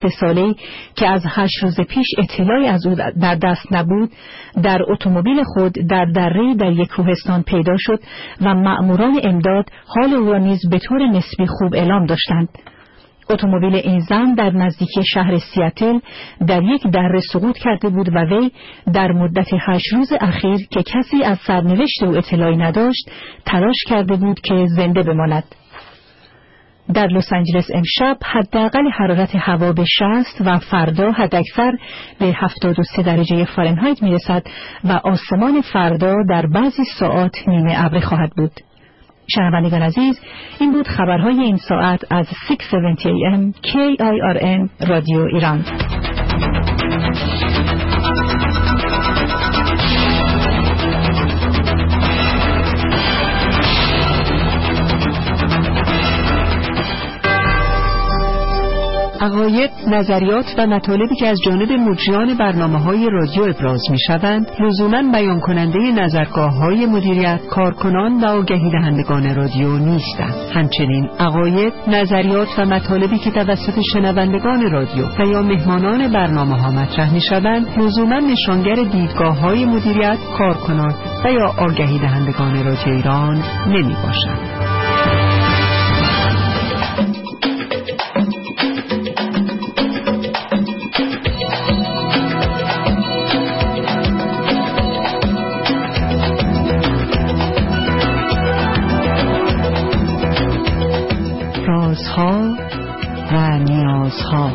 23 ساله‌ای که از 8 روز پیش اطلاعی از او در دست نبود، در اتومبیل خود در دره‌ای در یک کوهستان پیدا شد و مأموران امداد حال او را نیز به طور نسبی خوب اعلام داشتند. اتومبیل این زن در نزدیکی شهر سیاتل در یک دره سقوط کرده بود و وی در مدت 8 روز اخیر که کسی از سرنوشت او اطلاعی نداشت تلاش کرده بود که زنده بماند. در لس آنجلس امشب حداقل حرارت هوا به 60 و فردا حداکثر به 73 درجه فارنهایت میرسد و آسمان فردا در بعضی ساعات نیمه ابری خواهد بود. شنوندگان عزیز، این بود خبرهای این ساعت از 670 AM KIRN رادیو ایران. عقاید، نظریات و مطالبی که از جانب مجریان برنامه‌های رادیو ابراز می‌شوند، لزوماً بیان کننده نظرگاه‌های مدیریت، کارکنان و آگهی دهندگان رادیو نیستند. همچنین عقاید، نظریات و مطالبی که توسط شنوندگان رادیو و یا مهمانان برنامه‌ها مطرح می‌شوند، لزوماً نشانگر دیدگاه‌های مدیریت، کارکنان و یا آگهی دهندگان رادیو ایران نمی‌باشند. رازها و نیازها.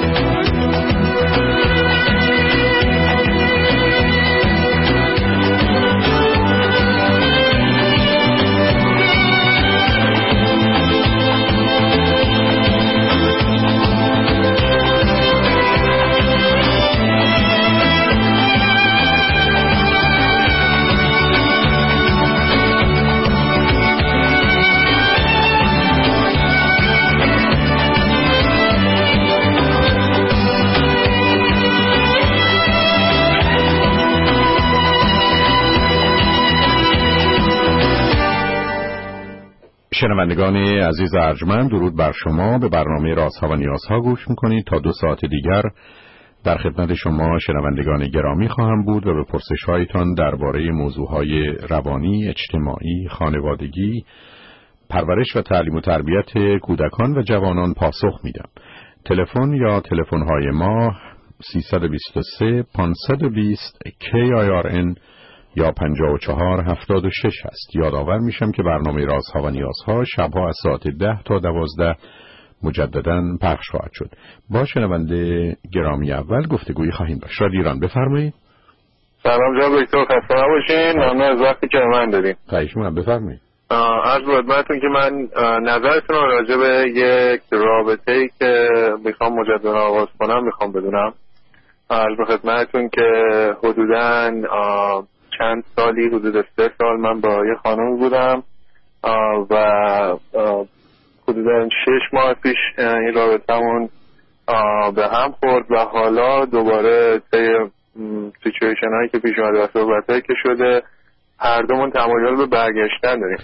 شنوندگان عزیز ارجمند، درود بر شما. به برنامه رازها و نیازها گوش میکنید. تا 2 ساعت دیگر در خدمت شما شنوندگان گرامی خواهم بود و به پرسش‌هایتان درباره موضوعهای روانی، اجتماعی، خانوادگی، پرورش و تعلیم و تربیت کودکان و جوانان پاسخ میدم. تلفن یا تلفن‌های ما 323 520 KIRN یا 5476 هست. یادآور میشم که برنامه رازها و نیازها شبها از ساعت 10 تا 12 مجدداً پخش خواهد شد. با شنونده گرامی اول گفتگویی خواهیم داشت. رادیو ایران، بفرمایید. سلام جناب دکتر، خسته نباشین. ممنون از وقتی که من دادین. خواهش می‌کنم، بفرمایید. عرض خدمتتون که من نظرتون رو راجع به یک رابطه‌ای که میخوام مجددا آغاز کنم میخوام بدونم. عرض خدمتتون که حدوداً چند سالی، حدود 3 سال من با یه خانم بودم و حدوداً 6 ماه پیش این رابطمون به هم خورد و حالا دوباره طی سیچویشن هایی که پیش اومده و صحبت هایی که شده هر دومون تمایل به برگشتن داریم.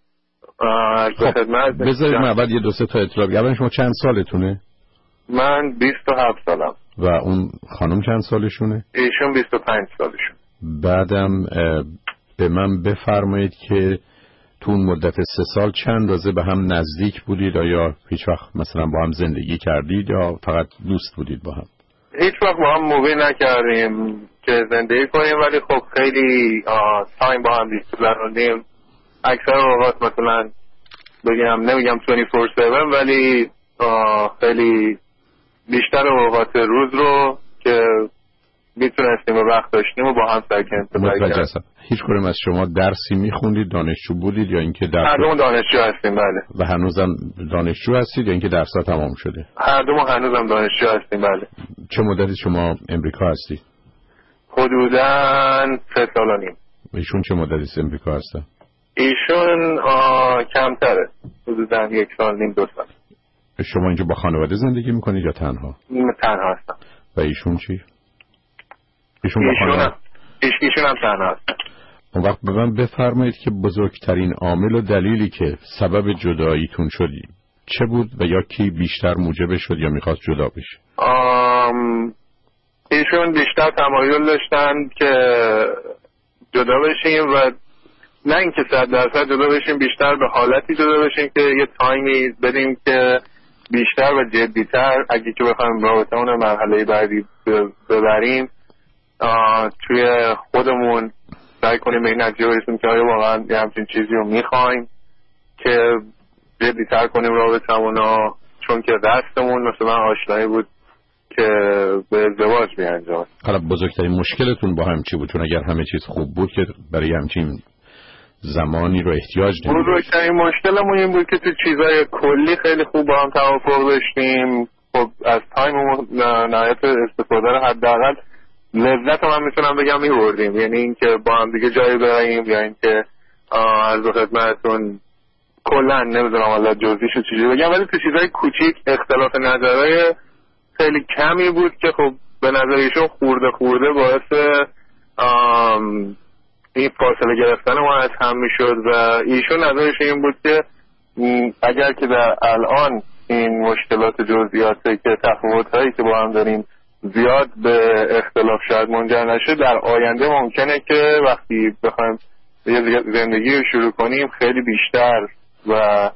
بذارید من اول یه 2-3 تا اطلاع بگم. شما چند سالتونه؟ من 27 سالم. و اون خانم چند سالشونه؟ ایشون 25 سالشون. بعدم به من بفرمایید که تو اون مدت 3 سال چند اندازه به هم نزدیک بودید؟ یا هیچ وقت مثلا با هم زندگی کردید یا فقط دوست بودید با هم؟ هیچ وقت با هم مووی نکردیم که زندگی کنیم، ولی خب خیلی تایم با هم گذروندیم. اکثر اوقات مثلا نمیگم 24/7 ولی خیلی بیشتر اوقات روز رو که میتونستیم و وقت داشتیم و با هم سرکنت. هیچ کدوم از شما درسی میخوندید، دانشجو بودید یا اینکه هر دومون دانشجو هستیم؟ بله. و هنوزم دانشجو هستید یا اینکه درس‌ها تمام شده؟ هر دومون هنوزم دانشجو هستیم. بله. چه مدتی شما امریکا هستید؟ حدوداً 3 سال و نیم. ایشون چه مدتی امریکا هستن؟ ایشون کمتره، حدوداً 1 سال و نیم 2 سال. شما اینجا با خانواده زندگی میکنید یا تنها؟ تنها هستم. و ایشون چی؟ ایشون هم تنها هست. اون وقت به من بفرمایید که بزرگترین عامل و دلیلی که سبب جداییتون شد چه بود و یا کی بیشتر موجب شد یا میخواست جدا بشه؟ ایشون بیشتر تمایل داشتن که جدا بشیم و نه اینکه 100% جدا بشیم، بیشتر به حالتی جدا بشیم که یه تایمی بدیم که بیشتر و جدیتر اگه که بخوایم رابطمون مرحله بعدی ببریم توی خودمون سعی کنیم به این نتیجه برسیم که آیا واقعا یه همچین چیزی رو میخوایم که جدیتر کنیم رابطمون، چون که دستمون مثلا آشنایی بود که به ازدواج بیانجام. حالا بزرگترین مشکلتون با هم چی بود؟ چون اگر همه چیز خوب بود که برای همچین زمانی رو احتیاج نمید. بزرگترین مشکلمون این بود که تو چیزای کلی خیلی خوب با هم توافق داشتیم. خب از تایممون نهایت استفاده رو حداقل لذت من میتونم بگم میبردیم، یعنی اینکه با هم دیگه جایی بریم یا اینکه عرض خدمتتون کلا نمیدونم حالا جزئیشو چجوری بگم، ولی تو چیزای کوچیک اختلاف نظرهای خیلی کمی بود که خب به نظر ایشون خورده باعث این فاصله گرفتن ما از هم میشد و ایشون نظرش این بود که اگر که در الان این مشکلات جزئیاتی که تفاوت‌هایی که با هم داریم زیاد به اختلاف شاید منجر نشه، در آینده ممکنه که وقتی بخوایم یه زندگی رو شروع کنیم خیلی بیشتر و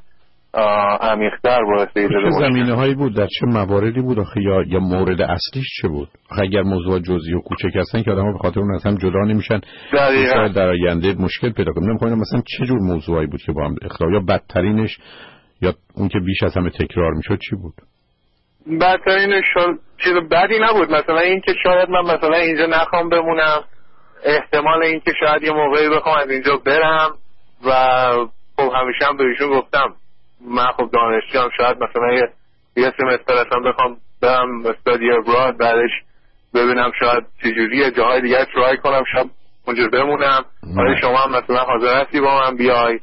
عمیق‌تر باعث ایجاد چه زمینه‌هایی بود، در چه مواردی بود آخه، یا مورد اصلیش چه بود؟ آخه اگر موضوع جزئی و کوچک هستن که آدم‌ها به خاطر اون از هم جدا نمیشن، شاید در آینده مشکل پیدا کنن. نمی‌خوام مثلا چه جور موضوعی بود که با هم اختلاف، یا بدترینش یا اون که بیش از همه تکرار میشد چی بود؟ بدترینش چیز بدی نبود، مثلا این که شاید من مثلا اینجا نخوام بمونم، احتمال این که شاید یه موقعی بخوام از اینجا برم و خب همیشه هم به ایشون گفتم من خب دانشجوام، شاید مثلا یه سمستر اصلا بخوام برم استادی ابراد، بعدش ببینم شاید چجوریه جاهای دیگه ترای کنم، شاید اونجا بمونم. آیا شما هم مثلا حاضر هستی با من بیای؟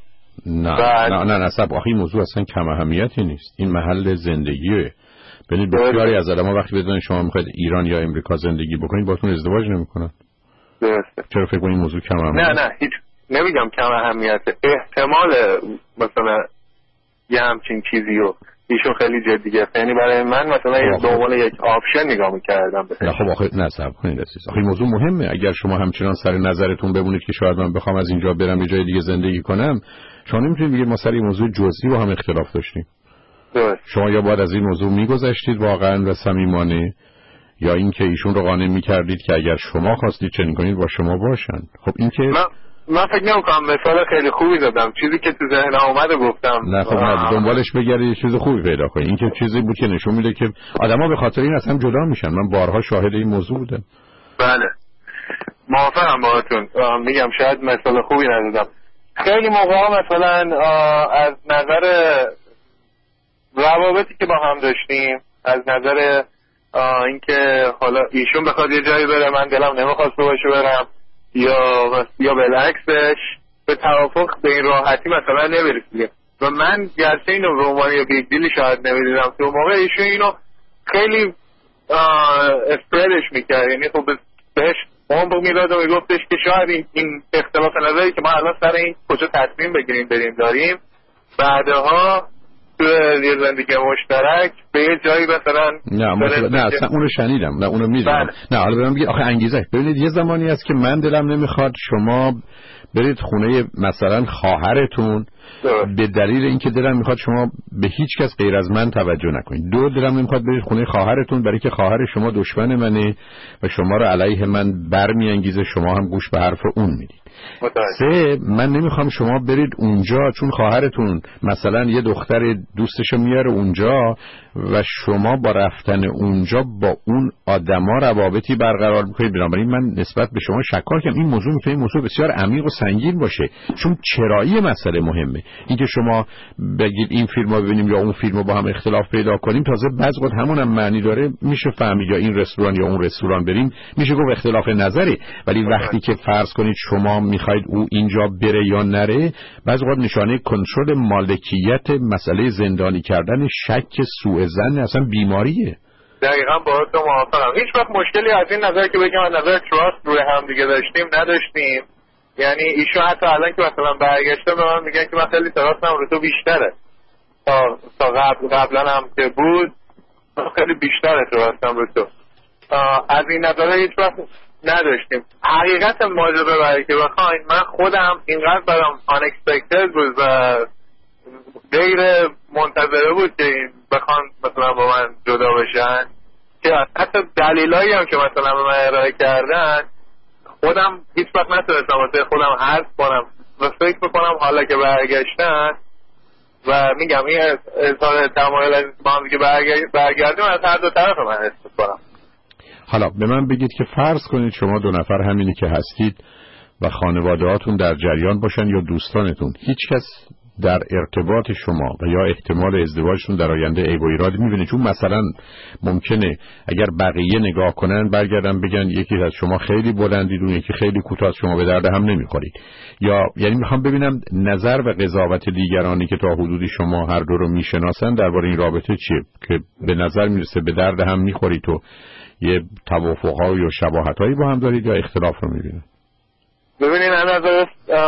نه صاحب، آخه این موضوع اصلا کم اهمیتی نیست، این محل زندگیه. ببینید بسیاری از آدم‌ها وقتی بدونن شما میخواید ایران یا امریکا زندگی بکنید باهاتون ازدواج نمیکنن. درسته. چرا فکر کنید این موضوع کم اهمیته؟ نه هیچ نمیگم کم اهمیته، احتمال مثلا یه همچین چیزی رو ایشون خیلی جدیه، یعنی برای من مثلا به عنوان یک آپشن نگاه می‌کردم. نه خب آخه نه صبر کنید عزیز، آخه این موضوع مهمه. اگر شما همچنان سر نظرتون بمونید که شاید من بخوام از اینجا برم یه جای دیگه زندگی کنم، شما نمیتونید بگید ما سر این موضوع جزئی با هم اختلاف داشتیم. درست. شما یا باید از این موضوع میگذشتید واقعا و صمیمانه، یا اینکه ایشون رو قانع می‌کردید که اگر شما خواستید چنین کنید با شما باشن. خب این که من فکر نمی‌کنم مثال خیلی خوبی زدم، چیزی که تو ذهنم اومده گفتم. نه خب نه، دنبالش بگردید یه چیز خوبی پیدا کنید. این که چیزی بود که نشون میده که آدما به خاطر این اصلا جدا میشن. من بارها شاهد این موضوع بودم. بله موافقم باهاتون، میگم شاید مثال خوبی نزدم. خیلی موقعا مثلا از نظر روابطی که با هم داشتیم، از نظر اینکه حالا ایشون بخواد یه جایی بره من دلم نمیخواست باشه برم، یا بالعکسش، به توافق به این راحتی مثلا نمیرسیدیم و من گرچه اینو به عنوان یه بیگ دیلی شاید نمیدیدم، تو موقع ایشون اینو خیلی اسپردش میکرد، یعنی خب بهش عمق میداد و میگفتش که شاید این اختلاف نظری که ما الان سر این کجا تصمیم بگیریم بریم داریم بعدها تو یه زندگی مشترک به یه جایی مثلا نه اصلا اونو شنیدم، نه اونو میدونم. نه حالا برام بگید آخه انگیزه. ببینید یه زمانی هست که من دلم نمیخواد شما برید خونه مثلا خواهرتون به دلیل اینکه دلم میخواد شما به هیچ کس غیر از من توجه نکنید. دو، دلم نمیخواد برید خونه خواهرتون برای که خواهر شما دشمن منه و شما رو علیه من برمیانگیزه، شما هم گوش به حرف اون میدید. سه، من نمیخوام شما برید اونجا چون خواهرتون مثلا یه دختر دوستشو میاره اونجا و شما با رفتن اونجا با اون آدما روابطی برقرار میکنید. بنابراین من نسبت به شما شکار کنم این موضوع میتونه موضوع بسیار عمیق و سنگین باشه، چون چرایی مسئله مهمه. اینکه شما بگید این فیلمو ببینیم یا اون فیلمو با هم اختلاف پیدا کنیم، تازه بعضی وقت همون هم معنی داره، میشه فهمید یا این رستوران یا اون رستوران بریم، میشه گفت اختلاف نظری. ولی وقتی که فرض کنید شما میخواید او اینجا بره یا نره، بعضی وقت نشانه کنترل مالکیت، مسئله زندانی کردن، شک، سوء ظن، اصلا بیماریه. دقیقاً باهاتون موافقم. هیچ وقت مشکلی از این نظر که بگم از نظر تراست روی هم دیگه داشتیم نداشتیم. یعنی ایشون حتی الان که مثلا برگشته به من میگن که من خیلی تراستم رو تو بیشتره. تا قبلا هم که بود خیلی بیشتر اعتراض داشتم به تو. از این نظر هیچ وقت نداشتیم. حقیقت ماجرا برای که بخواین من خودم اینقدر برام unexpected بود و غیر منتظره بود که این بخوان مثلا با من جدا بشن، که حتی دلیلایی هم که مثلا به من ارائه کردن خودم هیچ وقت نتونستم واسه خودم حذف کنم و فکر میکنم حالا که برگشتن و میگم این اظهار تمایل با هم که برگردیم از هر دو طرف من حس میکنم. حالا به من بگید که فرض کنید شما دو نفر همینی که هستید و خانواده‌هاتون در جریان باشن یا دوستانتون، هیچ کس در ارتباط شما و یا احتمال ازدواجشون در آینده عیب و ایرادی می‌بینه؟ چون مثلا ممکنه اگر بقیه نگاه کنن برگردن بگن یکی از شما خیلی بلندید اون یکی خیلی کوتاه، شما به درد هم نمی‌خورید. یا یعنی میخوام ببینم نظر و قضاوت دیگرانی که تا حدودی شما هر دو رو میشناسن درباره این رابطه چیه که به نظر میرسه به درد هم می‌خورید تو یه توافق‌های و شباهت‌هایی با هم دارید یا اختلاف رو می‌بینید؟ ببینید از نظر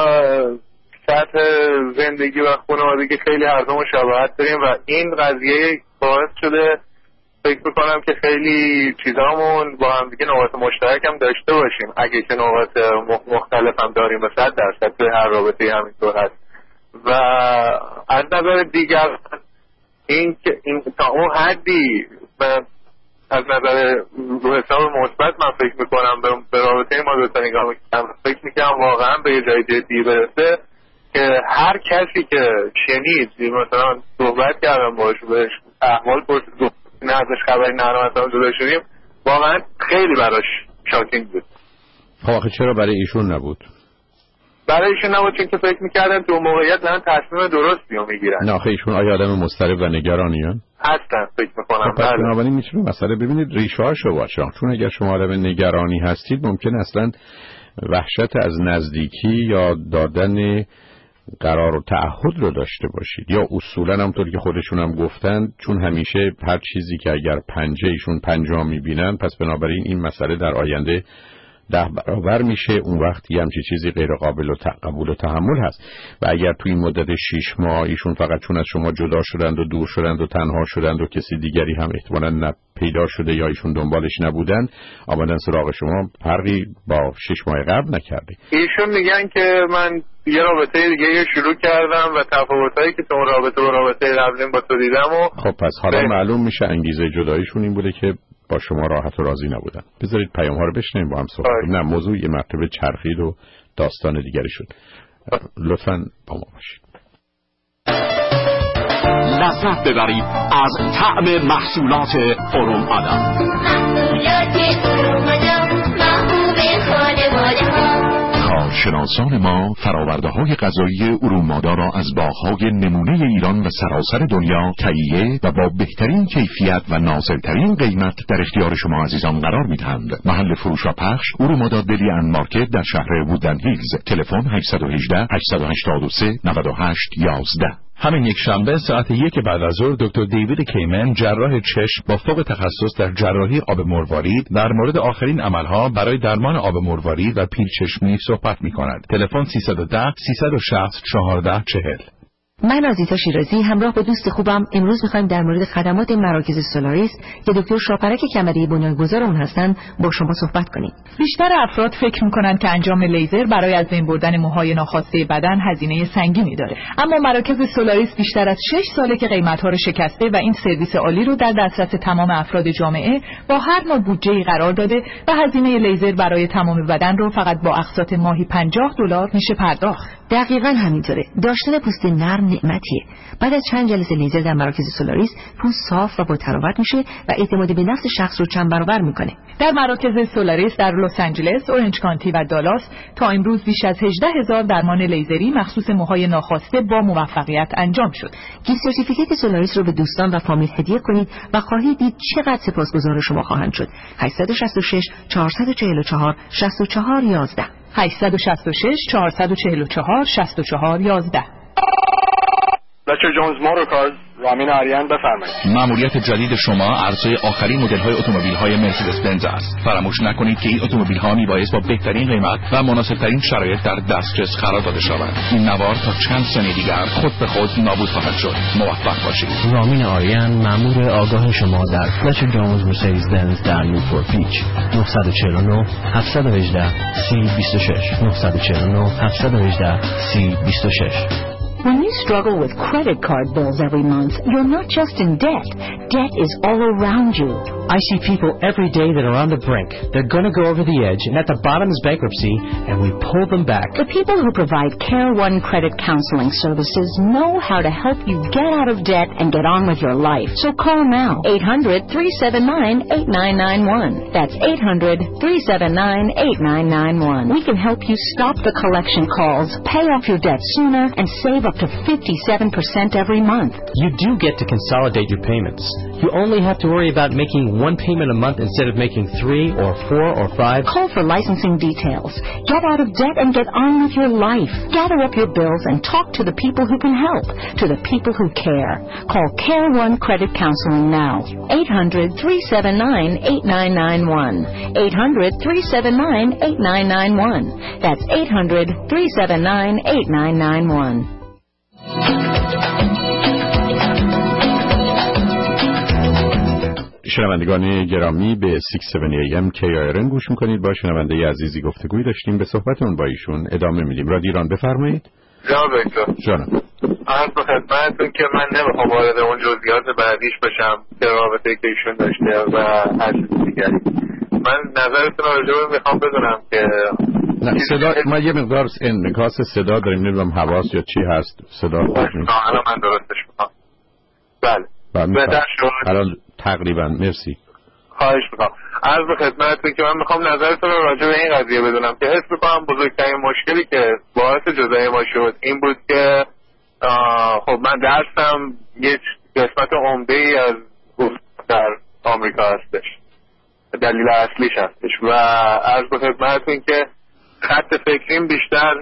سطح زندگی و خانوادگی خیلی هر دو مشابهت داریم و این قضیه باعث شده فکر میکنم که خیلی چیزامون با هم دیگه نقاط مشترک هم داشته باشیم، اگه که نقاط مختلف هم داریم و 100% توی هر رابطه همینطور هست. و از نظر دیگر این تا اون حدی از نظر رو حساب مثبت من فکر میکنم به رابطه ما دوتا نگاه میکنم، فکر میکنم واقعا به یه جای جدی برسه که هر کسی که شنید مثلا صحبت کردم باش بهش احوال پرسید نه ازش خبری ندارم مثلا جدا شدیم، واقعا خیلی براش شاکینگ بود. خب آخه چرا برای ایشون نبود؟ برای ایشون نبود چون که فکر میکردن تو موقعیت دارن تصمیم درستی رو میگیرن. نه آخه ایشون آیا آدم مضطرب و نگرانیان؟ هستن فکر میکنم. پس بنابراین میتونه مسئله ببینید ریشه هاشو باشه، چون اگر شما آدم نگرانی هستید ممکن اصلا وحشت از نزدیکی یا دادن قرار و تعهد رو داشته باشید، یا اصولا همونطور که خودشون هم گفتن چون همیشه هر چیزی که اگر پنجه ایشون پنجاه میبینن پس بنابراین این مسئله در آینده 10 برابر میشه، اون وقت یه همچین چیزی غیر قابل قبول و تحمل هست. و اگر تو این مدت 6 ماه ایشون فقط چون از شما جدا شدند و دور شدند و تنها شدند و کسی دیگری هم احتمالاً نه پیدا شده یا ایشون دنبالش نبودن آمدن سراغ شما، فرقی با 6 ماه قبل نکرده. ایشون میگن که من یه رابطه دیگه شروع کردم و تفاوتایی که تو اون رابطه و رابطه قبلیم با تو دیدم و خب پس حالا معلوم میشه انگیزه جداییشون این بوده که با شما راحت و راضی نبودن. بذارید پیام ها رو بشنیم با هم صحبت کنیم. نه موضوع یه مرتبه چرخید و داستان دیگری شد. لطفاً با ما باشید. لذت ببرید از طعم محصولات اروم آدم. محصولات اروم آدم محبوب خانواده ها. کارشناسان ما فرآورده‌های غذایی ارومادا را از باغ‌های نمونه ایران و سراسر دنیا تهیه و با بهترین کیفیت و نازل‌ترین قیمت در اختیار شما عزیزان قرار می‌دهند. محل فروش و پخش ارومادا دلی اند مارکت در شهر وودلند هیلز. تلفن 818 883 98 11. همین یک شنبه ساعت 1 بعد از ظهر دکتر دیوید کیمن جراح چشم با فوق تخصص در جراحی آب مروارید در مورد آخرین عملها برای درمان آب مروارید و پیرچشمی صحبت می‌کند. تلفن 310 360 1440. من عزیزا شیرازی همراه با دوست خوبم امروز میخوایم در مورد خدمات مراکز سولاریس که دکتر شاپرک کمری بنیانگذار اون هستن با شما صحبت کنیم. بیشتر افراد فکر میکنن که انجام لیزر برای از بین بردن موهای ناخواسته بدن هزینه سنگینی داره، اما مراکز سولاریس بیشتر از 6 ساله که قیمت‌ها رو شکسته و این سرویس عالی رو در دسترس تمام افراد جامعه با هر نوع بودجه‌ای قرار داده و هزینه لیزر برای تمام بدن رو فقط با اقساط ماهی $50 میشه پرداخت. دقیقاً همینطوره. داشتن پوست نرم نعمتیه. بعد از چند جلسه لیزر در مراکز سولاریس پوست صاف و با تراوت میشه و اعتماد به نفس شخص رو چند برابر میکنه. در مراکز سولاریس در لس آنجلس، اورنج کانتی و دالاس تا امروز بیش از 18,000 درمان لیزری مخصوص موهای ناخواسته با موفقیت انجام شد. گیفت سرتیفیکت سولاریس رو به دوستان و فامیل هدیه کنید و خواهید دید چقدر سپاسگزار شما خواهند شد. 866 444 64 11 866 444 64 11. Fletcher Jones Motor Cars, رامین آریان بفرمایید. مأموریت جدید شما عرضه آخرین مدل‌های اتومبیل‌های مرسدس بنز است. فراموش نکنید که این اتومبیل‌ها میبایست با بهترین قیمت و مناسب‌ترین شرایط در دسترس قرار داده شوند. این نوار تا چند سال دیگر خود به خود نابود خواهد شد. موفق باشید. رامین آریان مأمور آگاه شما در فلچ جونز مرسدس بنز در نیوپورت بیچ. 949 718 3026 949 718 3026. When you struggle with credit card bills every month, you're not just in debt. Debt is all around you. I see people every day that are on the brink. They're going to go over the edge, and at the bottom is bankruptcy, and we pull them back. The people who provide Care One Credit Counseling Services know how to help you get out of debt and get on with your life. So call now, 800-379-8991. That's 800-379-8991. We can help you stop the collection calls, pay off your debt sooner, and save up to 57% every month. You do get to consolidate your payments. You only have to worry about making one payment a month instead of making 3 or 4 or 5. Call for licensing details. Get out of debt and get on with your life. Gather up your bills and talk to the people who can help, to the people who care. Call Care One Credit Counseling now. 800-379-8991. 800-379-8991. That's 800-379-8991. شنوندگان گرامی به 670 AM KIRN گوش میکنید. با شنونده عزیزی گفتگوی داشتیم، به صحبتون با ایشون ادامه میدیم. رادیو ایران بفرمایید. جانم عرض به خدمتتون که من نمیخوام وارد اون جزئیات بعدیش بشم که رابطه که ایشون داشته و هر چیز دیگری. من نظرتون راجع به میخوام بدونم که صدا ما یه مقدار انعکاس صدا داریم، نمیدونم حواس یا چی هست. صدا خوب نیست. الان من درستش میکنم. بله بهتر شد الان تقریبا. مرسی. خواهش میکنم. عرض به خدمتتون که من میخوام نظرتون رو راجع به این قضیه بدونم که حس میکنم بزرگترین مشکلی که باعث جدایی ما شد این بود که خب من درسم یک قسمت عمده‌ای از در آمریکا هستش، دلیل اصلیش هستش، و عرض به خدمتتون که خط فکریم بیشتر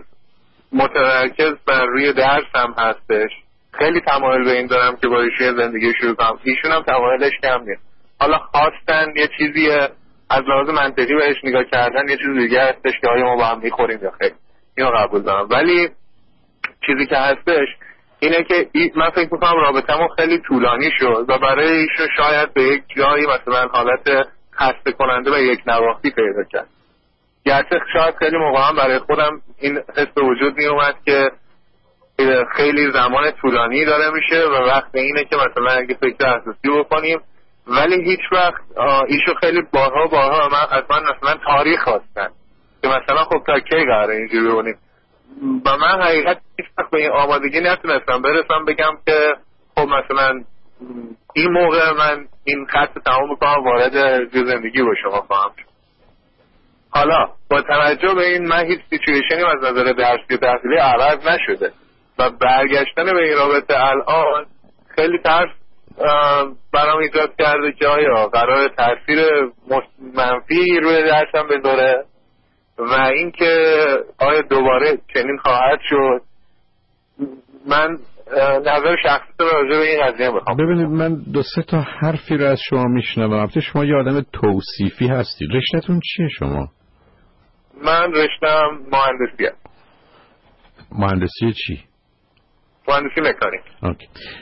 متمرکز بر روی درسم هستش. خیلی تمایل به این دارم که با ایشون زندگی شروع کنم. ایشون هم تمایلش کم نیست. حالا خواستن یه چیزی از لحاظ منطقی بهش نگاه کردن یه چیز دیگه هستش که آیا ما با هم میخوریم یا خیر، اینو قبول دارم. ولی چیزی که هستش اینه که من فکر میکنم رابطمون خیلی طولانی شد و برای ایشون شاید به یک جایی مثلا حالت خسته کننده و یک نواختی پیدا کرد. گرچه شاید خیلی موقع هم برای خودم این حس به وجود میومد که خیلی زمان طولانی داره میشه و وقت اینه که مثلا اگه فکر اساسی بکنیم، ولی هیچ وقت ایشو خیلی بارها از من مثلا تاریخ خواستن که مثلا خب تا کی قراره اینجوری بمونیم و من حقیقت هیچ وقت به این آمادگی نتونستم برسم بگم که خب مثلا این موقع من این خط تمام میکنم وارد زندگی با شما خواهم شد. حالا با توجه به این من هیچ سیچویشنی از نظر درسی و تحصیلی عوض نشده و برگشتن به این رابطه الان خیلی ترس برام ایجاد کرده که آیا قرار تاثیر منفی روی درسم بذاره و اینکه آیا دوباره چنین خواهد شد. من نظر شخصی رو راجع به این قضیه میخوام. ببینید من 2-3 تا حرفی رو از شما میشنوم. البته شما یه آدم توصیفی هستید. رشته‌تون چیه شما؟ من رشتم مهندسیه. مهندسی چی؟ مهندسی مکانیک. اوکی.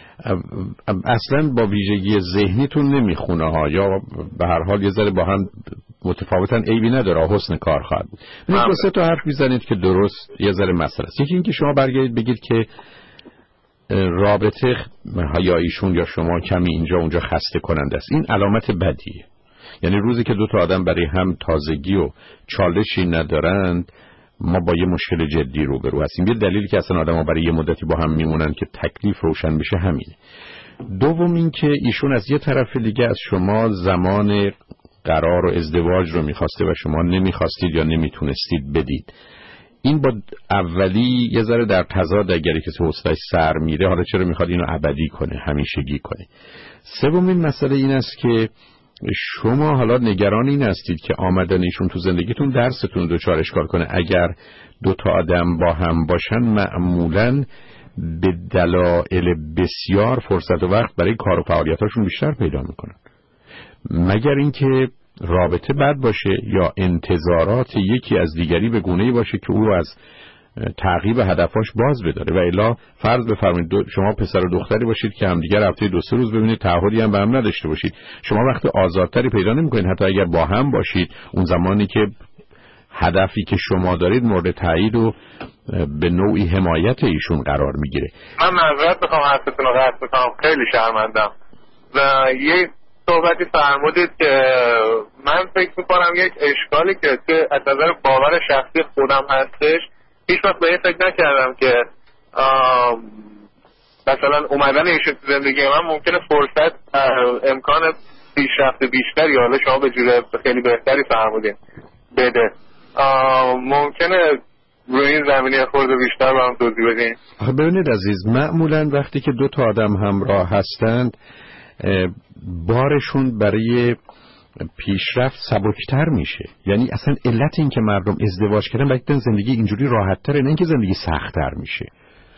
اصلا با ویژگی ذهنیتون نمیخونه ها، یا به هر حال یه ذره با هم متفاوتن، عیبی نداره، حسن کار خواهد بود. این 2-3 تا حرف میزنید که درست یه ذره مسئله است. یکی این که شما برگردید بگید که رابطه یا ایشون یا شما کمی اینجا اونجا خسته کننده است. این علامت بدیه. یعنی روزی که 2 تا آدم برای هم تازگی و چالشی ندارند ما با یه مشکل جدی روبرو هستیم. یه دلیلی که اصلا آدم‌ها برای یه مدتی با هم میمونن که تکلیف روشن بشه همینه. دوم این که ایشون از یه طرف دیگه از شما زمان قرار و ازدواج رو میخواسته و شما نمیخواستید یا نمیتونستید بدید. این با اولی یه ذره در تضاد، اگری کسی حوصله‌اش سر میره حالا چرا میخواد اینو ابدی کنه، همیشگی کنه. سومین مسئله این است که شما حالا نگران این هستید که آمدن ایشون تو زندگیتون درستون دچار اشکال کنه. اگر 2 تا آدم با هم باشن معمولاً به دلایل بسیار فرصت و وقت برای کار و فعالیتاشون بیشتر پیدا میکنن، مگر اینکه رابطه بد باشه یا انتظارات یکی از دیگری به گونه‌ای باشه که او از تعقیب هدفاش باز بداره. و الا فرض بفرمایید شما پسر و دختری باشید که همدیگر هفته 2-3 روز ببینید، تعهدی هم به هم نداشته باشید، شما وقت آزادتری پیدا نمی‌کنید حتی اگر با هم باشید. اون زمانی که هدفی که شما دارید مورد تایید و به نوعی حمایت ایشون قرار میگیره. من معذرت میخوام حرفتون رو قطع میکنم، خیلی شرمندم. و یه صحبتی فرمودید که من فکر میکنم یک اشکالی که از نظر باور شخصی خودم هستش، هیچ وقت به این فکر نکردم که مثلا اومدن ایشون تو زندگی من ممکنه فرصت امکان پیشرفت بیشتری، حالا شما به جور خیلی بهتری فرمودین، بده. ممکنه روی این زمینه خورده بیشتر با هم توضیح بدین؟ ببینید عزیز، معمولا وقتی که دو تا آدم همراه هستند بارشون برای پیشرفت سبکتر میشه. یعنی اصلا علت این که مردم ازدواج کردن برای زندگی اینجوری راحت‌تره، نه اینکه زندگی سخت‌تر میشه.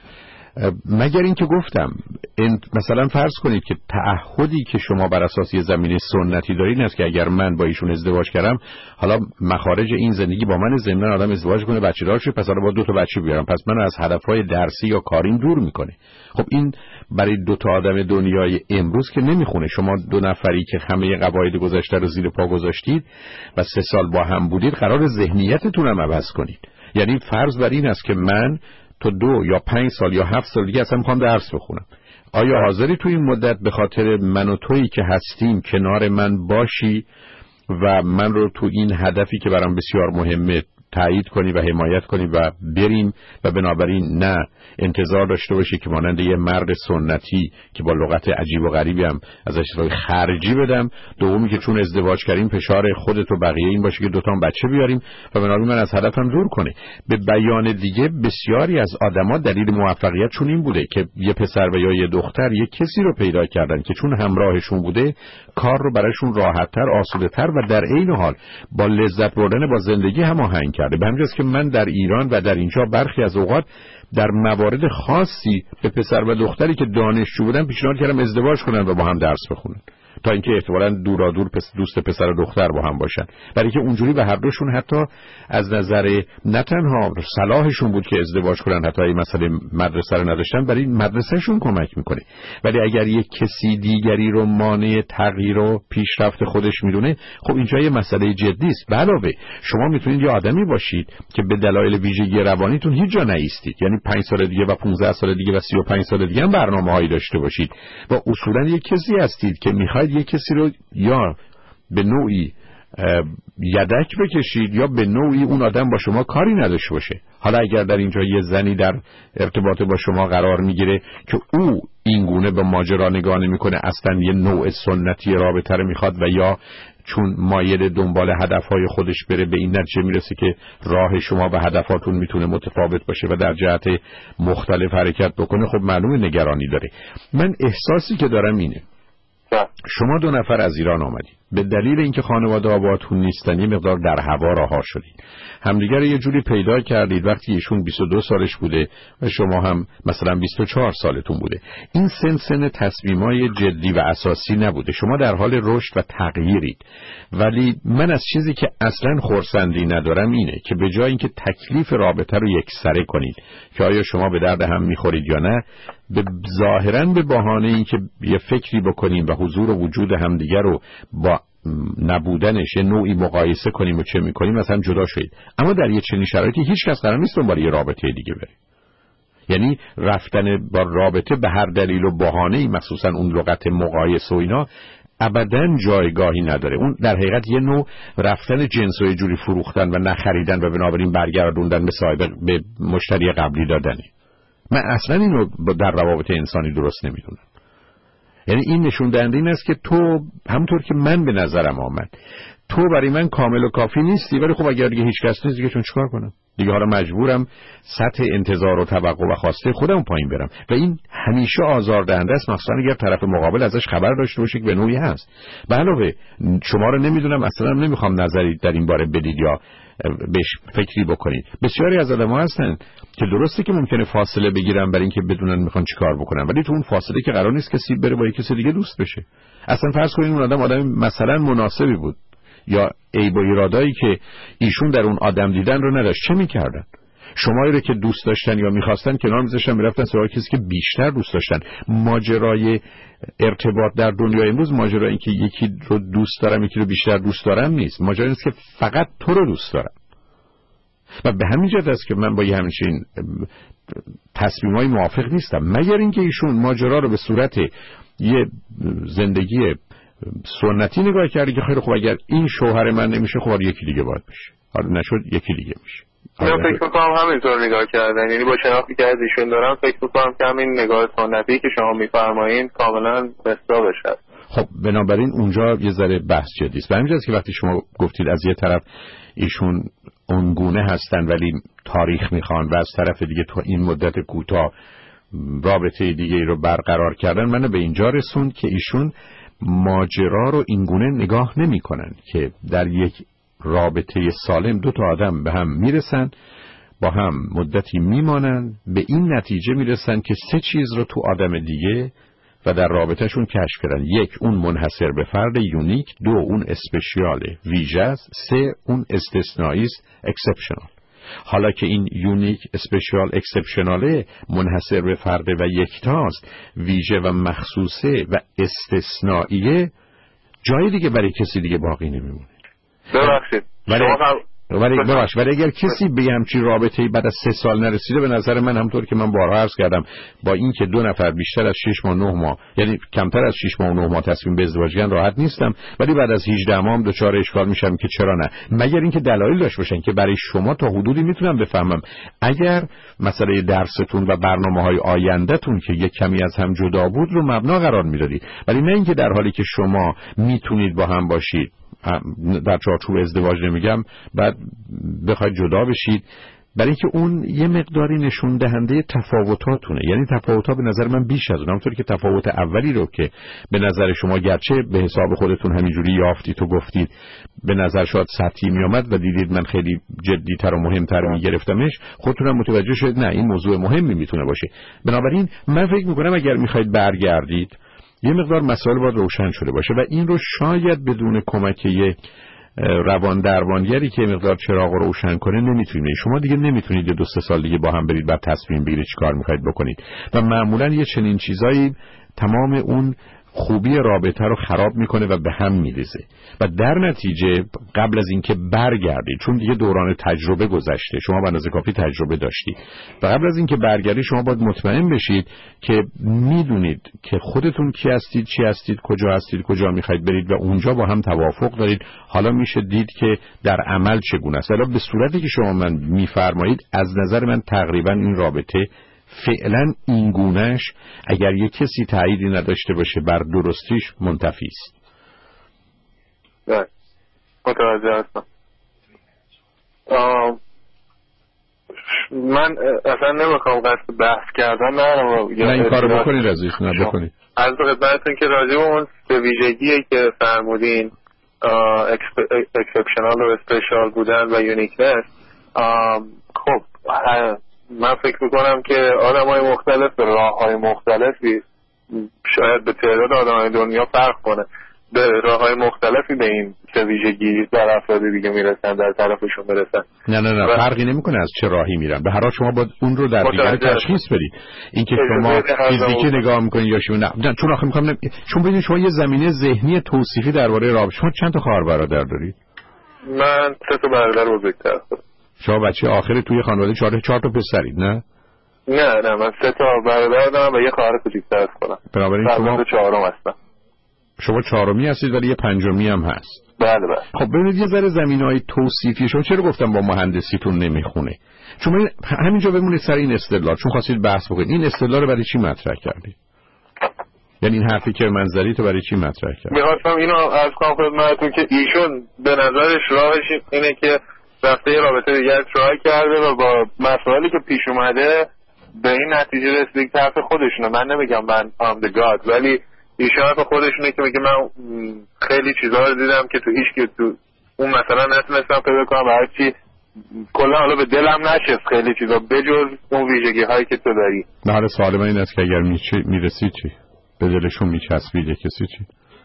مگر اینکه گفتم مثلا فرض کنید که تعهدی که شما بر اساس یه زمینه سنتی دارید این است که اگر من با ایشون ازدواج کردم، حالا مخارج این زندگی با من ضمن آدم ازدواج کنه بچه دار شه، پس حالا با 2 تا بچه بیارم، پس من از هدفهای درسی یا کاریم دور میکنه. خب این برای 2 تا آدم دنیای امروز که نمیخونه. شما 2 نفری که همه قواعد گذشته رو زیر پا گذاشتید و 3 سال با هم بودید، قرار ذهنیتتون هم عوض کنید. یعنی فرض بر این است که من تو 2 یا 5 سال یا 7 سال دیگه اصلا میخوام درس بخونم. آیا حاضری تو این مدت به خاطر من و تویی که هستیم کنار من باشی و من رو تو این هدفی که برام بسیار مهمه تایید کنی و حمایت کنی و بریم و بنابراین نه انتظار داشته باشی که مانند یه مرد سنتی که با لغت عجیب و غریبی هم ازش رای خرجی بدم، دومی که چون ازدواج کردیم فشار خودت و بقیه این باشه که 2 تا بچه بیاریم و بنابراین من از هدفم دور کنه. به بیان دیگه بسیاری از آدما دلیل موفقیتشون این بوده که یه پسر و یا یه دختر یه کسی رو پیدا کردن که چون همراهشون بوده کار رو براشون راحت‌تر، آسوده‌تر و در عین حال با لذت بردن با زندگی هماهنگ کرده. به همین جاست که من در ایران و در اینجا برخی از اوقات در موارد خاصی به پسر و دختری که دانشجو بودن پیشنهاد کردم ازدواج کنن و با هم درس بخونن تا اینکه احتمالاً دورادور دوست پسر و دختر با هم باشن، برای که اونجوری به هر دوشون حتی از نظر نه تنها صلاحشون بود که ازدواج کنن، حتی این مسئله مدرسه رو نداشتن برای مدرسهشون کمک میکنه. ولی اگر یک کسی دیگری رو مانع تغییر و پیشرفت خودش میدونه، خب اینجا یه مسئله جدی است. علاوه شما میتونید یه آدمی باشید که به دلایل ویژگی روانیتون هیچ جا نایستید، یعنی 5 سال دیگه و 15 سال دیگه و 35 سال دیگه هم برنامه‌هایی داشته باشید و اصولاً یک کسی هستید که میخواید یک کسی رو یا به نوعی یدک بکشید یا به نوعی اون آدم با شما کاری نداشته باشه. حالا اگر در اینجا یه زنی در ارتباط با شما قرار میگیره که او این گونه به ماجرا نگاه نمیکنه، اصلا یه نوع سنتی رابطه رو میخواد و یا چون مایل دنبال هدفهای خودش بره به این نتیجه میرسه که راه شما و هدفاتون میتونه متفاوت باشه و در جهت مختلف حرکت بکنه، خب معلومه نگرانی داره. من احساسی که دارم اینه شما 2 نفر از ایران آمدید، به دلیل اینکه خانواده آبادتون نیستن یه مقدار در هوا رها شدید، همدیگر یه جوری پیدا کردید وقتی ایشون 22 سالش بوده و شما هم مثلا 24 سالتون بوده. این سن تصمیمای جدی و اساسی نبوده، شما در حال رشد و تغییرید. ولی من از چیزی که اصلا خرسندی ندارم اینه که به جای اینکه تکلیف رابطه رو یکسره کنید که آیا شما به درد هم میخورید یا نه، ظاهراً به بهانه اینکه یه فکری بکنیم و حضور و وجود همدیگر رو با نبودنش یه نوعی مقایسه کنیم و چه میکنیم مثلا جدا شدید. اما در یه چنین شرایطی هیچ کس قرار نیست دنبال یه رابطه دیگه بره. یعنی رفتن با رابطه به هر دلیل و بهانه‌ای، مخصوصا اون لغت مقایسه و اینا، ابداً جایگاهی نداره. اون در حقیقت یه نوع رفتن جنس و یه جوری فروختن و نخریدن و بنابراین برگردوندن به صاحب به مشتری قبلی دادنه. من اصلا اینو در روابط انسانی درست نمیدونم. یعنی این نشون دهنده این است که تو همونطور که من به نظرم آمد تو برای من کامل و کافی نیستی، ولی خب اگر دیگه هیچ کس نیست دیگه چون چیکار کنم دیگه؟ حالا مجبورم سطح انتظار و توقع و خواسته خودم پایین برم و این همیشه آزاردهنده است، مخصوصا اگر طرف مقابل ازش خبر داشته باشه که به نوعی هست. به علاوه شما رو نمیدونم، اصلا نمیخوام نظری در این باره بدید یا بهش فکری بکنید. بسیاری از آدم‌ها هستن که درسته که ممکنه فاصله بگیرن برای اینکه بدونن میخوان چیکار بکنن، ولی تو اون فاصله که قرار نیست کسی بره با یک کسی دیگه دوست بشه. اصلا فرض کنید اون آدم مثلا مناسبی بود یا عیب و ایرادایی که ایشون در اون آدم دیدن رو نداشت، چه میکردن؟ شمایی رو که دوست داشتن یا میخواستن کنار میذاشتن، میرفتن سراغ کسی که بیشتر دوست داشتن. ماجرای ارتباط در دنیای امروز ماجرای این که یکی رو دوست دارم یکی رو بیشتر دوست دارم نیست، ماجرای اینه که فقط تو رو دوست دارم. و به همین جهت است که من با همچین تصمیمای موافق نیستم، مگر اینکه ایشون ماجرا رو به صورت یه زندگی سنتی نگاه کرده که خیلی خوب اگر این شوهر من نمیشه خب یکی دیگه باید بشه، حالا نشد یکی دیگه میشه. من فکر میکنم همینطور نگاه کردن، یعنی با شناختی که از ایشون دارم فکر میکنم که همین نگاه سنتی که شما میفرمایین کاملا مصداقش هست. خب بنابراین اونجا یه ذره بحث جدی است. به همین جاست که وقتی شما گفتید از یه طرف ایشون اونگونه هستن ولی تاریخ میخوان و از طرف دیگه تو این مدت کوتاه رابطه دیگه رو برقرار کردن، منو به اینجا رسوند که ایشون ماجرا رو اینگونه نگاه نمی کنن که در یک رابطه سالم دو تا آدم به هم میرسن، با هم مدتی میمانن، به این نتیجه میرسن که سه چیز رو تو آدم دیگه و در رابطهشون کشف کردن. یک، اون منحصر به فرد یونیک، دو، اون اسپشیال ویژه است، سه، اون استثنایی است اکسپشنال. حالا که این یونیک اسپشیال اکسپشناله، منحصر به فرد و یکتاست، ویژه و مخصوصه و استثنائیه، جای دیگه برای کسی دیگه باقی نمیمونه. ببخشید ولی اگر کسی به همچین رابطه‌ای بعد از 3 سال نرسیده، به نظر من همونطور که من بارها عرض کردم، با اینکه 2 نفر بیشتر از 6 ماه 9 ماه یعنی کمتر از 6 ماه و 9 ماه تصمیم به ازدواج گیرن راحت نیستم، ولی بعد از 18 ماه هم دچار اشکال میشم که چرا نه، مگر اینکه دلایل داشته باشن که برای شما تا حدودی میتونم بفهمم اگر مسئله درستون و برنامه‌های آینده‌تون که یک کمی از هم جدا بود رو مبنا قرار میدادید، ولی نه اینکه در حالی که شما میتونید با هم باشید، در چارچوب ازدواج نمیگم، بعد بخواید جدا بشید، برای اینکه اون یه مقداری نشون دهنده تفاوتاتونه. یعنی تفاوت‌ها به نظر من بیش از اون، همونطوری که تفاوت اولی رو که به نظر شما گرچه به حساب خودتون همینجوری یافتید و گفتید به نظر شاید سطحی میامد و دیدید من خیلی جدی‌تر و مهمتر میگرفتمش، خودتونم متوجه شدید نه این موضوع مهمی میتونه باشه. بنابراین من فکر میکنم اگر میخواید برگردید یه مقدار مسائل باید روشن شده باشه و این رو شاید بدون کمک یه روان درمانگری که مقدار چراغ رو روشن کنه نمیتونید. شما دیگه نمیتونید 2-3 سال دیگه با هم برید بعد تصمیم بگیرید چیکار میخواید بکنید و معمولا یه چنین چیزایی تمام اون خوبی رابطه رو خراب میکنه و به هم میریزه و در نتیجه قبل از اینکه برگردید، چون دیگه دوران تجربه گذشته، شما به اندازه کافی تجربه داشتید و قبل از اینکه برگردید شما باید مطمئن بشید که میدونید که خودتون کی هستید، چی هستید، کجا هستید، کجا میخواید برید و اونجا با هم توافق دارید. حالا میشه دید که در عمل چگونه است. حالا به صورتی که شما من میفرمایید از نظر من تقریبا این رابطه فعلا این گونهش اگر یک کسی تاییدی نداشته باشه بر درستیش منتفی است. متوجه هستم. من اصلا نمیخوام قصد بحث کردن نه این کارو بکنید عزیز، نه بکنید. از خدمتتون که راجع به اون سه ویژگی که فرمودین، اکسپشنال و اسپشیال بودن و یونیکنس، خب من فکر میکنم که آدم‌های مختلف به راه‌های مختلفی، شاید به تعداد آدم‌های دنیا فرق کنه، به راه‌های مختلفی به این سه ویژگی در افراد دیگه میرسن، در طرفشون برسن. نه فرقی نمیکنه از چه راهی میرن، به هر حال شما باید اون رو در دیگر تشخیص بدید. اینکه شما فیزیکی نگاه میکنید یا شما نه، چون آخه میخوام چون ببینید شما یه زمینه ذهنی توصیفی درباره رابطه، شما چند تا خواهر برادر دارید؟ من 3 تا برادر بزرگتر هستم. شما بچه آخر توی خانواده 4 تا پسرید نه؟ نه من 3 تا برادر دارم و یه خواهر کوچیک‌تر هستم. بنابراین شما 4م هستم. شما 4می هستید ولی یه 5می هم هست. بله. خب ببینید یه ذره زمینه‌های توصیفی شما چرا گفتم با مهندسیتون نمیخونه؟ شما همینجا بمونید سر این استدلال، چون خواستید بحث بکنید. این استدلال رو برای چی مطرح کردید؟ یعنی این حرفی که من زدی تو برای چی مطرح کردی؟ می‌خواستم اینو از خدمتتون که ایشون به نظرش راهش اینه که رفته یه رابطه دیگر ترای کرده و با مسائلی که پیش اومده به این نتیجه رسیده که حرف خودشونه. من نمیگم من I'm the God، ولی ایشون حرف خودشونه که میگه من خیلی چیزا رو دیدم که تو هیچ که تو اون مثلا نتونستم پیدا کنم و هرچی کلا حالا به دلم نشست خیلی چیزا بجز اون ویژگی هایی که تو داری. نه حالا سوال من این است که اگر میرسید چی؟ به دلشون میچسبید کسی چی؟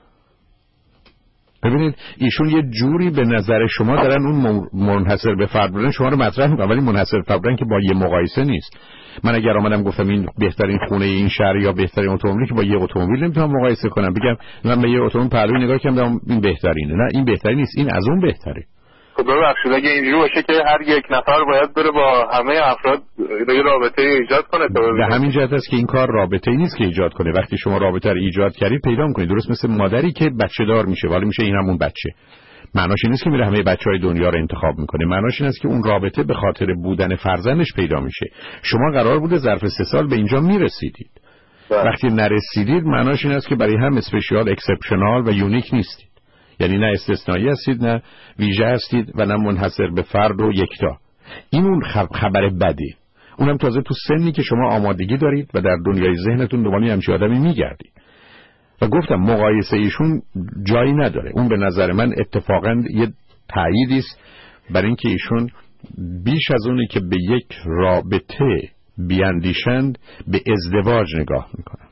ببینید ایشون یه جوری به نظر شما دارن اون منحصر به فرد بودن شما رو مطرح میکنن، ولی منحصر به فرد بودن که با یه مقایسه نیست. من اگر آمدم گفتم این بهترین خونه این شهر یا بهترین اتومبیلی که با یه اتومبیل نمیتونم مقایسه کنم، بگم من به یه اتومبیل پهلوی نگاه کردم این بهترینه. نه این بهترین نیست، این از اون بهتره. خب ببخشید اگه اینجوری باشه که هر یک نفر باید بره با همه افراد یه رابطه ایجاد کنه به همین جهت است که این کار رابطه‌ای نیست که ایجاد کنه. وقتی شما رابطه رو ایجاد کردید پیدا می‌کنید، درست مثل مادری که بچه دار میشه ولی میشه این همون بچه. معناش این نیست که میره همه بچهای دنیا رو انتخاب میکنه، معناش این است که اون رابطه به خاطر بودن فرزندش پیدا میشه. شما قرار بوده ظرف 3 سال به اینجا میرسیدید. وقتی نرسیدید معناش این است که برای هم اسپشیال اکسپشنال و یونیک نیستید. یعنی نه استثنایی هستید نه ویژه هستید و نه منحصر به فرد و یکتا. این اون خبر بده. اونم تازه تو سنی که شما آمادگی دارید و در دنیای ذهنتون دنبال همچین آدمی میگردید. و گفتم مقایسه ایشون جایی نداره. اون به نظر من اتفاقا یه تأییدی است برای اینکه ایشون بیش از اونی که به یک رابطه بیاندیشند به ازدواج نگاه میکنن.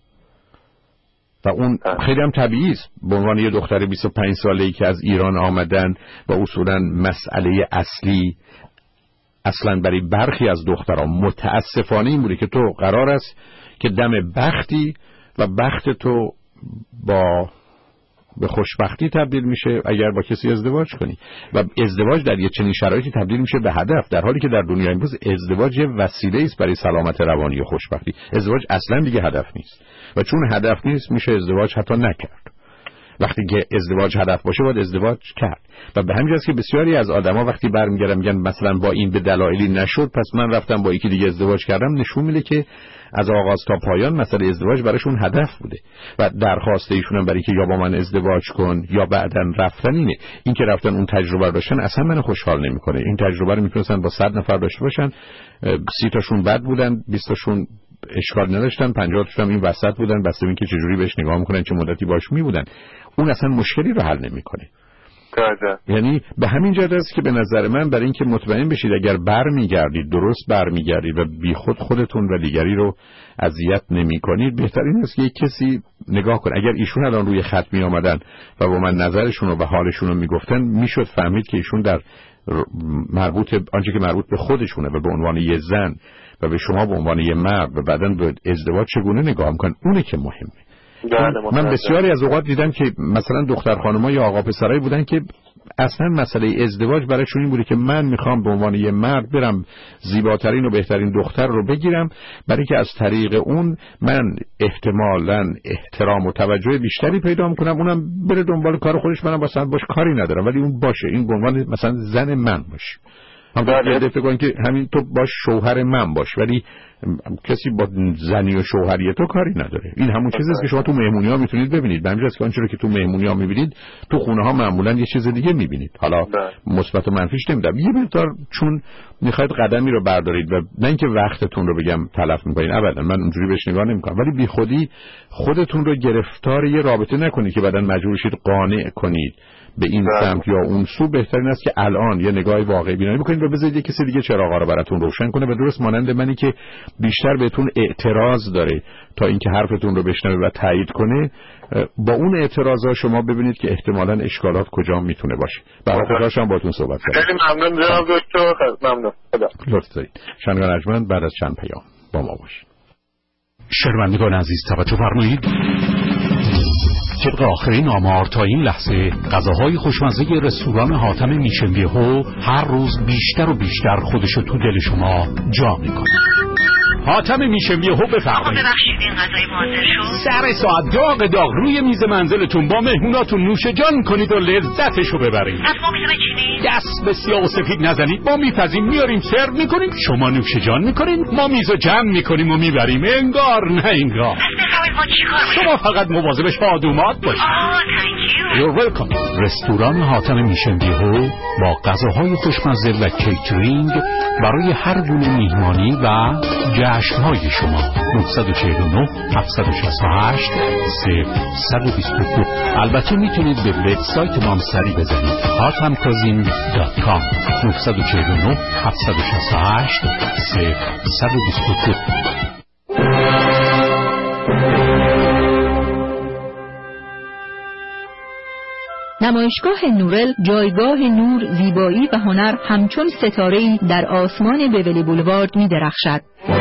و اون خیلی هم طبیعی است. به عنوان یه دختر 25 ساله‌ای که از ایران آمدن و اصولا مسئله اصلی اصلا برای برخی از دختران متاسفانه این بوده که تو قرار است که دم بختی و بخت تو به خوشبختی تبدیل میشه اگر با کسی ازدواج کنی و ازدواج در یه چنین شرایطی تبدیل میشه به هدف، در حالی که در دنیای امروز ازدواج یه وسیله است برای سلامت روانی و خوشبختی. ازدواج اصلا دیگه هدف نیست و چون هدف نیست میشه ازدواج حتی نکرد. وقتی که ازدواج هدف باشه باید ازدواج کرد و به همین جاست که بسیاری از آدما وقتی برمیگردن میگن مثلا با این به دلایلی نشد پس من رفتم با یکی دیگه ازدواج کردم، نشون میده که از آغاز تا پایان مسئله ازدواج براشون هدف بوده و درخواست ایشون هم برای که یا با من ازدواج کن یا بعدن رفتن اینه. این که رفتن اون تجربه رو داشتن اصلا منو خوشحال نمیکنه. این تجربه رو میتونستن با 100 نفر داشته باشن، 30 تاشون بد بودن، 20 تاشون اشکال نداشتن، 50 تاشون این وسط بودن، بسته اینکه چه جوری بهش نگاه میکنن، چه مدتی باش میبودن. اون اصلا مشکلی رو حل نمیکنه. یعنی به همین جهت است که به نظر من برای اینکه مطمئن بشید اگر برمیگردید درست برمیگردید و بی خودتون و دیگری رو اذیت نمیکنید، بهترین است که یک کسی نگاه کنه. اگر ایشون الان روی خط می آمدن و با من نظرشون رو و حالشون رو میگفتن میشد فهمید که ایشون در آنچه که مربوط به خودشونه و به عنوان یه زن و به شما به عنوان یه مرد و بعداً به ازدواج چگونه نگاه میکنن، اونه که مهمه. من بسیاری از اوقات دیدم که مثلا دختر خانم‌ها یا آقا پسرایی بودن که اصلا مسئله ازدواج برایشون این بوده که من میخوام به عنوان یه مرد برم زیباترین و بهترین دختر رو بگیرم برای که از طریق اون من احتمالاً احترام و توجه بیشتری پیدا میکنم، اونم بره دنبال کار خودش، منم مثلا باش کاری ندارم ولی اون باشه، این به عنوان مثلا زن من باشه. هم باید فکر کنید که همین تو باش شوهر من باش، ولی کسی با زنی و شوهری تو کاری نداره. این همون چیزیه که شما تو مهمونی‌ها میتونید ببینید. به همین جاست که آنچه رو که تو مهمونی‌ها میبینید تو خونه‌ها معمولاً یه چیز دیگه میبینید. حالا مثبت و منفیش نمیدم، یه مقدار چون میخواید قدمی رو بردارید و نه اینکه وقتتون رو بگم تلف میکنید، ابدا من اونجوری بهش نگاه نمیکنم، ولی بی خودی خودتون رو گرفتار یه رابطه نکنید که بعداً مجبور شید قانع کنید به این سمت یا اون سو. بهترین است که الان یه نگاه واقعی بینانه بکنید و بذارید کسی دیگه چراغا رو براتون روشن کنه و درست مانند منی که بیشتر بهتون اعتراض داره تا اینکه حرفتون رو بشنوه و تایید کنه، با اون اعتراضا شما ببینید که احتمالاً اشکالات کجا میتونه باشه. برای خودش هم باهاتون صحبت کنم. خیلی ممنون جناب دکتر، ممنون. خدا. لطف دارید. شنگان ارجمند بعد از چند پیام با ما باشید. شنوندگان عزیز توجه فرمایید. طبق آخرین آمار تا این لحظه غذاهای خوشمزه رستوران حاتم میشنبیهو هر روز بیشتر و بیشتر خودشو تو دل شما جا میکنه. حاتم میشم یهو بفرمایید. ببخشید این غذای حاضر شد؟ سر ساعت داغ روی میز منزلتون با مهموناتون نوش جان کنید و لذتشو ببرید. از ما میزنه چینی؟ دست به سیاه و سفید نزنید. ما میپزیم میاریم سرو میکنیم، شما نوش جان میکنین، ما میزو جمع میکنیم و میبریم. انگار نه انگار. شما فقط مواظبش آدومات باشید. You're welcome. رستوران حاتم میشم یهو با غذاهای خوشمزه و کیترینگ برای هر گونه میهمانی و جشن‌های شما. 949 768 0122. البته میتونید به وبسایت ما سری بزنید hatamcuisine.com. 949 768 0122. نمایشگاه نورل جایگاه نور، زیبایی و هنر همچون ستاره‌ای در آسمان بیولی بولوارد می‌درخشد.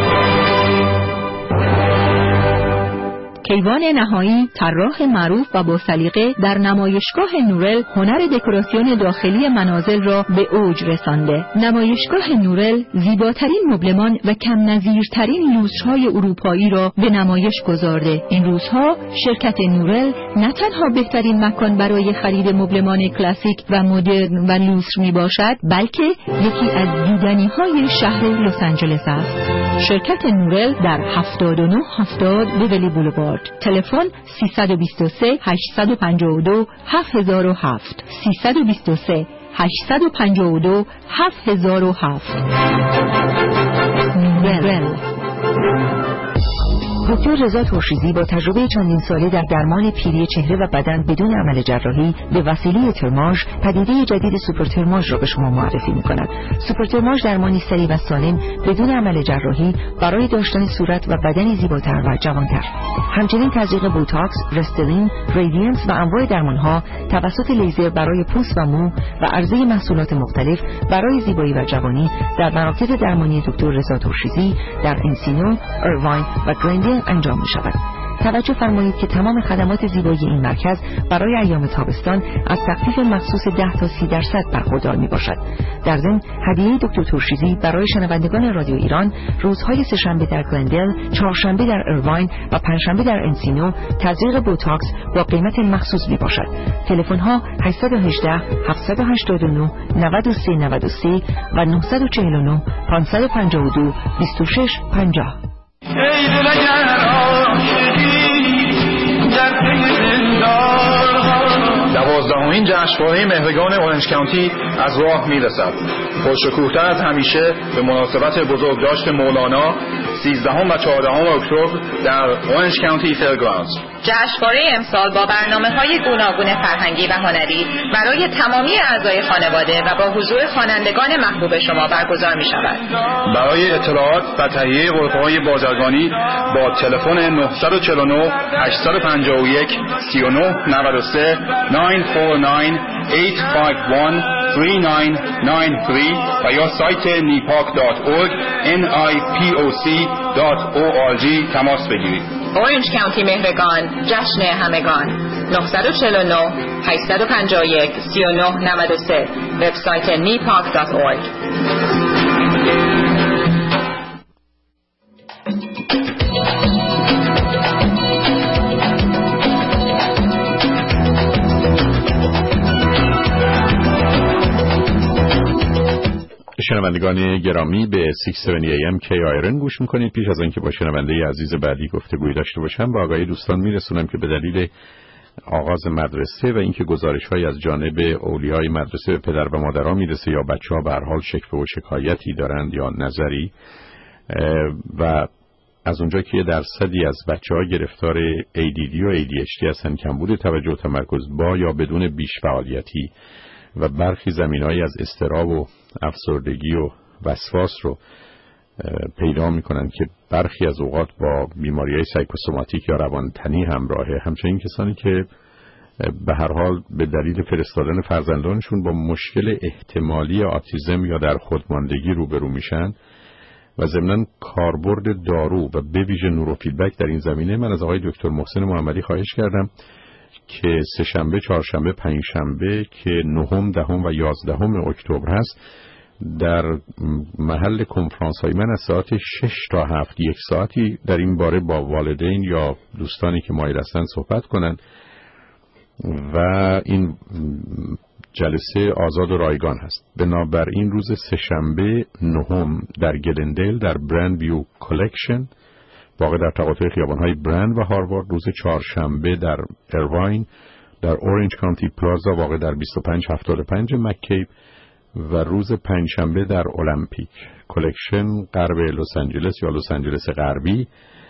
کیوان نهایی، طراح معروف و با سلیقه، در نمایشگاه نورل هنر دکوراسیون داخلی منازل را به اوج رسانده. نمایشگاه نورل زیباترین مبلمان و کم نظیرترین لوسترهای اروپایی را به نمایش گذارده. این روزها شرکت نورل نه تنها بهترین مکان برای خرید مبلمان کلاسیک و مدرن و لوستر می باشد، بلکه یکی از دیدنی‌های شهر لس آنجلس است. شرکت نورل در 7970 بیولی بولوارد. تلفن 323 852 7007 323 852 7007. نورل. دکتر رضا ترشیزی با تجربه چندین ساله در درمان پیری چهره و بدن بدون عمل جراحی به وسیله ترماژ پدیده جدید سوپر ترماژ را به شما معرفی می‌کند. سوپر ترماژ درمانی سریع و سالم بدون عمل جراحی برای داشتن صورت و بدنی زیباتر و جوانتر. همچنین تزریق بوتاکس، رستلین، رادینس و انواع درمانها توسط لیزر برای پوست و مو و عرضه محصولات مختلف برای زیبایی و جوانی در مراکز درمانی دکتر رضا ترشیزی در انسینو، ایرواین و گرندل انجام می شود. توجه فرمایید که تمام خدمات زیبایی این مرکز برای ایام تابستان از تخفیف مخصوص 10 تا 30% برخوردار می باشد. در ضمن هدیه دکتر ترشیزی برای شنوندگان رادیو ایران روزهای سه‌شنبه در گلندل، چهارشنبه در ایرواین و پنجشنبه در انسینو تزریق بوتاکس با قیمت مخصوص می باشد. تلفن ها 818 789 93 93 و 949 552 26 50. ای دل اگر عاشقی در پی دلدارها. 12مین جشنواره مهرگان اورنج کانتی از راه میرسد. پرشکوه‌تر از همیشه به مناسبت بزرگداشت مولانا 13 و 14 اکتبر در اورنج کانتی فیرگراندز. جشنواره امسال با برنامه‌های گوناگون فرهنگی و هنری برای تمامی اعضای خانواده و با حضور خوانندگان محبوب شما برگزار می‌شود. برای اطلاعات و تهیه غرفه‌های بازرگانی با تلفن 949 851 3993 949 851 3993 و یا سایت nipoc.org nipoc.org تماس بگیرید. اورنج کانتی مهرگان، جشن همگان. 949 851 3993 وبسایت nipoc.org. شنوندگان گرامی به 670 AM KIRN گوش میکنید. پیش از اینکه با شنونده عزیز بعدی گفتگوی داشته باشم با آقای دوستان میرسونم که به دلیل آغاز مدرسه و اینکه گزارش‌های از جانب اولیای مدرسه به پدر و مادرها میرسه یا بچه‌ها به هر حال شکوه و شکایتی دارند یا نظری و از اونجا که درصدی از بچه‌ها گرفتار ADD و ADHD هستن، کمبود توجه و تمرکز با یا بدون بیش فعالیتی و برخی زمینه‌ای از اضطراب و افسردگی و وسواس رو پیدا می‌کنن که برخی از اوقات با بیماری‌های سایکوسوماتیک یا روانتنی همراهه. همچنین کسانی که به هر حال به دلیل فرستادن فرزندانشون با مشکل احتمالی آتیزم یا در خودماندگی روبرو میشن و ضمناً کاربرد دارو و به ویژه نوروفیدبک در این زمینه. من از آقای دکتر محسن محمدی خواهش کردم که سه‌شنبه، چهارشنبه، پنجشنبه که 9، 10 و 11 اکتبر هست در محل کنفرانس های من از ساعت 6 تا 7 یک ساعتی در این باره با والدین یا دوستانی که مایل هستند صحبت کنن و این جلسه آزاد و رایگان هست. بنابراین روز سه‌شنبه 9 در گلندیل در برند ویو کلکشن واقع در تقاطع خیابان‌های برند و هاروارد، روز چهارشنبه در ایرواین در اورنج کانتی پلازا واقع در 2575 مک‌کیپ و روز پنجشنبه در المپیک کلکشن غرب لس آنجلس یا لس آنجلس غربی.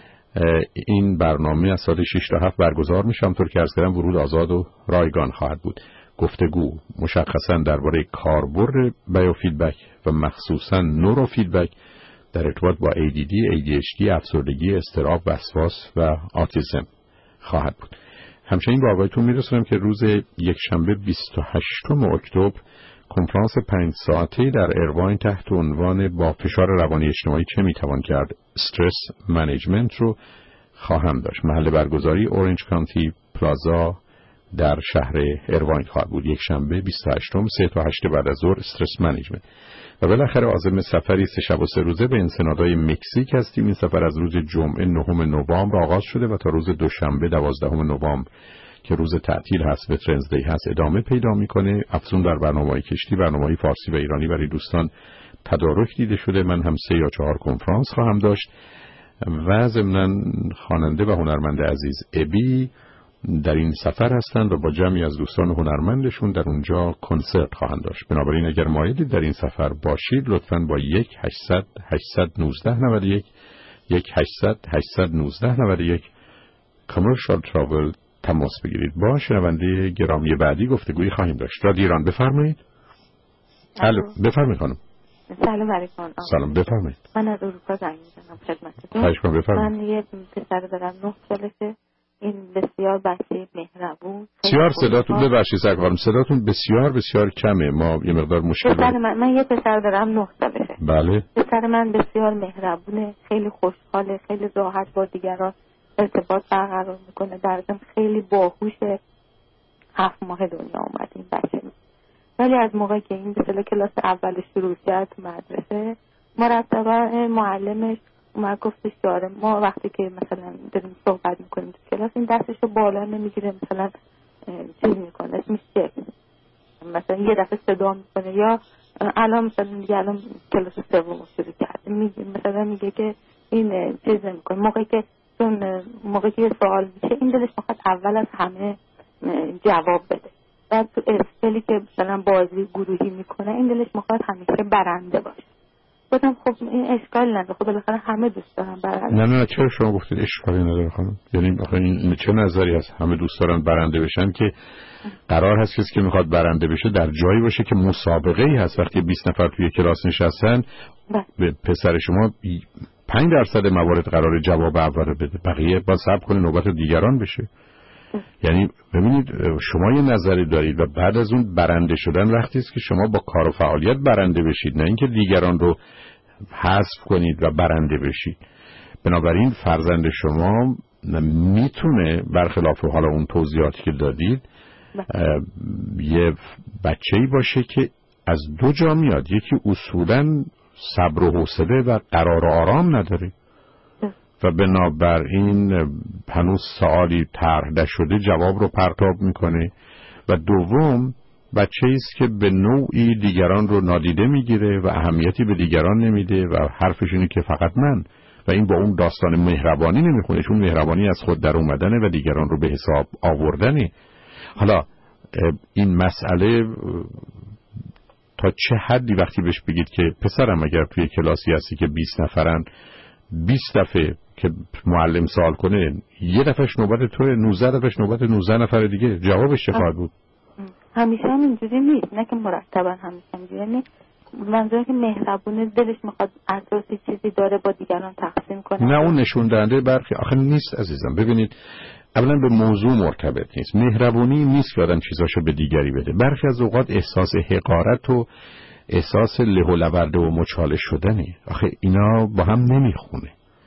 این برنامه از ساعت 6 تا 7 برگزار میشه. همونطور که عرض کردم ورود آزاد و رایگان خواهد بود. گفتگو مشخصا درباره کاربرد بیوفیدبک و مخصوصا نوروفیدبک در ارتباط با ADD، ADHD، افسردگی، اضطراب، وسواس و آتیسم خواهد بود. همچنین با آگاهیتون میرسونم که روز یکشنبه 28 اکتبر کنفرانس 5 ساعته در ایرواین تحت عنوان با فشار روانی اجتماعی چه میتوان کرد، استرس منیجمنت رو خواهم داشت. محل برگزاری اورنج کانتی پلازا در شهر ایرواین خواهد بود. یک شنبه 28 3 تا 8 بعد از ظهر استرس منیجمنت. و بالاخره عازم سفری 3 شب و 3 روزه به انسنادای مکزیک هستیم. این سفر از روز جمعه 9 نوامبر آغاز شده و تا روز دوشنبه 12 نوامبر که روز تعطیل هست و ترنزدی هست ادامه پیدا میکنه. افزون بر برنامه‌های کشتی، برنامه‌های فارسی و ایرانی برای دوستان تدارک دیده شده. من هم 3 یا 4 کنفرانس خواهم داشت و ضمناً خواننده و هنرمند عزیز ابی در این سفر هستند و با جمعی از دوستان هنرمندشون در اونجا کنسرت خواهند داشت. بنابراین اگر مایلید در این سفر باشید لطفاً با 1-800-819-91 1-800-819-91 کامرشال تراول تماس بگیرید. با شنونده گرامی بعدی گفتگویی خواهیم داشت. رادیو ایران بفرمایید. الو بفرمایید خانم. سلام علیکم. سلام بفرمایید. من از اروپا زنگ می‌زنم خدمتتون. خواهش می‌کنم بفرمایید. من یه پسر دارم 9 سالشه. این بسیار بچه مهربون. بسیار صداتون ببخشید خانم، صداتون بسیار بسیار کمه. ما یه مقدار مشکل داریم. من یه پسر دارم 9 سالشه. بله. پسر من بسیار مهربونه، خیلی خوشحاله، خیلی راحت با دیگران ارتباط برقرار میکنه. در ضمن خیلی باهوشه. 7 ماه دنیا اومد این بچه. ولی از موقعی که این به کلاس اول شروع کرد تو مدرسه، مرتبا معلمش اومد گفتش داره ما وقتی که مثلا داریم صحبت میکنیم تو کلاس این دستشو بالا نمیگیره، مثلا چیز میکنه اسمش چک، مثلا یه دفعه صدا میکنه یا الان مثلا دیگه الان کلاس سوم شروع کرده میگه مثلا میگه که این چیز نمیکنه. موقعی که سوال میشه این دلش میخواد اول از همه جواب بده. بعد تو اسپلی که مثلا بازی گروهی میکنه این دلش میخواد همیشه برنده باشه. گفتم خب این اشکال نداره، خب بالاخره همه دوست دارن برنده. نه چرا شما گفتید اشکالی نداره خانم؟ یعنی آخه این چه نظری هست؟ همه دوست دارن برنده بشن که قرار هست کسی که میخواد برنده بشه در جایی باشه که مسابقه ای هست. وقتی 20 نفر توی کلاس نشستن به پسر شما 5% موارد قرار جواب اول بده، بقیه با صبر کنه نوبت دیگران بشه. یعنی ببینید شما یه نظری دارید و بعد از اون برنده شدن وقتی است که شما با کار و فعالیت برنده بشید، نه اینکه دیگران رو حذف کنید و برنده بشید. بنابراین فرزند شما میتونه برخلاف حالا اون توضیحاتی که دادید یه بچه‌ای باشه که از دو جا میاد. یکی اصولاً صبر و حوصله و قرار و آرام نداره و بنابراین هنوز سوالی طرح نشده جواب رو پرتاب میکنه، و دوم بچه‌ای است که به نوعی دیگران رو نادیده میگیره و اهمیتی به دیگران نمیده و حرفش اینه که فقط من، و این با اون داستان مهربانی نمیخونه، چون مهربانی از خود در اومدنه و دیگران رو به حساب آوردنه. حالا این مسئله تا چه حدی وقتی بهش بگید که پسرم اگر توی کلاسی هستی که 20 نفرن 20 دفعه که معلم سوال کنه یه دفعهش نوبت توه، 19 دفعهش نوبت 19 نفر دیگه، جوابش چه خواهد بود؟ همیشه هم اینجوری نیست، نه که مرتبا همیشه اینجوری نیست. منظورم که مهربونه، دلش میخواد اساسی چیزی داره با دیگران تقسیم کنه. نه اون نشون دهنده برخی آخه نیست عزیزم. ببینید اولا به موضوع مرتبط نیست. مهربونی نیست که آدم چیزاشو به دیگری بده. برخی از اوقات احساس حقارت و احساس له و لورده و مچاله شدنه. آخه اینا با هم نمیخونه.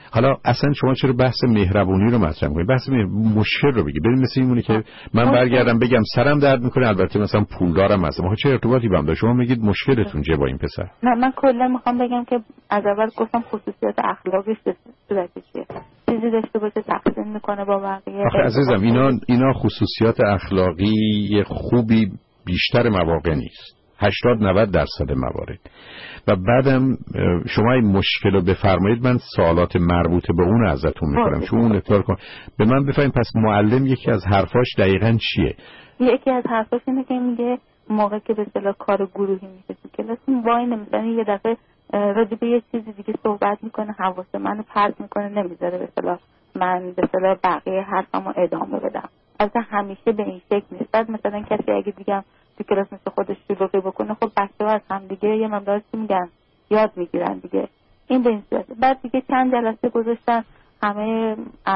حالا اصلا شما چرا بحث مهربونی رو مطرح می‌کنید؟ بحث مشکل رو بگید. ببین مثل اینونه که من برگردم بگم سرم درد میکنه، البته مثلا پولدارم هستم، آخه چه ارتباطی بهم داره؟ شما میگید مشکلتون چیه با این پسر؟ نه من کلا میخوام بگم که از اول گفتم خصوصیات اخلاقیش صورتش چیه، چیزی داشته باشه تقسیم میکنه با بقیه. آخه عزیزم اینا خصوصیات اخلاقی خوبی بیشتر مواقع نیست، 80-90% موارد. و بعدم شما این مشکل رو بفرمایید، من سوالات مربوطه به اون ازتون میکنم، شما اون اطلاع کن به من بفهمید. پس معلم یکی از حرفاش دقیقاً چیه؟ یکی از حرفاش اینه که میگه موقع که به اصطلاح کار گروهی میشه تو کلاس وای نمیزنه، یه دفعه راجع به یه چیزی دیگه صحبت میکنه، حواس منو پرت میکنه، نمیذاره به اصطلاح من به اصطلاح بقیه حرفمو ادامه بدم. اصلا همیشه به این شکل نیست. بعد مثلا کسی اگه دیگه تو کلاس مثل خودش شروع بکنه، خب بچه‌ها از هم دیگه یه مقدار میگن یاد میگیرن دیگه. این به این صورت. بعد دیگه چند جلسه گذاشتن، همه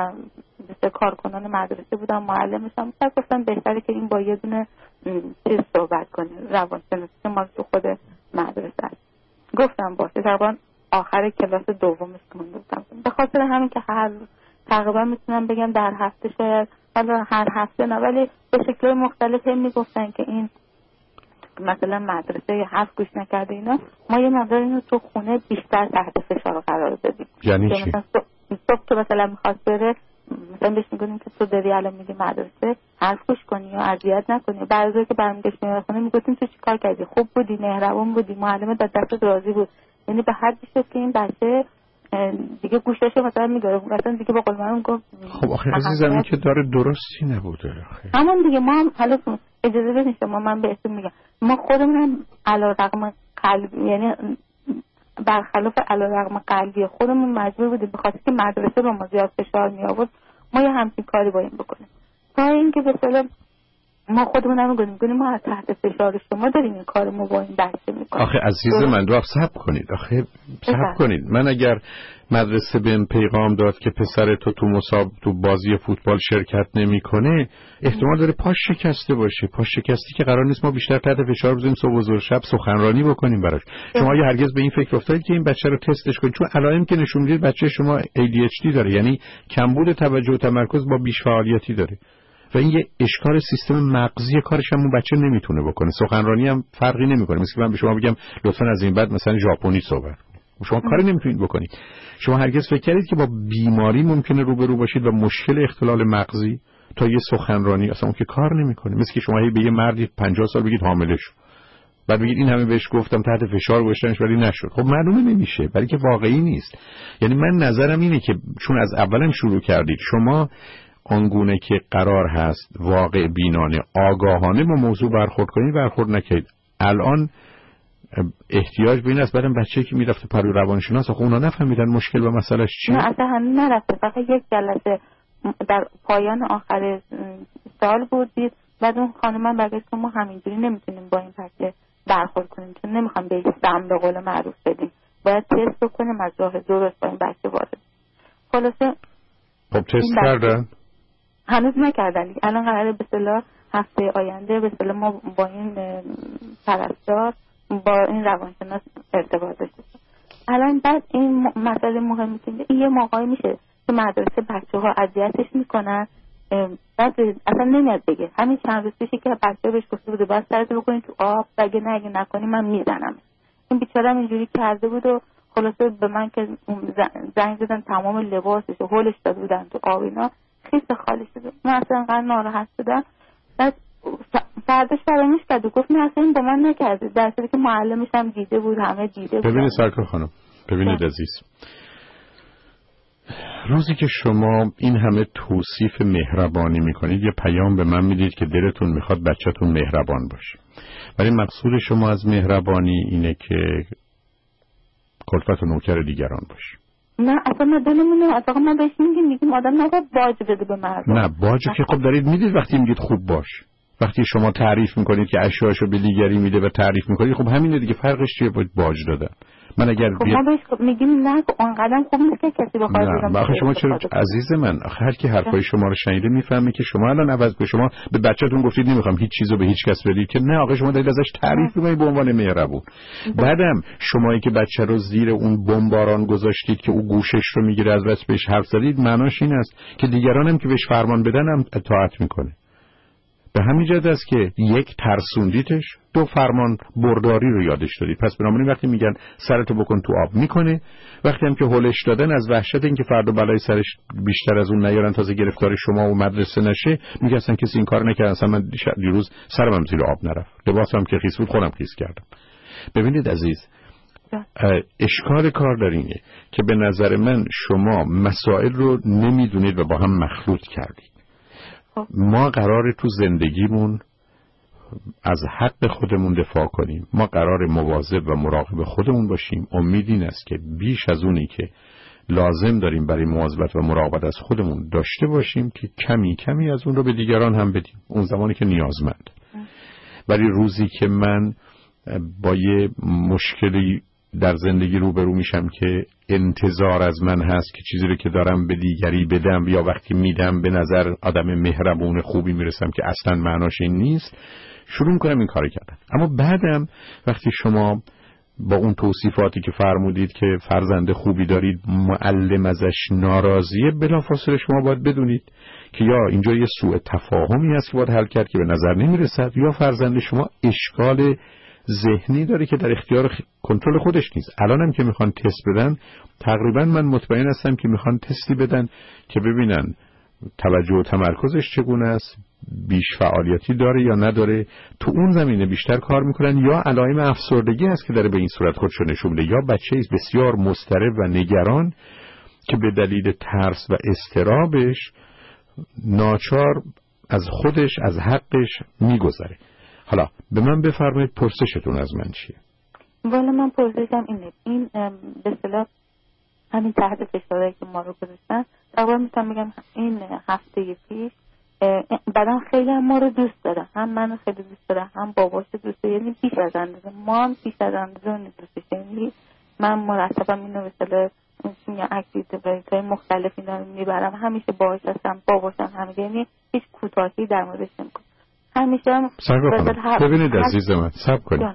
مثل کارکنان مدرسه بودن، معلمش هم گفتن بهتره که این با یه دونه چیز صحبت کنه، روانشناسی که مال تو خود مدرسه است. گفتم باشه. تقریبا آخر کلاس دومش گفتم به خاطر همین که هر تقریبا میتونم بگم در هفته، شاید حالا هر هفته نه ولی به شکل مختلف میگفتن که این مثلا مدرسه حرف گوش نکرده اینا، ما یه مقدار اینو تو خونه بیشتر تحت فشار قرار دادیم. یعنی چی؟ مثلا صبح که مثلا میخواست بره، مثلا بهش میگونیم که تو داری الان میگی مدرسه حرف گوش کنی یا اذیت نکنی. بعضی که برمیگشت میاد خونه میگفتیم تو چیکار کردی؟ خوب بودی، مهربون بودی، معلم در دستت راضی بود. یعنی به حدی شد که این بچه دیگه گوشش مثلا میگاره، مثلا دیگه با قول من گفت خب آخه عزیزم این که داره درستی نبوده. همون دیگه ما هم حالا اجازه بدین شما من بهتون میگم، ما خودمون علیرغم قلبی، یعنی برخلاف علیرغم قلبی خودمون مجبور بودیم به خاطر که مدرسه با ما زیاد فشار می آورد ما یه همچین کاری با این بکنیم. تا اینکه به اصطلاح ما خودمون هم گفتیم ما از تحت فشار شما داریم این کارو با این بچه میکنیم. آخه عزیز من دو صبر کنید، آخه صبر کنید. من اگر مدرسه بهم پیغام داد که پسر تو بازی فوتبال شرکت نمیکنه، احتمال داره پاش شکسته باشه. پاش شکستی که قرار نیست ما بیشتر تحت فشار بذاریم، صبح و ظهر شب سخنرانی بکنیم براش. شما یا هرگز به این فکر افتادید که این بچه رو تستش کنید؟ چون علائمی که نشون میده بچه شما ADHD داره، یعنی کمبود توجه و تمرکز با بیش فعالیتی داره. و این یه اشکال سیستم مغزی، کارش هم اون بچه نمیتونه بکنه. سخنرانی هم فرقی نمیکنه. مثل من به شما بگم لطفاً از این بعد مثلا ژاپنی صحبت کنید، شما کاری نمیتونید بکنید. شما هرگز فکر کردید که با بیماری ممکنه روبرو باشید و مشکل اختلال مغزی تا یه سخنرانی اصلا اون که کار نمیکنه؟ مثل که شما به یه مردی 50 سال بگید حامله شو، بعد بگید این همه بهش گفتم تحت فشار گذاشتنش ولی نشد. خب معلومه نمیشه، برای که واقعی نیست. یعنی من نظرم اینه که چون از اولم شروع کردید، شما آنگونه که قرار هست واقع بینانه آگاهانه با موضوع برخورد کنید برخورد نکردید. الان احتیاج به این است بعدم بچه‌ای که میرفته پرو روانشناس خب اونا نفهمیدن مشکل و مسئلهش چیه. نه اصلا هنوز نرفته، فقط یک جلسه در پایان آخر سال بود دید. بعد اون خانم برگشت که ما همینجوری نمیتونیم با این بچه برخورد کنیم، چون نمیخوام به سم به قول معروف بدیم، باید تست بکنیم از راه درست با این بچه وارد. خلاصه خب تست کردن؟ هنوز نکردن. الان قراره به اصطلاح هفته آینده به اصطلاح ما با این پرستار با این روانشناس ارتباط داشته. الان بعد این مسئله مهمی که این یه موقعی میشه که مدرسه بچه‌ها اذیتش میکنن، بعد اصلا نمیاد بگه. همین چند روز پیشی که بچه‌ها بهش گفته بوده باید سرتو بکنی تو آب، اگه نکنی من میزنم. این بیچاره اینجوری کرده بود و خلاصه به من که زنگ زدن تمام لباسش و هولش داده بودن تو آب، اینا خیس خالی شده. من اصلا انقدر ناراحت شدم. بعد فرداش فراموش کرد و گفت نه اصلا این با من نکرده، در صورتی که معلمش هم دیده بود، همه دیده بود. ببینید سرکار خانم، ببینید عزیز، روزی که شما این همه توصیف مهربانی میکنید یه پیام به من میدید که دلتون میخواد بچه‌تون مهربان باشه، ولی مقصود شما از مهربانی اینه که کلفت و نوکر دیگران باشه. نه اصلا دلمون اصلا ما بهش میگیم آدم نباید باج بده به مردم. نه باج که خب دارید میدید وقتی میگید خوب باش. وقتی شما تعریف میکنید که اشیاشو به دیگری میده و تعریف میکنید، خب همینه دیگه. فرقش چیه با باج دادن؟ من اگر ما بهش میگیم نه اونقدر خوب نیست که کسی بخواد نه آخه شما چرا عزیز من هر کی حرفای شما رو شنیده میفهمه که شما الان عوض به شما به بچه‌تون گفتید نمیخوام هیچ چیزو به هیچ کس بدید که نه آقا شما دارید ازش تعریف می‌کنید به عنوان مهربون. بعدم شمایی که بچه رو زیر اون بمباران گذاشتید که او گوشش رو میگیره از بس بهش حرف زدید معناش این است که دیگران هم که بهش فرمان بدن هم اطاعت میکنه. به همین جهت است که یک ترسوندیدش، دو فرمان برداری رو یادش دادید. پس بنابراین وقتی میگن سرتو بکن تو آب میکنه، وقتی هم که هولش دادن از وحشت اینکه فردا بلای سرش بیشتر از اون نیارن تازه گرفتار شما و مدرسه نشه میگه اصلا کسی این کار نکرد، اصلا من دیروز سرم زیر آب نرفت، لباسم که خیس بود خودم خیس کردم. ببینید عزیز، اشکال کار در اینه که به نظر من شما مسائل رو نمیدونید و با هم مخلوط کردید. ما قراره تو زندگیمون از حق خودمون دفاع کنیم، ما قراره مواظب و مراقب خودمون باشیم. امید این است که بیش از اونی که لازم داریم برای مواظبت و مراقبت از خودمون داشته باشیم که کمی کمی از اون رو به دیگران هم بدیم اون زمانی که نیازمند. ولی روزی که من با یه مشکلی در زندگی روبرو میشم که انتظار از من هست که چیزی رو که دارم به دیگری بدم یا وقتی میدم به نظر آدم مهربون خوبی میرسم که اصلا معناش این نیست، شروع میکنم این کار کردن. اما بعدم وقتی شما با اون توصیفاتی که فرمودید که فرزند خوبی دارید معلم ازش ناراضیه، بلافاصله شما باید بدونید که یا اینجا یه سوء تفاهمی هست که باید حل کرد که به نظر نمیرسد، یا فرزند شما اشکال ذهنی داره که در اختیار کنترل خودش نیست. الانم که میخوان تست بدن تقریبا من مطمئن هستم که میخوان تستی بدن که ببینن توجه و تمرکزش چگونه است، بیش فعالیتی داره یا نداره، تو اون زمینه بیشتر کار میکنن، یا علائم افسردگی هست که داره به این صورت خودشو نشون میده، یا بچه ایست بسیار مضطرب و نگران که به دلیل ترس و اضطرابش ناچار از خودش از حقش میگذره. حالا به من بفرمایید پرسشتون از من چیه؟ والا من پرسشم اینه، این به اصطلاح همین تحت فشاری که ما رو گذاشتن، اول میتونم بگم این هفته پیش بعدم خیلی هم ما رو دوست داره، هم منو خیلی دوست داره هم باباش دوست داره، یعنی بیش از اندازه، ما هم بیش از اندازه اون دوستش. یعنی من مرتبا اینو به اصطلاح یا اکتیویتی‌های مختلفی دارم میبرم، همیشه باهاش هستم، باباشم همه، یعنی هیچ کوتاهی در موردش نمیکنم. همیشه ببینید عزیز من صبر کنید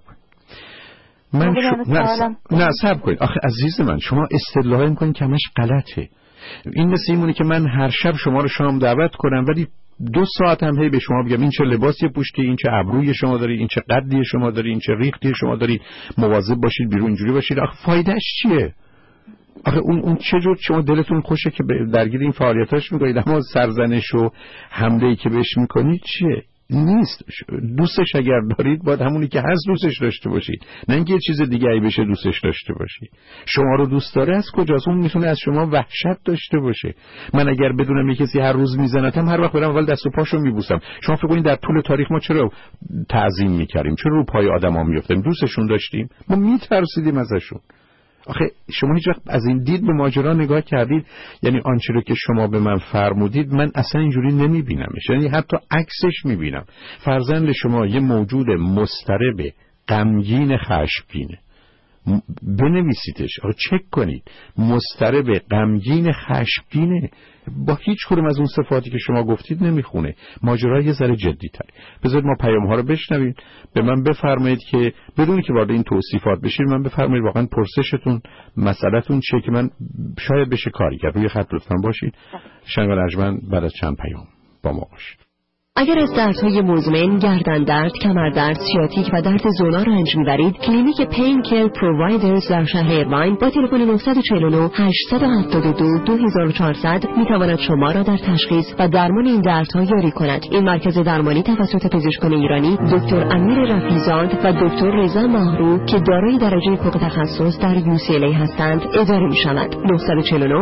من نه صبر کنید. آخه عزیز من شما استدلال میکنید که همش غلطه. این مثل اینونه که من هر شب شما رو شام دعوت کنم ولی 2 ساعت هم هی به شما بگم این چه لباسی پوشیدی، این چه ابروی شما داری، این چه قدی شما داری، این چه ریختی شما داری، مواظب باشید بیرون اینجوری باشید. آخه فایدهش چیه؟ آخه اون چه جور شما دلتون خوشه که درگیر این فعالیتاش میکنید، اما سرزنش و حمله‌ای که بهش میکنید چیه؟ نیست. دوستش اگر دارید باید همونی که هست دوستش داشته باشید، نه اینکه یه چیز دیگه ای بشه دوستش داشته باشید. شما رو دوست داره از کجاست؟ اون میتونه از شما وحشت داشته باشه. من اگر بدونم یه کسی هر روز میزنتم هر وقت برم اول دست و پاشو میبوسم. شما فکر کنید در طول تاریخ ما چرا تعظیم میکردیم، چرا رو پای آدما میافتیم؟ دوستشون داشتیم، ما میترسیدیم ازشون. آخه شما هیچ وقت از این دید به ماجرا نگاه کردید؟ یعنی آنچه رو که شما به من فرمودید من اصلا اینجوری نمیبینمش، یعنی حتی عکسش میبینم. فرزند شما یه موجود مضطرب، غمگین، خشمگینه. بنویسیدش، چک کنید. مضطرب، غمگین، خشمگینه، با هیچ کدوم از اون صفاتی که شما گفتید نمیخونه. ماجرا یه ذره جدی تره. بذارید ما پیام ها رو بشنویم. به من بفرمایید که بدون که وارد این توصیفات بشید من بفرمایید واقعا پرسشتون مسئله‌تون چیه که من شاید بشه کاری کرد. روی خط لطفاً باشید. شنوندگان ارجمند بعد از چند پیام با ما باشید. اگر از دردهای مزمن، گردن درد، کمر درد، سیاتیک و درد زونا رنج میبرید، کلینیک پین کیر پرووایدرز در شهر ایرواین با تلفن 949 872 2400 میتواند شما را در تشخیص و درمان این دردها یاری کند. این مرکز درمانی توسط پزشکان ایرانی دکتر امیر رفیزاد و دکتر رضا ماهرو که دارای درجه فوق تخصص در UCLA هستند اداره میشود. 949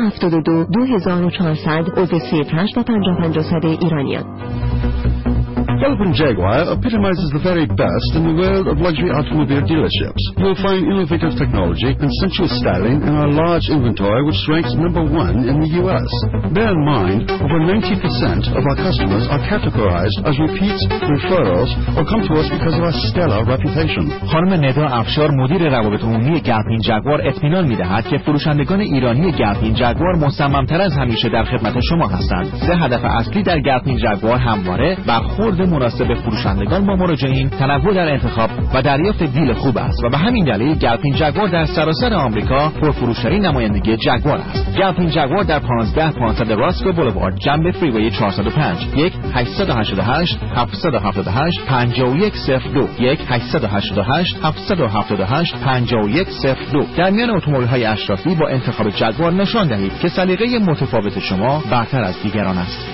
872 2400 عضو 08 و 55 ایرانیان. Gallopin Jaguar epitomizes the very best in the world of luxury automobile dealerships. You'll find innovative technology and sensuous styling in our large inventory, which ranks #1 in the U.S. Bear in mind, over 90% of our customers are categorized as repeats, referrals, or come to us because of our stellar reputation. خانم ندا افشار مدیر روابط عمومی گلپین جگوار اطمینان می‌دهد که فروشندگان ایرانی گلپین جگوار مصمم‌تر از همیشه در خدمت شما هستند. سه هدف اصلی در گلپین جگوار همواره برخورد مناسب فروشندگان با مراجعین، تنوع در انتخاب و دریافت دیل خوب است و به همین دلیل گلپین جگوار در سراسر آمریکا پرفروشترین نمایندگی جگوار است. گلپین جگوار در 15500 راسکو بولوارد جنب فریوی 405 1-888 778 5102 1-888 778 5102. در میان اتومبیل‌های اشرافی با انتخاب جگوار نشان دهید که سلیقه متفاوت شما برتر از دیگران است.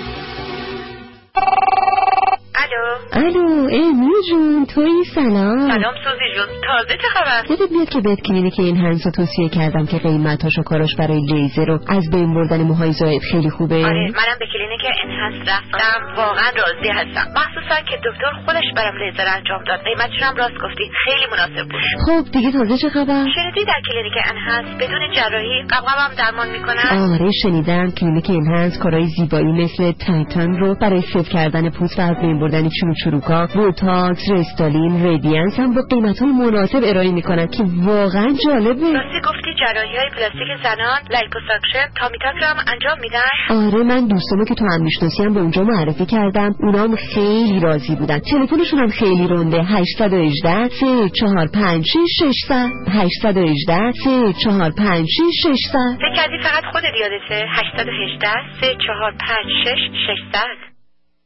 الو امیو جون، تویی؟ سلام. سلام سوزی جون، تازه چه خبر؟ یادت میاد که بهت کلینیک این هنسو توصیه کردم که قیمتاش و کاراش برای لیزر و از بین بردن موهای زائد خیلی خوبه؟ آره، منم به کلینیک این رفتم، واقعا راضی هستم، مخصوصا که دکتر خودش برام لیزر انجام داد. قیمتش هم راست گفتی خیلی مناسب بود. خب دیگه تازه چه خبر؟ شنیدی در کلینیک انهنس بدون جراحی قبقبم درمان میکنن؟ آره شنیدم. کلینیک انهنس کارهای زیبایی مثل تایتان رو برای سیو کردن پوست و از بین بردن چروکا، بوتاکس، رستالین، ریدینس هم با قیمت‌های مناسب ارائه میکنن که واقعا جالبه. راستی گفتی جراحی‌های پلاستیک زنان، لایپوساکشن، تامیتاک رو هم انجام میدن؟ آره من دوستامو که تو هم میشناسی هم به اونجا معرفی کردم، اونام خیلی راضی بودن. تلفنشون هم خیلی رونده، 818 3456 600 818 3456 600. فکر کردی فقط خودت یادته؟ 818 3456 600.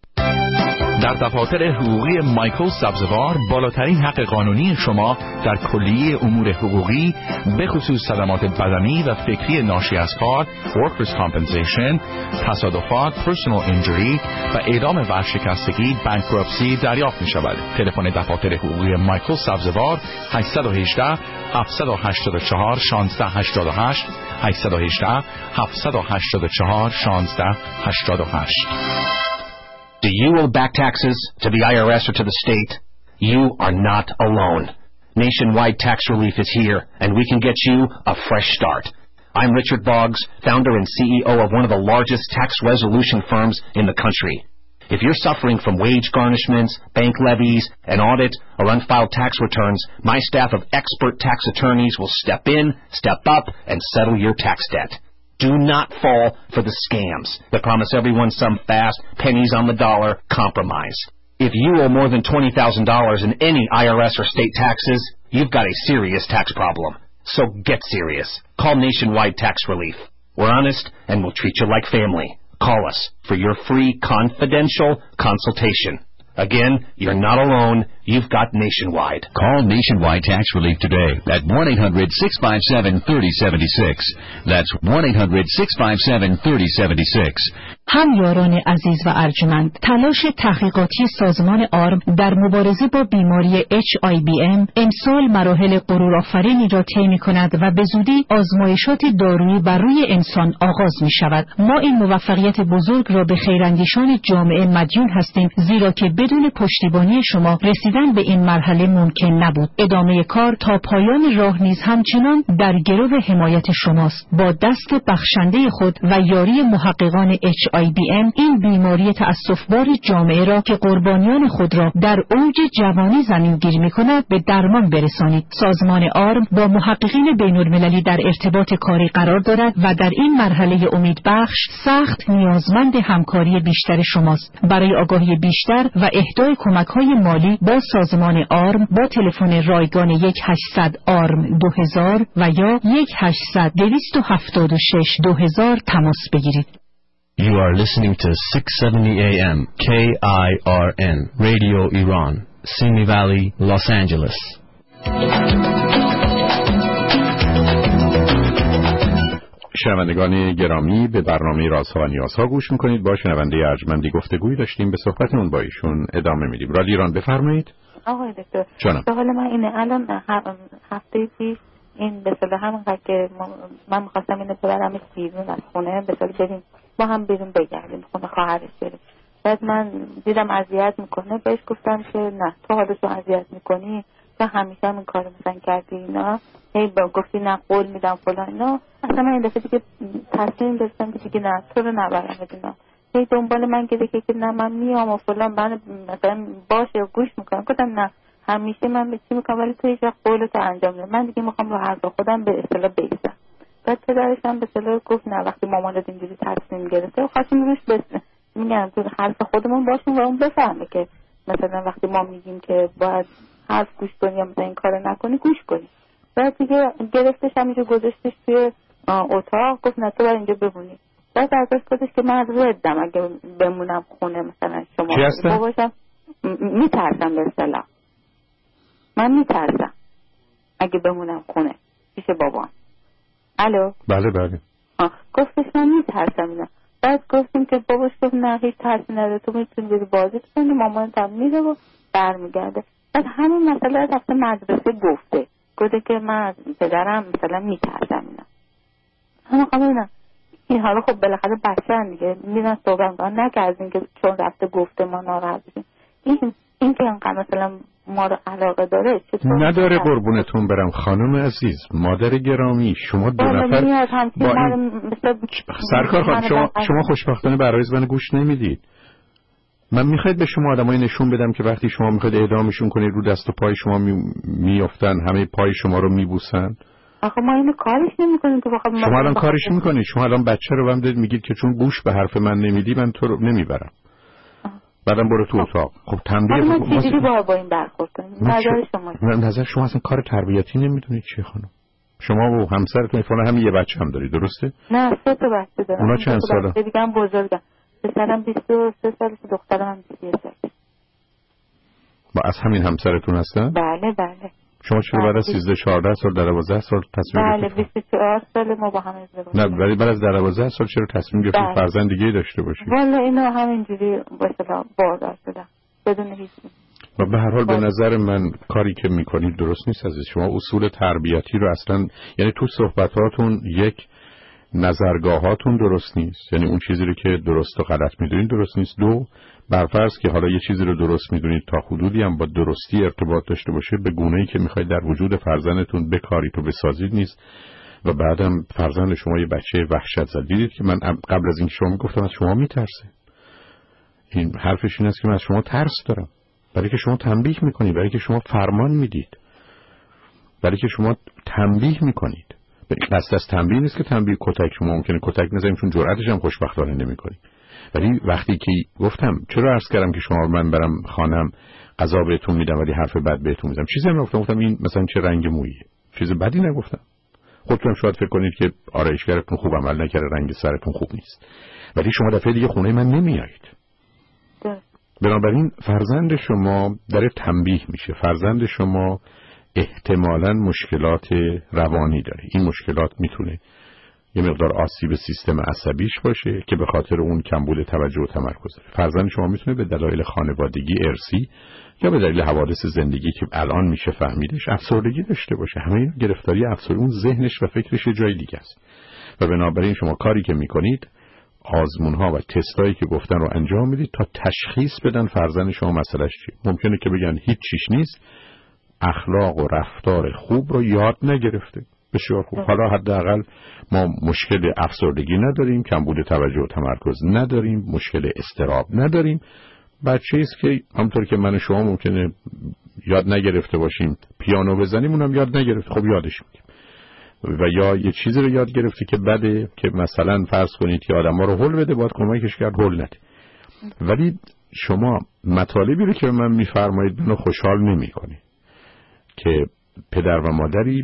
در دفاتر حقوقی مایکل سبزوار بالاترین حق قانونی شما در کلیه امور حقوقی به خصوص صدمات بدنی و فکری ناشی از کار، workers compensation، تصادفات، personal injury و اعدام ورشکستگی، bankruptcy دریافت می شود. تلفن دفاتر حقوقی مایکل سبزوار 818 784 1688 818 784 1688. Do you owe back taxes to the IRS or to the state? You are not alone. Nationwide Tax Relief is here, and we can get you a fresh start. I'm Richard Boggs, founder and CEO of one of the largest tax resolution firms in the country. If you're suffering from wage garnishments, bank levies, an audit, or unfiled tax returns, my staff of expert tax attorneys will step in, step up, and settle your tax debt. Do not fall for the scams that promise everyone some fast, pennies on the dollar compromise. If you owe more than $20,000 in any IRS or state taxes, you've got a serious tax problem. So get serious. Call Nationwide Tax Relief. We're honest and we'll treat you like family. Call us for your free confidential consultation. Again, you're not alone. You've got Nationwide. Call Nationwide Tax Relief today at 1-800-657-3076. That's 1-800-657-3076. همیاران عزیز و ارجمند، تلاش تحقیقاتی سازمان آرم در مبارزه با بیماری HIBM امسال مراحل غرورآفرینی را طی می‌کند و به زودی آزمایشات دارویی بر روی انسان آغاز می‌شود. ما این موفقیت بزرگ را به خیراندیشان جامعه مدیون هستیم، زیرا که بدون پشتیبانی شما رسیدن به این مرحله ممکن نبود. ادامه کار تا پایان راه نیز همچنان در گرو حمایت شماست. با دست بخشنده خود و یاری محققان HIBM این بیماری تأسفبار جامعه را که قربانیان خود را در اوج جوانی زمینگیر می‌کند به درمان برسانید. سازمان آرم با محققین بین‌المللی در ارتباط کاری قرار دارد و در این مرحله امیدبخش سخت نیازمند همکاری بیشتر شماست. برای آگاهی بیشتر و اهدای کمک‌های مالی با سازمان آرم با تلفن رایگان 1-800-ARM 2000 و یا 1-800-276-2000 تماس بگیرید. You are listening to 670 AM KIRN Radio Iran, Simi Valley, Los Angeles. شنوندگان گرامی، به برنامه رازها و نیازها گوش میکنید. با شنونده ارجمندی گفتگویی داشتیم، به صحبتمون با ایشون ادامه میدیم. رادیو ایران، بفرمایید. آقای دکتر، جانم. سوال من اینه، الان هفته پیش این به صلاح همونقدر که من میخواستم اینو ببرمش بیرون از خونه، به صلاح بریم با هم بیرون بگردیم خونه خواهرش بریم، بعد من دیدم اذیت میکنه، بهش گفتم که نه تو حالشو اذیت میکنی، تو همیشه هم این کارو مثلا کردی اینا، هی گفتی نه قول میدم فلان اینا. اصلا من این دفعه دیگه تصمیم گرفتم که دیگه نه تو رو نبرم اینا. هی دنبال من که نه من میام و فلان، من مثلا باشه گوش میکنم. گفتم نه همیشه من به چی میکنم ولی تو هیچ وقت قولتو انجام نمیدی. من دیگه میخوام رو حرف خودم به اصطلاح بیستم. بعد پدرش هم به اصطلاح گفت نه وقتی مامانت اینجوری تصمیم گرفته خواستیم روش بسنه، میگم تو حرف خودمون باشیم و اون بفهمه که مثلا وقتی ما میگیم که باید حرف گوش کنی یا مثلا این کارو نکنی گوش کنی. بعد دیگه گرفتش همینجور گذاشتش توی اتاق، گفت نه تو باید اینجا بمونی. بعد ازش گفتش که من ردم اگه بمونم خونه مثلا شما باباشم میترسم به اصطلاح، من میترسم اگه بمونم خونه پیش بابام. الو بله بله. گفتش من میترسم اینا. بعد گفتیم که باباش گفت نه هیچ ترسی نداره، تو میتونی بری بازی کنی، مامانت هم میره و برمیگرده. بعد همین مسئله رو رفته مدرسه گفته که من پدرم مثلا میترسم اینا. همه قبولم این حالا خب بالاخره بچه هم دیگه میرن صحبت میکنن، نه که از اینکه چون رفته گفته ما ناراحت بشیم. این که اینقدر مثلا ما رو علاقه داره نداره. قربونتون برم خانم عزیز، مادر گرامی، شما دو نفر با این... سرکار خانم شما خوشبختانه برای من گوش نمیدید. من میخواید به شما آدمایی نشون بدم که وقتی شما میخواید اعدامشون کنید رو دست و پای شما میافتن، همه پای شما رو میبوسن. آخه ما اینو کارش نمیکنیم که بخوام. شما الان کارش میکنید. شما الان بچه رو هم دارید میگید که چون گوش به حرف من نمیدی من تو رو نمیبرم. بعدم برو تو اتاق. خب تنبیه ما چجوری با این برخورد کنیم؟ نظر شما نظر شما اصلا کار تربیتی نمیدونید چیه خانم. شما و همسرتون فعلا همین یه بچه هم دارید درسته؟ نه 3 تا بچه دارم. اونا چند ساله؟ دیگه هم بزرگم. پسرم 23 ساله، دخترم هم 21 ساله. با از همین همسرتون هستن؟ بله بله. شما چرا بعد از 13 14 سال 12 سال تصمیم گرفتید؟ بله 24 سال ما با هم ازدواج کردیم. نه ولی بعد از 12 سال چرا تصمیم گرفتید فرزند دیگه داشته باشید؟ والا اینا همینجوری مثلا باردار شدن بدون هیچ. و به هر حال به نظر من کاری که میکنید درست نیست. عزیز شما اصول تربیتی رو اصلا، یعنی تو صحبتاتون یک نظرگاهاتون درست نیست، یعنی اون چیزی رو که درست و غلط میدونید درست نیست. دو، برفرض که حالا یه چیزی رو درست میدونید تا حدودی هم با درستی ارتباط داشته باشه به گونه‌ای که میخواید در وجود فرزندتون بکارید و بسازید نیست. و بعدم فرزند شما یه بچه وحشت زده. دیدید که من قبل از این شما میگفتم از شما میترسه. این حرفش این است که من از شما ترس دارم، برای که شما تنبیه میکنید، برای که شما فرمان میدید، برای که شما تنبیه میکنید. قصد از تنبیه نیست که تنبیه کتک، شما ممکنه کتک نزنیم چون جرأتش هم خوشبختانه نمیکنید. ولی وقتی که گفتم چرا عرض کردم که شما من برم خانم غذا بهتون میدم ولی حرف بد بهتون میزنم، چیزی نگفتم این مثلا چه رنگ موییه، چیز بدی نگفتم. خودتون شاید فکر کنید که آرایشگرتون خوب عمل نکرده، رنگ سرتون خوب نیست، ولی شما دفعه دیگه خونه من نمیایید. بنابراین فرزند شما داره تنبیه میشه. فرزند شما احتمالاً مشکلات روانی داره. این مشکلات میتونه یه مقدار آسیب سیستم عصبیش باشه که به خاطر اون کمبود توجه و تمرکز داره. فرزند شما میتونه به دلایل خانوادگی ارثی یا به دلیل حوادث زندگی که الان میشه فهمیدش افسردگی داشته باشه. همه این گرفتاری افسردگی، اون ذهنش و فکرش یه جای دیگه است. و بنابراین شما کاری که میکنید آزمون‌ها و تستایی که گفتن رو انجام میدید تا تشخیص بدن فرزند شما مسئلهش چیه. ممکنه که بگن هیچ چیش نیست، اخلاق و رفتار خوب رو یاد نگرفته. بسیار خوب. حالا حداقل ما مشکل افسردگی نداریم، کمبود توجه و تمرکز نداریم، مشکل اضطراب نداریم. بچه‌ای است که همونطور که من و شما ممکنه یاد نگرفته باشیم پیانو بزنیم، اونم یاد نگرفته، خب یادش میدیم. و یا یه چیزی رو یاد گرفته که بده، که مثلا فرض کنید که آدم‌ها رو هول بده، باید کمکش کرد هول نده. ولی شما مطالبی رو که من میفرمایید منو خوشحال نمی‌کنه که پدر و مادری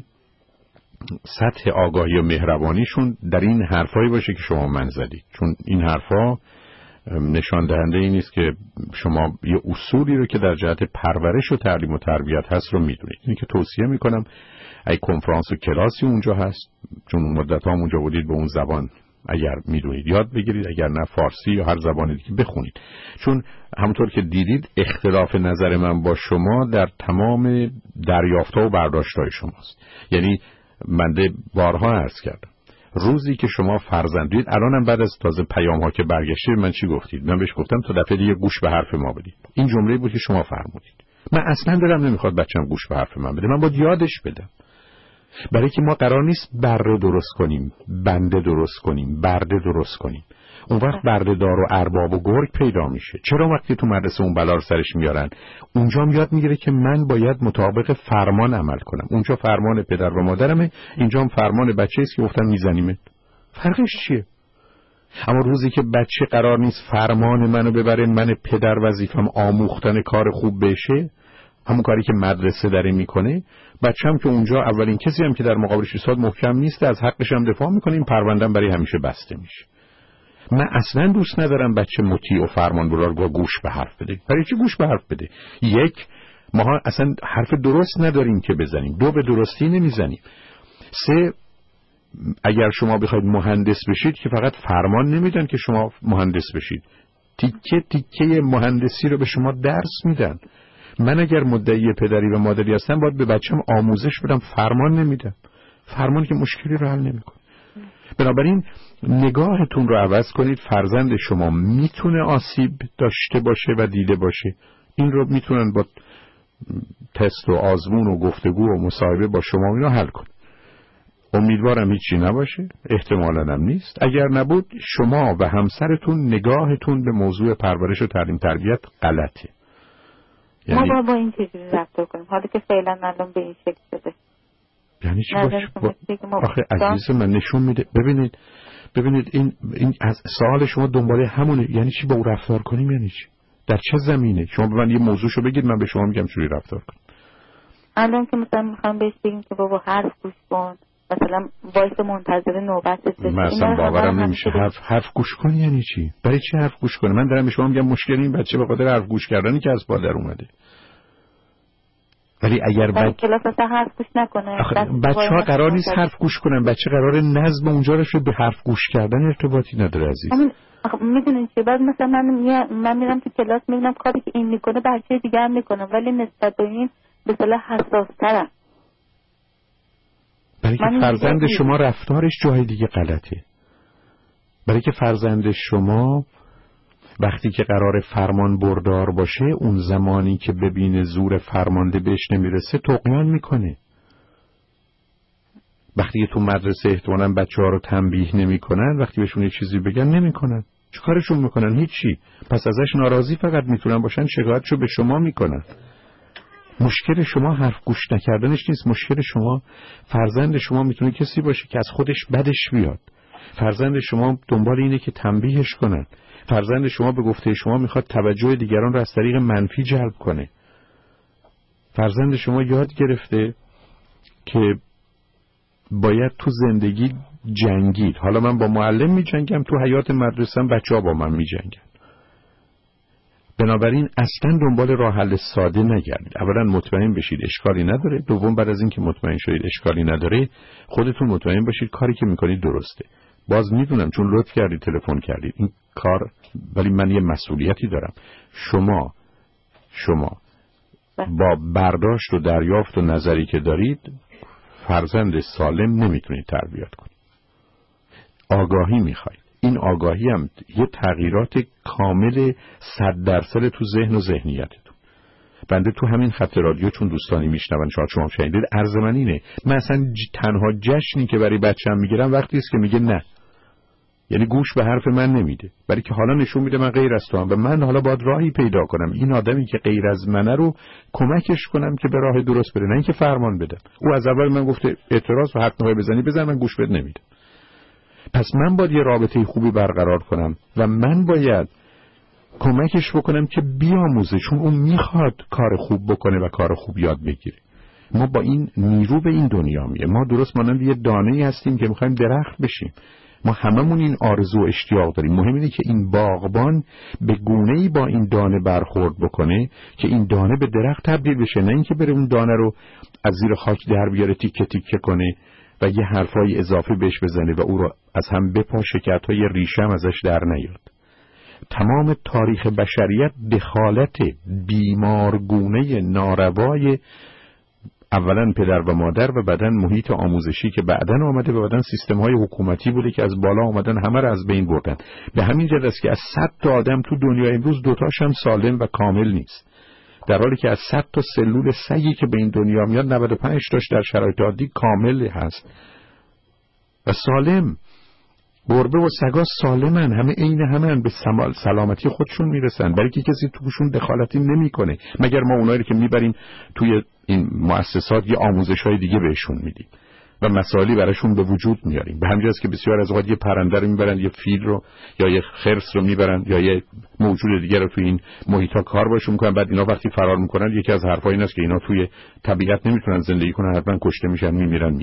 سطح آگاهی و مهربانیشون در این حرفایی باشه که شما من زدید. چون این حرفا نشان دهنده این نیست که شما یه اصولی رو که در جهت پرورش و تعلیم و تربیت هست رو میدونید. اینی که توصیه میکنم ای کنفرانس و کلاسی اونجا هست، چون مدت هم اونجا بودید، به اون زبان اگر میدونید یاد بگیرید، اگر نه فارسی یا هر زبانی دیگه بخونید. چون همونطور که دیدید اختلاف نظر من با شما در تمام دریافت‌ها و برداشت‌های شماست. یعنی من بارها عرض کردم روزی که شما فرزندید، الانم بعد از تازه پیام ها که برگشته من چی گفتید؟ من بهش گفتم تا دفعه دیگه گوش به حرف ما بدید. این جمله بود که شما فرمودید. من اصلا دلم نمیخواد بچه‌م گوش به حرف من بده، من باید یادش بدم. برای که ما قرار نیست بره درست کنیم، بنده درست کنیم، برده درست کنیم. اون وقت بردهدار و ارباب و گرگ پیدا میشه. چرا وقتی تو مدرسه اون بلا رو سرش میارن، اونجا یاد میگیره که من باید مطابق فرمان عمل کنم. اونجا فرمان پدر و مادرمه، اینجا هم فرمان بچه است که گفتن میزنیمت. فرقش چیه؟ اما روزی که بچه قرار نیست فرمان منو ببره، من پدر وظیفم آموختن کار خوب بشه، همون کاری که مدرسه داره میکنه، بچه‌م که اونجا اولین کسی هم که در مقابلش ایستاد محکم نیست، از حقش هم دفاع میکنه، این پرونده‌ام برای همیشه بسته میشه. من اصلا دوست ندارم بچه مطیع و فرمانبردار با گوش به حرف بده. برای چی گوش به حرف بده؟ یک، ما اصلا حرف درست نداریم که بزنیم. دو، به درستی نمیزنیم. سه، اگر شما بخواید مهندس بشید که فقط فرمان نمیدن که شما مهندس بشید، تیکه تیکه مهندسی رو به شما درس میدن. من اگر مدعی پدری و مادری هستم باید به بچه‌م آموزش بدم، فرمان نمیدم. فرمان که مشکلی رو حل نمیکنه. بنابراین نگاهتون رو عوض کنید. فرزند شما میتونه آسیب داشته باشه و دیده باشه، این رو میتونن با تست و آزمون و گفتگو و مصاحبه با شما اینو حل کنید. امیدوارم هیچی نباشه، احتمالاً هم نیست. اگر نبود شما و همسرتون نگاهتون به موضوع پرورش و تعلیم تربیت غلطه. یعنی ما با این چیزی رفتار کنیم حالا که فعلا الان به این شکل شده. یعنی چی باشه؟ آخه عزیز من نشون میده. ببینید این از سوال شما دنباله همونه. یعنی چی با او رفتار کنیم؟ یعنی چی؟ در چه زمینه؟ شما به من یه موضوعشو بگید، من به شما میگم چجوری رفتار کنیم. الان که مثلا میخوام بهش بگیم که بابا حرف گوش کن، مثلا وایس منتظر نوبتت بشی. من اصلا باورم نمیشه حرف گوش کنی یعنی چی؟ برای چی حرف گوش کنه؟ من دارم به شما میگم مشکل این بچه به خاطر حرف گوش کردنی که از پادر اومده. ولی اگر کلاس اصلا حرف گوش نکنه، بچه‌ها قرار نیست حرف گوش کنن. بچه قراره نظم اونجا رو به حرف گوش کردن ارتباطی نداره عزیز. میدونین چه؟ بعد مثلا من میرم تو کلاس میبینم کاری که این میکنه بچه دیگه هم میکنه، ولی نسبت به این به اصطلاح حساس‌ترم. برای که فرزند شما رفتارش جای دیگه غلطه. برای که فرزند شما وقتی که قرار فرمان بردار باشه، اون زمانی که ببینه زور فرمانده بهش نمیرسه طغیان میکنه. وقتی که تو مدرسه احتمالاً بچه‌ها رو تنبیه نمیکنن، وقتی بهشون یه چیزی بگن نمیکنن، چه کارشون میکنن؟ هیچی. پس ازش ناراضی فقط میتونن باشن، شکایتشو به شما میکنن. مشکل شما حرف گوش نکردنش نیست. مشکل شما فرزند شما میتونه کسی باشه که از خودش بدش بیاد. فرزند شما دنبال اینه که تنبیهش کنن. فرزند شما به گفته شما میخواد توجه دیگران رو از طریق منفی جلب کنه. فرزند شما یاد گرفته که باید تو زندگی جنگید. حالا من با معلم میجنگم، تو حیات مدرسه‌ام بچه‌ها با من میجنگن. بنابراین اصلا دنبال راه حل ساده نگردید. اولا مطمئن بشید اشکالی نداره. دوم بعد از اینکه مطمئن شدید اشکالی نداره، خودتون مطمئن باشید کاری که میکنید درسته. باز میدونم چون لطف کردید تلفن کردید این کار، ولی من یه مسئولیتی دارم. شما با برداشت و دریافت و نظری که دارید فرزند سالم نمیتونید تربیت کنید. آگاهی میخواید. این آگاهی هم یه تغییرات کامل 100% تو ذهن و ذهنیتتون. بنده تو همین خط رادیو چون دوستانی میشنون، شاید شما شنیدید، عرض من اینه، من اصلا تنها جشنی که برای بچه‌م میگیرم وقتی است که میگه نه، یعنی گوش به حرف من نمیده، برای که حالا نشون میده من غیر از تو هم و من حالا باید راهی پیدا کنم این آدمی که غیر از منه رو کمکش کنم که به راه درست بره، نه اینکه فرمان بدم. او از اول من گفته اعتراض و حرف نهای بزنی بزن، من گوش بد نمیدم. پس من باید یه رابطه خوبی برقرار کنم و من باید کمکش بکنم که بیاموزه، چون اون میخواد کار خوب بکنه و کار خوب یاد بگیره. ما با این نیرو به این دنیا میه. ما درست مانند یه دانه‌ای هستیم که میخوایم درخت بشیم. ما هممون این آرزو و اشتیاق داریم. مهم اینه که این باغبان به گونه‌ای با این دانه برخورد بکنه که این دانه به درخت تبدیل بشه، نه اینکه بره اون دانه رو از زیر خاک در بیاره تیکه تیکه کنه و یه حرفای اضافه بهش بزنه و او رو از هم بپاشه که حتی یه ریشه هم ازش در نیاد. تمام تاریخ بشریت دخالت بیمارگونه ناروای اولا پدر و مادر و بعدن محیط آموزشی که بعدن آمده و بعدن سیستم‌های حکومتی بوده که از بالا آمدن همه رو از بین بردن. به همین جهت است که از 100 تا آدم تو دنیا امروز 2 تاش هم سالم و کامل نیست، در حالی که از 100 تا سلول سگی که به این دنیا میاد 95 تاش در شرایط عادی کامل هست و سالم. گربه و سگا سالمن، همه عین همن، به سلامتی خودشون میرسن، برای که کسی توشون دخالتی نمیکنه، مگر ما اونایی که میبریم توی این مؤسسات یه آموزش‌های دیگه بهشون میدیم و مسائلی براشون به وجود میاریم. به همین جاست که بسیار از اوقات یه پرنده رو میبرن، یه فیل رو یا یه خرس رو میبرن یا یه موجود دیگه رو توی این محیطا کار باشون میکنن، بعد اینا وقتی فرار میکنن یکی از حرفا این است که اینا توی طبیعت نمیتونن زندگی کنن، حتما کشته میشن، میمیرن.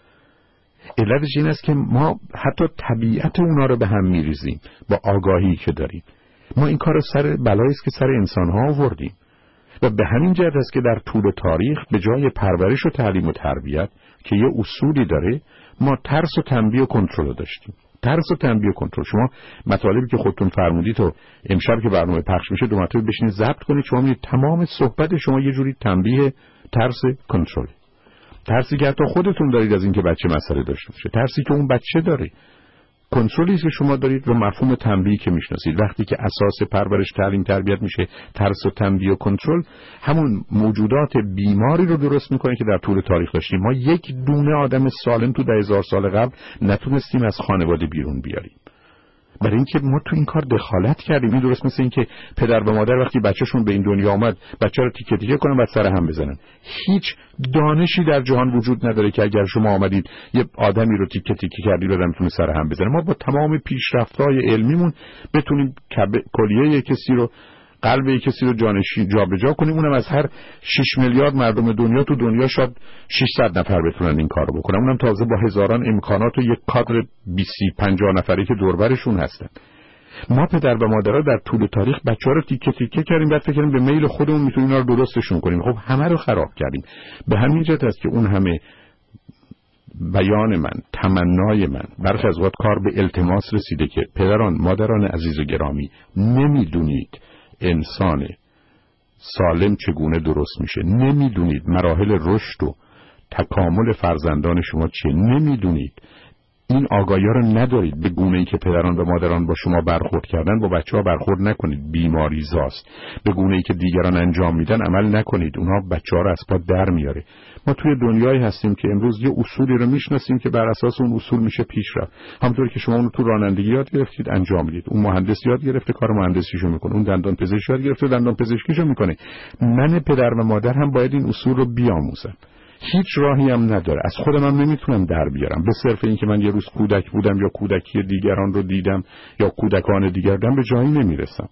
علتش این است که ما حتی طبیعت اونا رو به هم میریزیم با آگاهی که داریم. ما این کار سر بلایی است که سر انسان‌ها آوردیم و به همین جهت است که در طول تاریخ به جای پرورش و تعلیم و تربیت که یه اصولی داره، ما ترس و تنبیه و کنترل رو داشتیم. ترس و تنبیه و کنترل. شما مطالبی که خودتون فرمودید و امشب که برنامه پخش میشه 2 مرتبه بشینید ضبط کنید، شما میبینید تمام صحبت شما یه جوری تنبیه، ترس، کنترل. ترسی که حتی خودتون دارید از اینکه بچه مسئله داشته باشه، ترسی که اون بچه داره، کنترلی که شما دارید و مفهوم تنبیه که میشناسید. وقتی که اساس پرورش تعلیم تربیت میشه ترس و تنبیه و کنترل، همون موجودات بیماری رو درست میکنه که در طول تاریخ داشتیم. ما یک دونه آدم سالم تو 10,000 سال قبل نتونستیم از خانواده بیرون بیاریم، برای اینکه ما تو این کار دخالت کردیم. این درست مثل این که پدر و مادر وقتی بچه‌شون به این دنیا آمد بچه رو تیکه تیکه کنن بعد سر هم بزنن. هیچ دانشی در جهان وجود نداره که اگر شما آمدید یه آدمی رو تیکه تیکه کردید آدم میتونه سر هم بزنه. ما با تمام پیشرفت‌های علمیمون بتونیم کلیه کسی رو، قلب یک کسی رو جابجا کنیم، اونم از هر 6 میلیارد مردم دنیا تو دنیا شاید 600 نفر بتونن این کارو بکنن، اونم تازه با هزاران امکانات و یک کادر 20-50 نفری که دوربرشون هستن. ما پدر و مادرها در طول تاریخ بچه‌ها رو تیکه تیکه کردیم، بعد فکر کردیم به میل خودمون میتونیم اینا رو درستشون کنیم. خب همه رو خراب کردیم. به همین جهت است که اون همه بیان من، تمنای من، برخی از وقت کار به التماس رسیده که پدران، مادران عزیز و گرامی، نمیدونید انسان سالم چگونه درست میشه، نمیدونید مراحل رشد و تکامل فرزندان شما چیه، نمیدونید این آگاهی رو ندارید. به گونه‌ای که پدران و مادران با شما برخورد کردن با بچه‌ها برخورد نکنید، بیماری زاست. به گونه‌ای که دیگران انجام میدن عمل نکنید، اونها بچه‌ها رو از پا در میاره. ما توی دنیایی هستیم که امروز یه اصولی رو میشناسیم که بر اساس اون اصول میشه پیش رفت. همونطور که شما اون تو رانندگی یاد گرفتید انجام میدید، اون مهندس یاد گرفته کار مهندسیشو میکنه، اون دندان پزشک یاد گرفته دندان پزشکیشو میکنه. من پدر و مادر هم باید این اصول رو بیاموزم. هیچ راهی هم نداره، از خودم هم نمیتونم در بیارم به صرف این که من یه روز کودک بودم یا کودکی دیگران رو دیدم یا کودکان دیگر دیدم به جایی نمیرسم.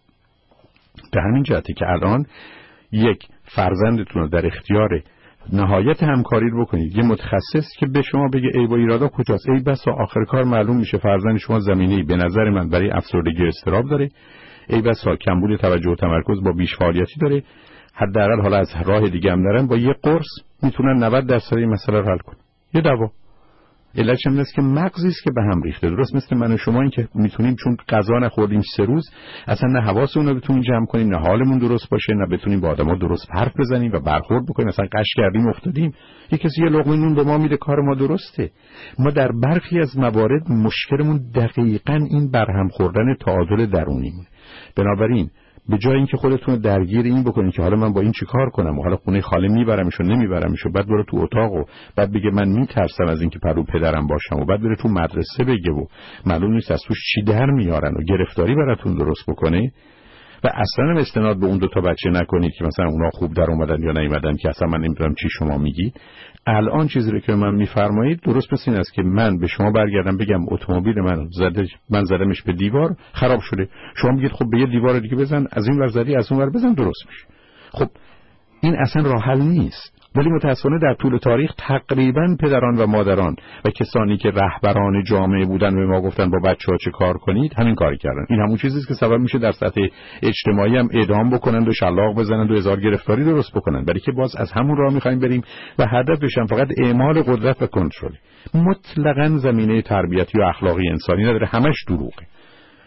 به همین جهته که الان یک فرزندتون رو در اختیار نهایت همکاری رو بکنید، یه متخصص که به شما بگه ای با ایرادا کجاست، ای بسا آخر کار معلوم میشه فرزند شما زمینه‌ای به نظر من برای افسردگی و اضطراب داره، ای بسا کمبود توجه و تمرکز با بیش فعالیتی داره، حداقل حالا از راه دیگه هم دارن، با یه قرص میتونن 90% این مسئله رو حل کنن. یه دوا. علتش این است که مغزی است که به هم ریخته. درست مثل من و شما این که میتونیم چون غذا نخوردیم 3 روز اصلا نه حواسمون رو بتونیم جمع کنیم، نه حالمون درست باشه، نه بتونیم با آدما درست حرف بزنیم و برخورد بکنیم، مثلا قش کردیم افتادیم، یه کسی یه لقمه نون به ما میده کار ما درسته. ما در برخی از موارد مشکلمون دقیقاً این برهم خوردن تعادل درونیمونه. بنابراین به جای اینکه خودتون رو درگیر این بکنید که حالا من با این چیکار کنم و حالا خونه خاله میبرمش و نمیبرمش و بعد بره تو اتاق و بعد بگه من میترسم از اینکه پرو پدرم باشم و بعد بره تو مدرسه بگه و معلوم نیست از توش چی در میارن و گرفتاری براتون درست بکنه و اصلا هم استناد به اون 2 تا بچه نکنید که مثلا اونا خوب در اومدن یا نیومدن که اصلا من نمیدونم چی شما میگید. الان چیزی رو که من میفرمایید درست مثل این است که من به شما برگردم بگم اتومبیل من زدمش به دیوار خراب شده، شما میگید خب به یه دیوار دیگه بزن، از این ور زدی از اون ور بزن درست میشه. خب این اصلا راه حل نیست. ولی متاسفانه در طول تاریخ تقریبا پدران و مادران و کسانی که رهبران جامعه بودن به ما گفتن با بچه‌ها چه کار کنید همین کاری کردن. این همون چیزیه که سبب میشه در سطح اجتماعی هم اعدام بکنن و شلاق بزنن و هزار گرفتاری درست بکنن، برای که باز از همون راه می‌خوایم بریم و هدفش هم فقط اعمال قدرت و کنترل. مطلقاً زمینه تربیتی و اخلاقی انسانی نداره، همش دروغه.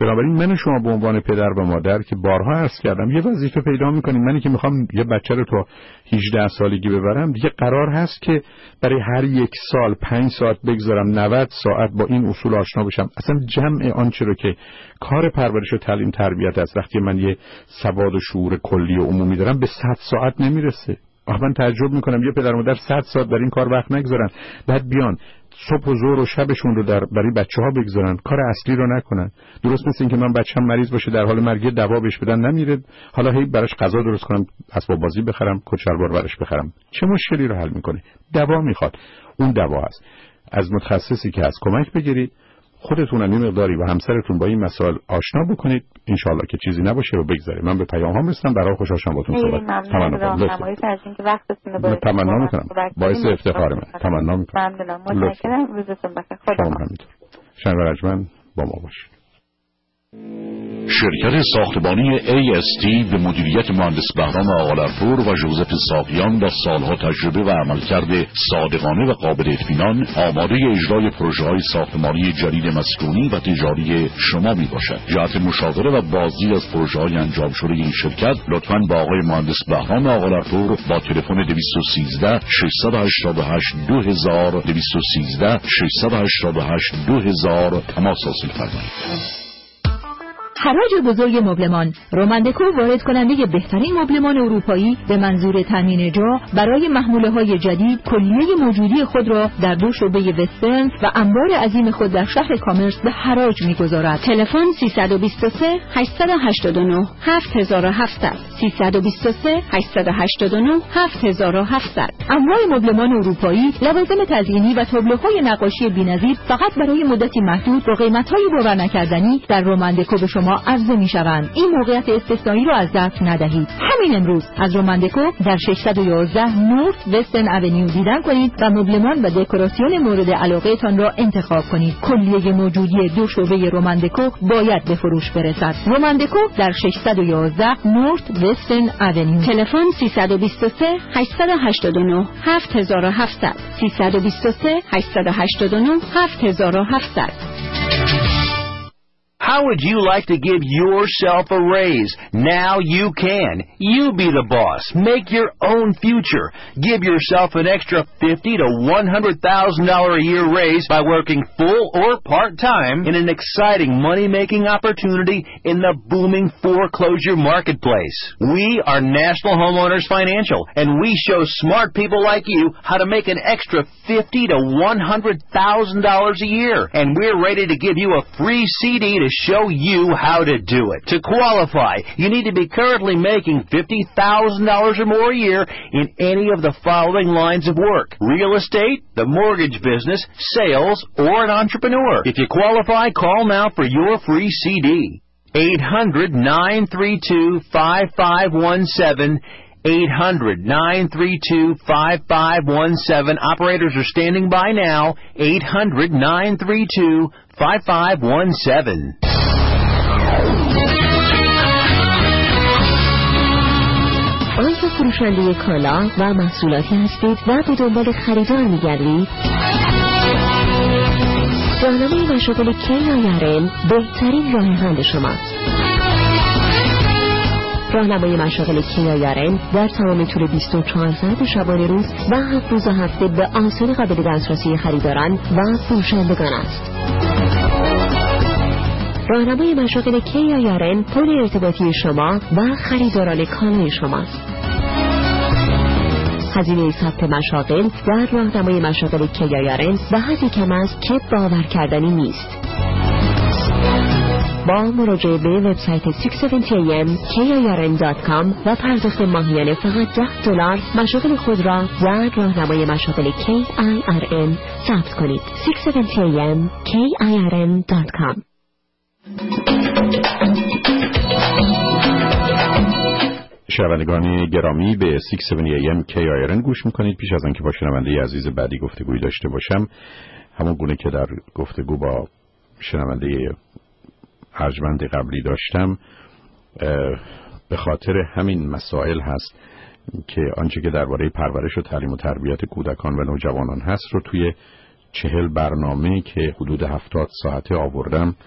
بنابراین من و شما به عنوان پدر و مادر که بارها عرض کردم یه وظیفه پیدا میکنیم. منی که میخوام یه بچه رو تا 18 سالگی ببرم، دیگه قرار هست که برای هر یک سال 5 ساعت بگذارم 90 ساعت با این اصول آشنا بشم. اصلا جمع آنچه رو که کار پرورش و تعلیم تربیت است، وقتی من یه سواد و شعور کلی و عمومی دارم، به 100 ساعت نمیرسه. من تعجب میکنم یه پدر و مادر 100 ساعت در این کار وقت نگذارن، بعد بیان صبح و ظهر و شبشون رو برای بچه‌ها بگذارن، کار اصلی رو نکنن. درست مثل این که من بچه‌م مریض باشه در حال مرگ دوا بهش بدن نمیره، حالا هی براش غذا درست کنم، اسباب بازی بخرم، کت شلوار براش بخرم. چه مشکلی رو حل میکنه؟ دوا میخواد. اون دوا هست. از متخصصی که هست کمک بگیرید، خودتون هم مقداری و همسرتون با این مسائل آشنا بکنید، ان شاءالله که چیزی نباشه و بگذره. من به پیام ها رسیدم، برای خوشحال شدم باهاتون صحبت کردم. تمنا میکنم. باعث افتخار من. تمنا میکنم. ممنونم. متشکرم. روزتون بخیر. خدا. شنوار رجمن با ما باشید. شرکت ساختمانی AST به مدیریت مهندس بهرام آقالرپور و ژوزف ساقیان با سالها تجربه و عملکرد صادقانه و قابل اطمینان آماده اجرای پروژه‌های ساختمانی جدید مسکونی و تجاری شما میباشد. جهت مشاوره و بازدید از پروژه‌های انجام شده این شرکت لطفاً با آقای مهندس بهرام آقالرپور با تلفن 213 688 2000 213 688 2000 تماس حاصل فرمایید. حراج بزرگ مبلمان. رومندکو وارد کننده بهترین مبلمان اروپایی به منظور تامین جا برای محموله‌های جدید کلیه موجودی خود را در 2 شعبه وسترن و انبار عظیم خود در شهر کامرس به حراج می‌گذارد. تلفن 323 889 7700 323 889 7700. انواع مبلمان اروپایی، لوازم تزیینی و تابلوهای نقاشی بی‌نظیر فقط برای مدتی محدود با قیمت‌های باورنکردنی در رومندکو به شما عرضه می‌شوند. این موقعیت استثنایی را از دست ندهید. همین امروز از رومندکو در 611 نورت وسترن اونیو دیدن کنید و مبلمان و دکوراسیون مورد علاقه تان را انتخاب کنید. کلیه موجودی 2 شعبه رومندکو باید به فروش برسد. رومندکو در 611 نورت وسترن اونیو. تلفن 323 889 7700 323 889 7700. How would you like to give yourself a raise? Now you can. You be the boss. Make your own future. Give yourself an extra $50,000 to $100,000 a year raise by working full or part-time in an exciting money-making opportunity in the booming foreclosure marketplace. We are National Homeowners Financial, and we show smart people like you how to make an extra $50,000 to $100,000 a year. And we're ready to give you a free CD to show you how to do it. To qualify, you need to be currently making $50,000 or more a year in any of the following lines of work: real estate, the mortgage business, sales, or an entrepreneur. If you qualify, call now for your free CD. 800-932-5517. 800-932-5517. Operators are standing by now. 800-932-5517. آیا فروشنده کالا و محصولاتی هستید و به دنبال خریدار می‌گردید؟ راهنمای مشاغل KIRN بهترین راه حل شماست. راهنمای مشاغل KIRN در تمام طول 24 ساعت شبانه روز و 7 روز هفته به آسانی قابل دسترسی خریداران و فروشندگان است. راهنمای مشاغل KIRN پل ارتباطی شما و خریداران کالای شماست. هزینه ثبت مشاغل در راهنمای مشاغل KIRN به حدی کم است که باور کردنی نیست. با مراجعه به وبسایت 670amkirn.com و پرداخت ماهیانه فقط $10 مشاغل خود را در راهنمای مشاغل KIRN ثبت کنید. 670amkirn.com. شنوندگان گرامی به 670 AM KIRN گوش میکنید. پیش از آنکه با شنونده عزیز بعدی گفتگویی داشته باشم، همون گونه که در گفتگو با شنونده ارجمند قبلی داشتم، به خاطر همین مسائل هست که آنچه که درباره پرورش و تعلیم و تربیت کودکان و نوجوانان هست رو توی 40 برنامه که حدود 70 ساعته آوردم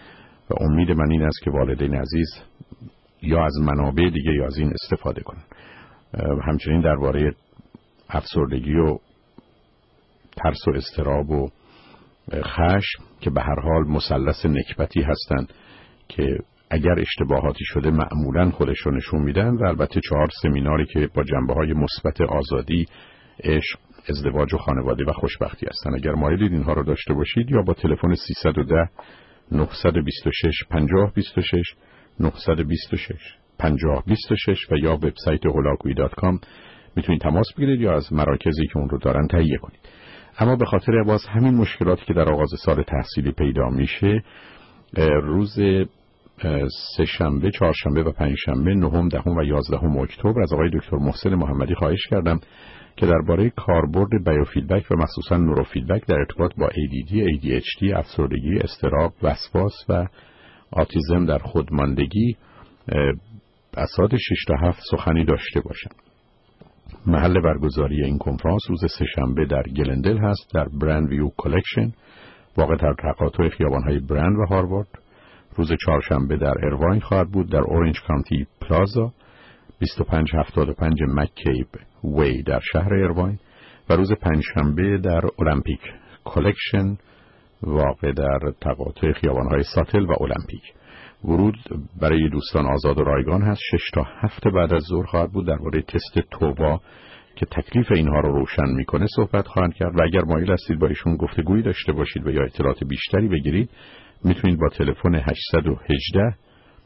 و امید من این است که والدین عزیز یا از منابع دیگه یا از این استفاده کنن. همچنین درباره افسردگی و ترس و اضطراب و خشم که به هر حال مثلث نکبتی هستند که اگر اشتباهاتی شده معمولاً خودشون نشون میدن، و البته 4 سمیناری که با جنبه‌های مثبت آزادی، عشق، ازدواج و خانواده و خوشبختی هستن. اگر مایلید اینها رو داشته باشید یا با تلفن 310 926 5026 926 5026 و یا وبسایت holakui.com میتونید تماس بگیرید یا از مراکزی که اون رو دارن تهیه کنید. اما به خاطر باز همین مشکلاتی که در آغاز سال تحصیلی پیدا میشه، روز سه‌شنبه، چهارشنبه و پنجشنبه 9، 10 و 11 اکتبر از آقای دکتر محسن محمدی خواهش کردم که درباره کاربرد بیوفیدبک و مخصوصا نوروفیدبک در ارتباط با ADD، ADHD، افسردگی، اضطراب، وسواس و آتیزم در خودماندگی از ساعت 6 تا 7 سخنی داشته باشم. محل برگزاری این کنفرانس روز سه‌شنبه در گلندل هست، در برند ویو کالکشن واقع در تقاطع خیابان‌های برند و هاروارد. روز چهارشنبه در ایرواین خواهد بود، در اورنج کانتی پلازا 2575 مک‌کیب وی در شهر ایرواین، و روز پنجشنبه در المپیک کالکشن واقع در تقاطع خیابان‌های ساتل و المپیک. ورود برای دوستان آزاد و رایگان هست. 6 تا 7 بعد از ظهر خواهد بود. درباره تست توبا که تکلیف اینها رو روشن میکنه صحبت خواهند کرد، و اگر مایل هستید با ایشون گفتگویی داشته باشید و یا اطلاعات بیشتری بگیرید میتونید با تلفن 818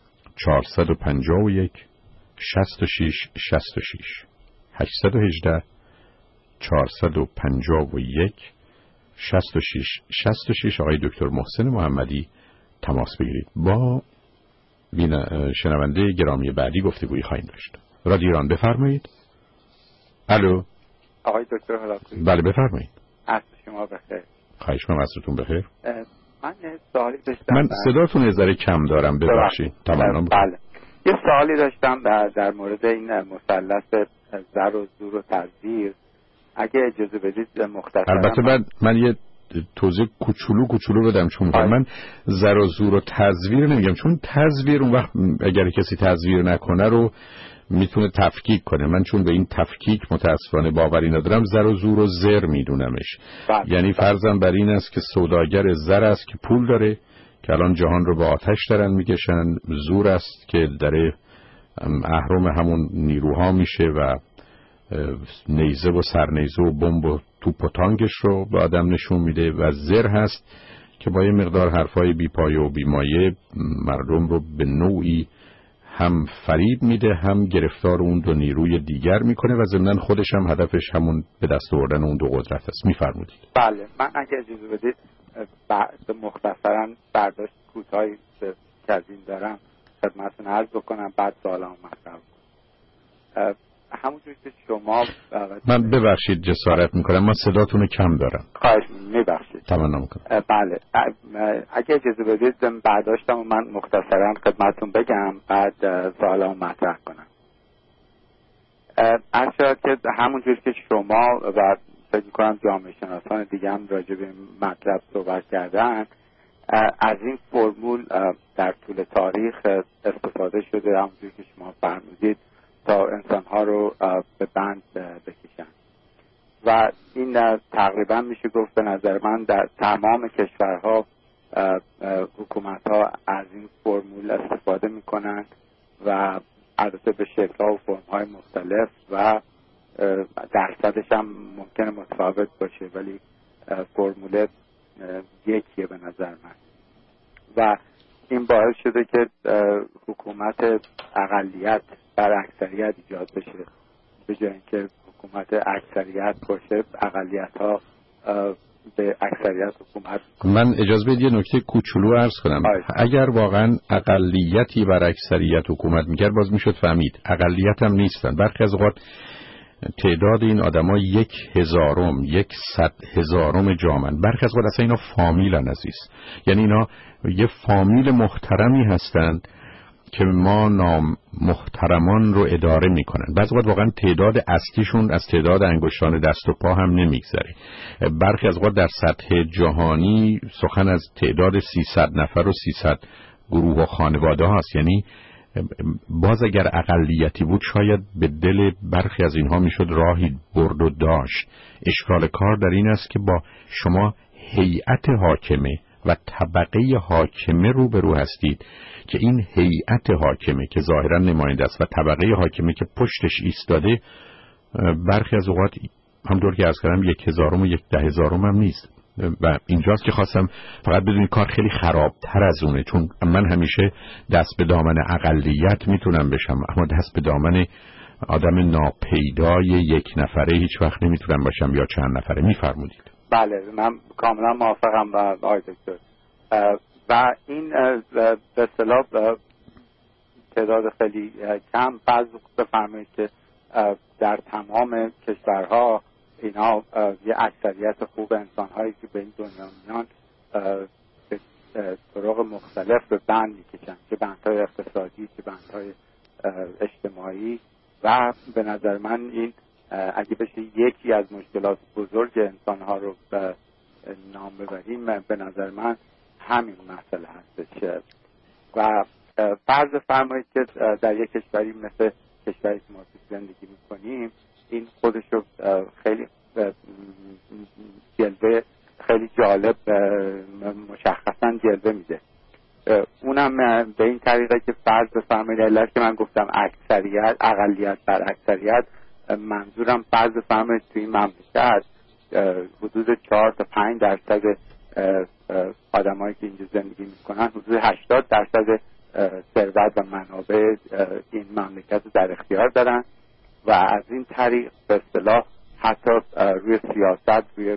451 66 66 818 451 66 66 آقای دکتر محسن محمدی تماس بگیرید. با شنونده گرامی بعدی گفتگویی خواهیم داشت. رادیو ایران، بفرمایید. الو آقای دکتر هلاکویی. بله بفرمایید. عصر شما بخیر. خواهش می‌کنم، عصرتون بخیر. من یه سوالی داشتم. من صداتون یه ذره کم دارم، ببخشید. تمام. بله. یه سوالی داشتم در مورد این مثلث زر و زور و تزویر. اگه اجازه بدید مختصراً. البته من یه توضیح کوچولو بدم، چون من زر و زور و تزویر نمیگم، چون تزویر اون وقت اگر کسی تزویر نکنه رو میتونه تفکیک کنه. من چون به این تفکیک متاسفانه باوری ندارم، زر و زور و زر میدونمش. یعنی فرضم بر این است که سوداگر زر است که پول داره، که الان جهان رو به آتش دارن میکشن. زور است که در اهرم همون نیروها میشه و نیزه و سرنیزه و بمب و توپ و تانگش رو به آدم نشون میده، و زر هست که با یه مقدار حرفای بیپایه و بیمایه مردم رو به نوعی هم فریب میده، هم گرفتار اون دو نیروی دیگر میکنه، و ضمناً خودش هم هدفش همون به دست آوردن اون دو قدرت است. میفرمودید. بله، من اگه اجازه بدید مختصراً برداشت کوتاهی که از این دارم خدمتتون عرض بکنم، بعد سوالامو مطرح کنم. همونجور که شما من ببخشید جسارت میکنم، من صداتون کم دارم. خواهش میبخشید. تمنا میکنم. بله، اگه اجازه بدید برداشتم و من مختصرا خدمتتون بگم، بعد سوالامو مطرح کنم. عرض که همونجور که شما و فکر میکنم جامعه شناسان دیگه هم راجع به مطلب صحبت کردن، از این فرمول در طول تاریخ استفاده شده، همونجور که شما فرمودید، تا انسانها رو به بند بکشن، و این تقریبا میشه گفت به نظر من در تمام کشورها حکومتها از این فرمول استفاده میکنن، و البته به شکل‌ها و فرم‌های مختلف، و درصدش هم ممکنه متفاوت باشه، ولی فرمول یکیه به نظر من. و این باعث شده که حکومت اقلیت بر اکثریت ایجاد بشه، به جای اینکه حکومت اکثریت باشه اقلیت‌ها به اکثریت حکومت. من اجازه بدید یه نکته کوچولو عرض کنم. اگر واقعا اقلیتی بر اکثریت حکومت می‌کرد باز میشد فهمید. اقلیت هم نیستن. برخی از اوقات تعداد این آدم‌ها 1/1000 100,000 جامعن. برخی از اوقات اصلا اینا فامیلن عزیز. یعنی اینا یه فامیل محترمی هستند که ما نامحترمان رو اداره میکنن. بعضی وقت واقعا تعداد اصلیشون از تعداد انگشتان دست و پا هم نمیگذره. برخی از وقت در سطح جهانی سخن از تعداد 300 نفر و 300 گروه و خانواده هاست. یعنی باز اگر اقلیتی بود شاید به دل برخی از اینها میشد راهی برد و داشت. اشکال کار در این است که با شما هیئت حاکمه و طبقه حاکمه روبرو هستید که این هیئت حاکمه که ظاهرا نماینده است و طبقه حاکمه که پشتش ایستاده برخی از اوقات همونطور که عرض کردم 1000 و 10,000 هم نیست. و اینجاست که خواستم فقط بدونی کار خیلی خرابتر از اونه، چون من همیشه دست به دامن اقلیت میتونم بشم اما دست به دامن آدم ناپیدای یک نفره هیچ وقت نمیتونم باشم یا چند نفره. میفرمودید؟ بله من کاملا موافقم با آقای دکتر. و این به اصطلاح تعداد خیلی کم فرض بفرمایید که در تمام کشورها اینا یه اکثریت خوب انسان‌هایی که به این دنیا میان به طرق مختلف به بند میکشن، که بندهای اقتصادی، که بندهای اجتماعی. و به نظر من این اگه بشه یکی از مشکلات بزرگ انسان‌ها رو به نام ببریم، به نظر من همین مسئله هستش. و فرض فرمایید که در یک کشوری مثل کشوری که ما زندگی میکنیم این خودش رو خیلی جلوه خیلی جالب مشخصا جلوه میده. اونم به این طریقه که فرض بفرمایید علت که من گفتم اکثریت اقلیت بر اکثریت، منظورم فرض بفرمایید توی این مملکت حدود 4 تا 5% آدمایی که اینجا زندگی میکنن حدود 80% ثروت و منابع این مملکت رو در اختیار دارن و از این طریق به اصطلاح حتی روی سیاست، روی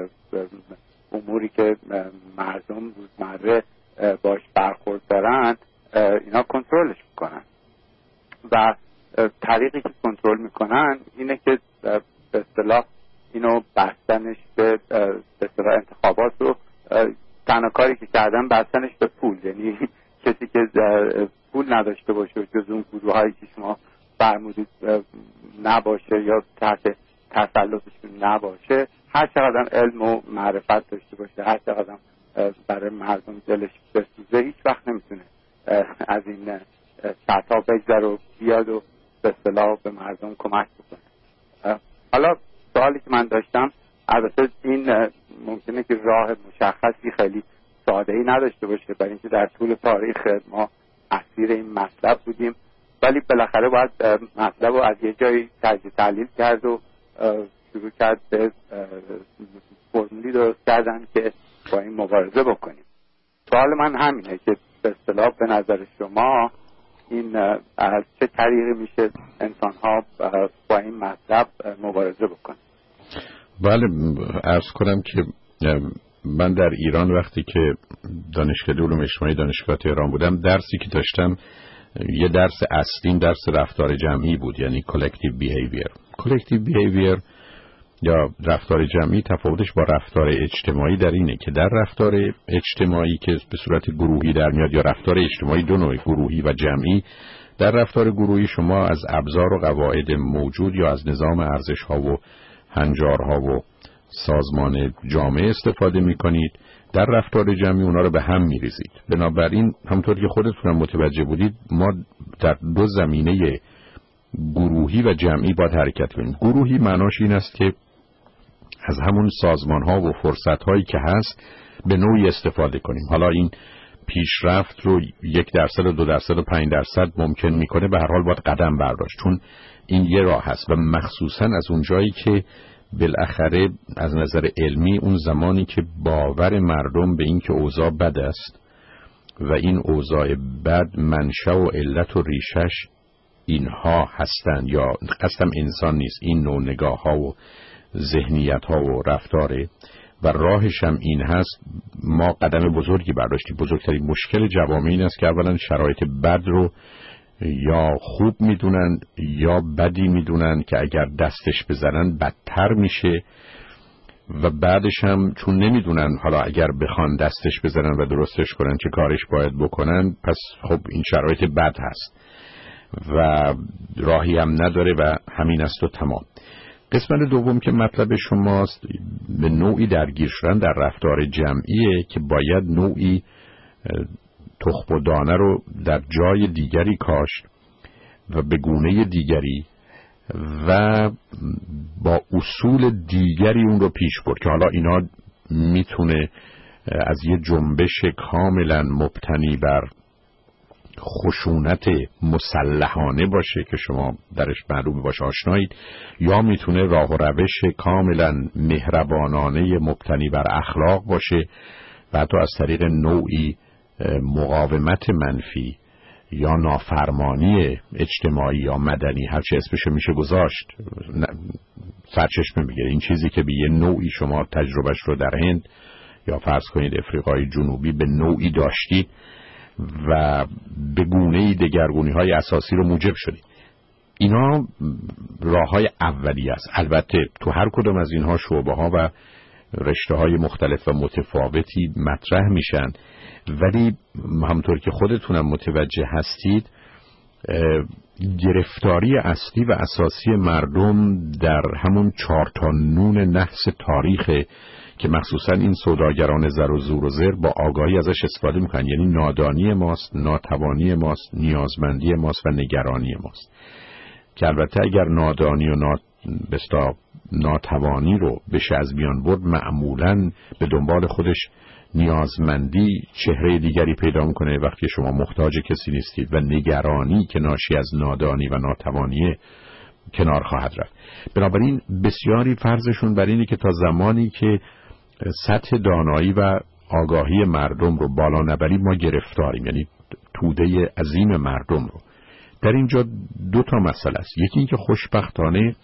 اموری که مردم روزمره باش برخورد دارن اینا کنترلش میکنن. و طریقی که کنترل میکنن اینه که به اصطلاح اینو بستنش به اصطلاح انتخابات رو تنها کاری که کردن بستنش به پول. یعنی کسی که پول نداشته باشه جز اون گروه هایی که شما فرمودید نباشه یا تحت تسلطشون نباشه، هر چقدر علم و معرفت داشته باشه، هر چقدر برای مردم دلش بسوزه، هیچ وقت نمیتونه از این سطح بگذره و بیاد و به اصطلاح به مردم کمک بکنه. حالا سوالی که من داشتم، البته این ممکنه که راه مشخصی خیلی ساده‌ای نداشته باشه برای اینکه در طول تاریخ ما اسیر این مطلب بودیم، ولی بالاخره باید مطلب رو از یه جایی تجزیه تحلیل کرد و شروع کرد به فرمولی درست کردن که با این مبارزه بکنیم. سوال من همینه که به اصطلاح به نظر شما این از چه طریقی میشه انسان‌ها با این مطلب مبارزه بکنن؟ بله، عرض کنم که من در ایران وقتی که دانشکده علوم اجتماعی دانشگاه تهران بودم، درسی که داشتم یه درس اصلی درس رفتار جمعی بود، یعنی collective behavior. collective behavior یا رفتار جمعی تفاوتش با رفتار اجتماعی در اینه که در رفتار اجتماعی که به صورت گروهی در میاد، یا رفتار اجتماعی دو نوع، گروهی و جمعی، در رفتار گروهی شما از ابزار و قواعد موجود یا از نظام ارزش‌ها و هنجارها و سازمان جامعه استفاده می‌کنید. در رفتار جمعی اونا رو به هم می‌ریزید. بنابراین همونطور که خودتون متوجه بودید ما در دو زمینه گروهی و جمعی باید حرکت کنیم. گروهی معناش این است که از همون سازمان‌ها و فرصت‌هایی که هست به نوعی استفاده کنیم. حالا این پیشرفت رو 1% و 2% و 5% ممکن میکنه، به هر حال باید قدم برداشت، چون این یه راه هست و مخصوصا از اون جایی که بالاخره از نظر علمی اون زمانی که باور مردم به این که اوضاع بد است و این اوضاع بد منشأ و علت و ریشش اینها هستند، یا قصدم انسان نیست، این نوع نگاه ها و ذهنیت ها و رفتاره و راهش هم این هست، ما قدم بزرگی برداشتیم. بزرگترین مشکل جوامع این است که اولا شرایط بد رو یا خوب میدونن یا بدی میدونن که اگر دستش بزنن بدتر میشه، و بعدش هم چون نمیدونن حالا اگر بخوان دستش بزنن و درستش کنن چه کارش باید بکنن، پس خب این شرایط بد هست و راهی هم نداره و همین است و تمام. قسمت دوم که مطلب شماست، به نوعی درگیر شدن در رفتار جمعیه که باید نوعی تخم و دانه رو در جای دیگری کاشت و به گونه دیگری و با اصول دیگری اون رو پیش برد که حالا اینا میتونه از یه جنبش کاملا مبتنی بر خشونت مسلحانه باشه که شما درش معلوم باشه آشنایید، یا میتونه راه و روش کاملا مهربانانه مبتنی بر اخلاق باشه و حتی از طریق نوعی مقاومت منفی یا نافرمانی اجتماعی یا مدنی، هر چه اسمش میشه گذاشت، سرچشمه میگیره. این چیزی که به یه نوعی شما تجربهش رو در هند یا فرض کنید افریقای جنوبی به نوعی داشتید و به گونه‌ای دگرگونی‌های اساسی رو موجب شدید. اینا راه‌های اولیه است. البته تو هر کدوم از اینها شعبه‌ها و رشته‌های مختلف و متفاوتی مطرح میشن، ولی همونطور که خودتونم متوجه هستید گرفتاری اصلی و اساسی مردم در همون 4 تا نون نحس تاریخ که مخصوصا این سوداگران زر و زور و زر با آگاهی ازش استفاده میکنن، یعنی نادانی ماست، ناتوانی ماست، نیازمندی ماست و نگرانی ماست. که البته اگر نادانی و ناتوانی رو بشه از میان برد، معمولاً به دنبال خودش نیازمندی چهره دیگری پیدا میکنه وقتی شما محتاج کسی نیستید و نگرانی که ناشی از نادانی و ناتوانی کنار خواهد رفت. بنابراین بسیاری فرضشون بر اینه که تا زمانی که سطح دانایی و آگاهی مردم رو بالا نبریم ما گرفتاریم، یعنی توده عظیم مردم رو. در اینجا 2 تا مسئله است. یکی این که خوشبختانه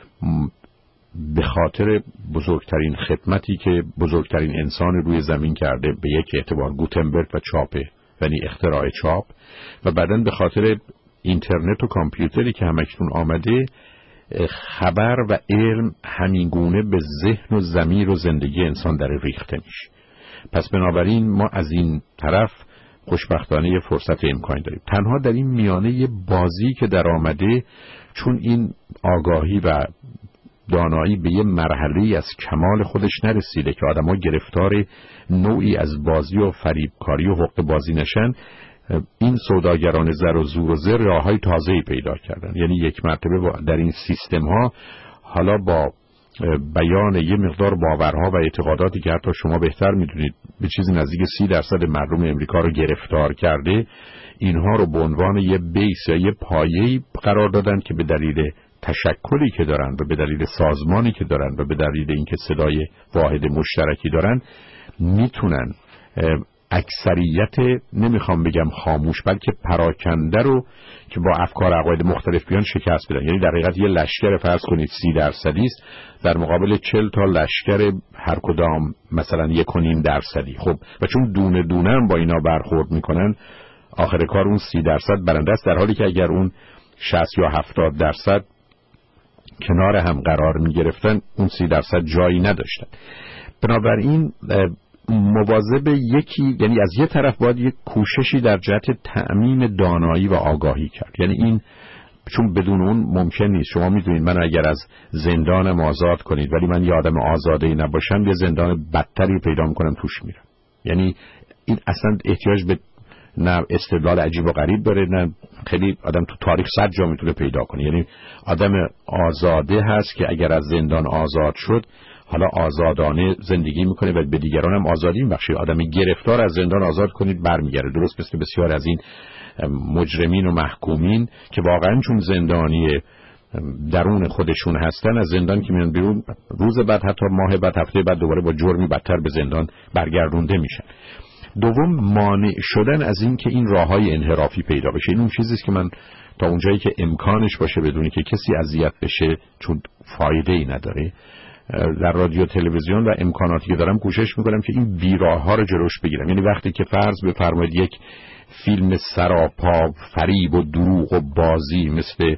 به خاطر بزرگترین خدمتی که بزرگترین انسان روی زمین کرده، به یک اعتبار گوتنبرگ و چاپه، یعنی اختراع چاپ، و بعداً به خاطر اینترنت و کامپیوتری که همکنون آمده، خبر و علم همینگونه به ذهن و ضمیر و زندگی انسان در ریخته میشه. پس بنابراین ما از این طرف خوشبختانه یه فرصت امکانی داریم. تنها در این میانه یه بازی که در آمده، چون این آگاهی و دانایی به یه مرحله از کمال خودش نرسیده که آدم ها گرفتار نوعی از بازی و فریبکاری و حق بازی نشن، این سوداگران زر و زور و زر راههای تازه‌ای پیدا کردن. یعنی یک مرتبه در این سیستم ها حالا با بیان یه مقدار باورها و اعتقاداتی که حتی شما بهتر میدونید به چیزی نزدیک 30% مردم امریکا رو گرفتار کرده، اینها رو به عنوان یه بیس یا یه پایه‌ای قرار دادن که به دلیل تشکلی که دارن و به دلیل سازمانی که دارن و به دلیل اینکه صدای واحد مشترکی دارن میتونن اکثریت، نمیخوام بگم خاموش، بلکه پراکنده رو که با افکار عقاید مختلف بیان شکست بدن. یعنی در حقیقت یه لشکر فرض کنید 30% است در مقابل 40 تا لشکر هر کدام مثلا 1.5%. خب و چون دونه دونه هم با اینا برخورد میکنن، آخر کار اون 30% برنده است، در حالی که اگر اون 60 یا 70% کنار هم قرار میگرفتن اون 30% جایی نداشتن. بنابراین مواظب یکی، یعنی از یه طرف باید یک کوششی در جهت تأمین دانایی و آگاهی کرد. یعنی این چون بدون اون ممکن نیست. شما میدونید من اگر از زندانم آزاد کنید ولی من یه آدم آزاده‌ای نباشم، یه زندان بدتری پیدا میکنم توش میرم. یعنی این اصلا احتیاج به نه استدلال عجیب و غریب داره، نه خیلی آدم تو تاریخ 100 جا میتونه پیدا کنه. یعنی آدم آزاده هست که اگر از زندان آزاد شد حالا آزادانه زندگی میکنه و به دیگران هم آزادی میبخشه. آدمی گرفتار از زندان آزاد کنید برمیگرده. درست مثل بسیار از این مجرمین و محکومین که واقعا چون زندانی درون خودشون هستن، از زندان که میان بیرون روز بعد، حتی ماه بعد، هفته بعد دوباره با جرمی بدتر به زندان برگردونده میشن. دوم، مانع شدن از این که این راههای انحرافی پیدا بشه. این اون چیزیست که من تا اونجایی که امکانش باشه بدونی که کسی اذیت بشه، چون فایده ای نداره، در رادیو تلویزیون و امکاناتی که دارم کوشش میکنم که این بیراها رو جلوش بگیرم. یعنی وقتی که فرض بفرمایید یک فیلم سراپا فریب و دروغ و بازی مثل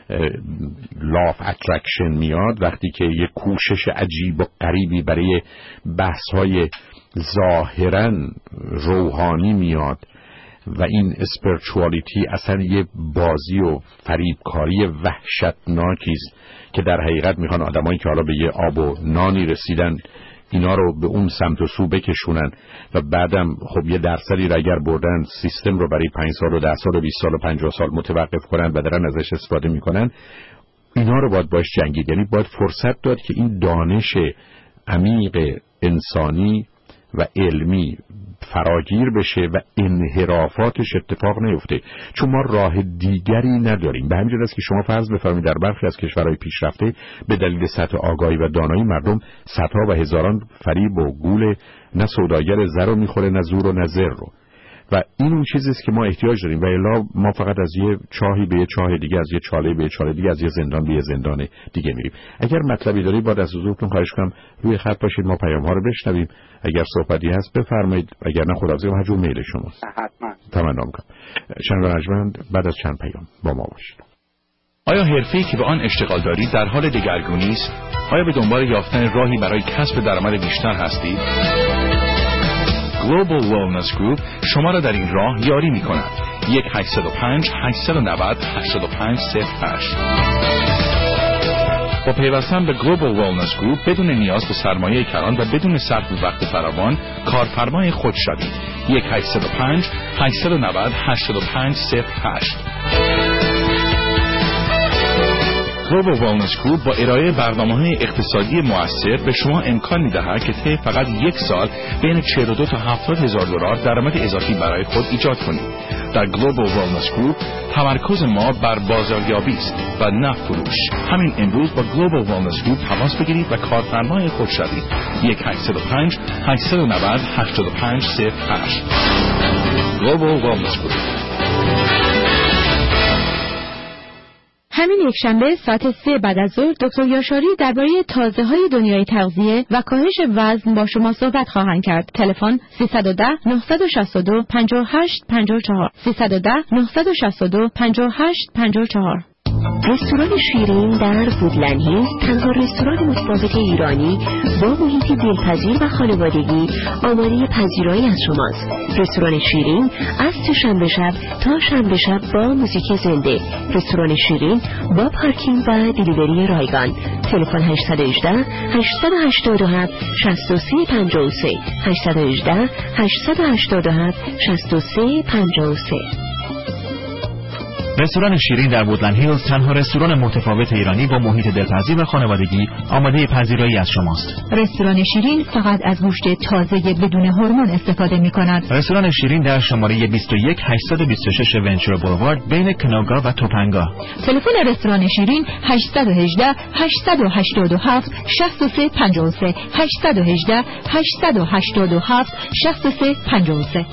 لاف اترکشن میاد، وقتی که یک کوشش عجیب و غریبی برای بحث‌های ظاهراً روحانی میاد و این اسپریچوالیتی اصلا یه بازی و فریبکاری وحشتناکی است که در حقیقت میخوان آدمایی که حالا به یه آب و نانی رسیدن اینا رو به اون سمت و سو بکشونن و بعدم خب یه درصدی را اگر بردن سیستم رو برای 5 سال و 10 سال و 20 سال و 50 سال متوقف کنن و دارن ازش استفاده میکنن، اینا رو باید جنگید. یعنی باید فرصت داد که این دانش عمیق انسانی و علمی فراگیر بشه و انحرافاتش اتفاق نیفته، چون ما راه دیگری نداریم. به همین جهت است که شما فرض بفرمایید در برخی از کشورهای پیشرفته به دلیل سطح آگاهی و دانایی مردم صدها و هزاران فریب و گول نه سوداگر زر رو میخوره نه زور و نه زر رو، و این اون چیزی است که ما احتیاج داریم. و الا ما فقط از یه چاهی به یه چاه دیگه، از یه چاله به یه چاله دیگه، از یه زندان به یه زندان دیگه میریم. اگر مطلبی داری باید از حضورتون خواهش کنم روی خط باشید، ما پیام ها رو بشنویم. اگر صحبتی هست بفرمایید، اگر نه خداحافظی. هر جور میل شماست. حتما. تمنا می‌کنم. شنوندگان ارجمند، بعد از چند پیام با ما باشید. آیا حرفه‌ای که به آن اشتغال دارید در حال دگرگونی است؟ آیا به دنبال یافتن راهی برای کسب درآمد بیشتر هستید؟ Global Wellness Group شما را در این راه یاری می کند. 1-805-890-8508. با پیوستن به Global Wellness Group بدون نیاز به سرمایه کلان و بدون صرف وقت فراوان کارفرمای خود شوید. 1-805-890-8508. Global Wellness Group با ارائه برنامه‌های اقتصادی مؤثر به شما امکان می‌دهد که طی فقط یک سال بین 42 تا 70 هزار دلار درآمد اضافی برای خود ایجاد کنید. در Global Wellness Group تمرکز ما بر بازاریابی است و نه فروش. همین امروز با Global Wellness Group تماس بگیرید و کارفرمای خود شوید. 1-805-890-8508. Global Wellness Group. همین یکشنبه ساعت 3 بعد از ظهر دکتر یاشاری درباره تازه‌های دنیای تغذیه و کاهش وزن با شما صحبت خواهند کرد. تلفن 310 962 58 54 310 962 58 54. رستوران شیرین در وودلند هیلز تنها رستوران متفاوت ایرانی با محیطی دلپذیر و خانوادگی آماده پذیرایی از شماست. رستوران شیرین از سه‌شنبه شب تا شنبه شب با موزیک زنده. رستوران شیرین با پارکینگ و دیلیوری رایگان. تلفن 818 887 6353 818 887 6353. رستوران شیرین در وودلند هیلز تنها رستوران متفاوت ایرانی با محیط دلپذیر و خانوادگی آماده پذیرایی از شماست. رستوران شیرین فقط از گوشت تازه بدون هورمون استفاده می‌کند. رستوران شیرین در شماره 21 826 ونچر بولوارد بین کنوگا و توپنگا. تلفن رستوران شیرین 818 887 6353 818 887 6353.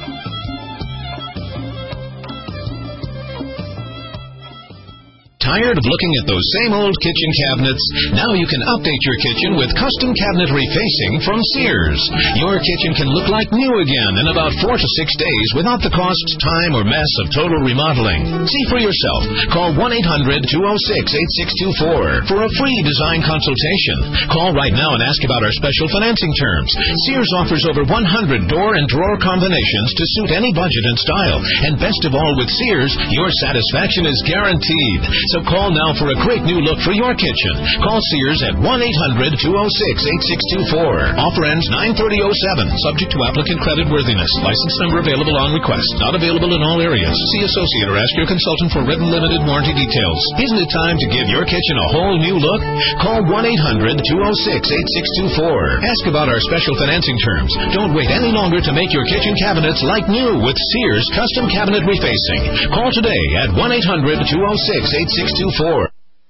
Tired of looking at those same old kitchen cabinets? Now you can update your kitchen with custom cabinet refacing from Sears. Your kitchen can look like new again in about 4 to 6 days without the cost, time, or mess of total remodeling. See for yourself. Call 1-800-206-8624 for a free design consultation. Call right now and ask about our special financing terms. Sears offers over 100 door and drawer combinations to suit any budget and style. And best of all, with Sears, your satisfaction is guaranteed. So call now for a great new look for your kitchen. Call Sears at 1-800-206-8624. Offer ends 9/30/07. Subject to applicant credit worthiness. License number available on request. Not available in all areas. See associate or ask your consultant for written limited warranty details. Isn't it time to give your kitchen a whole new look? Call 1-800-206-8624. Ask about our special financing terms. Don't wait any longer to make your kitchen cabinets like new with Sears Custom Cabinet Refacing. Call today at 1-800-206-8624.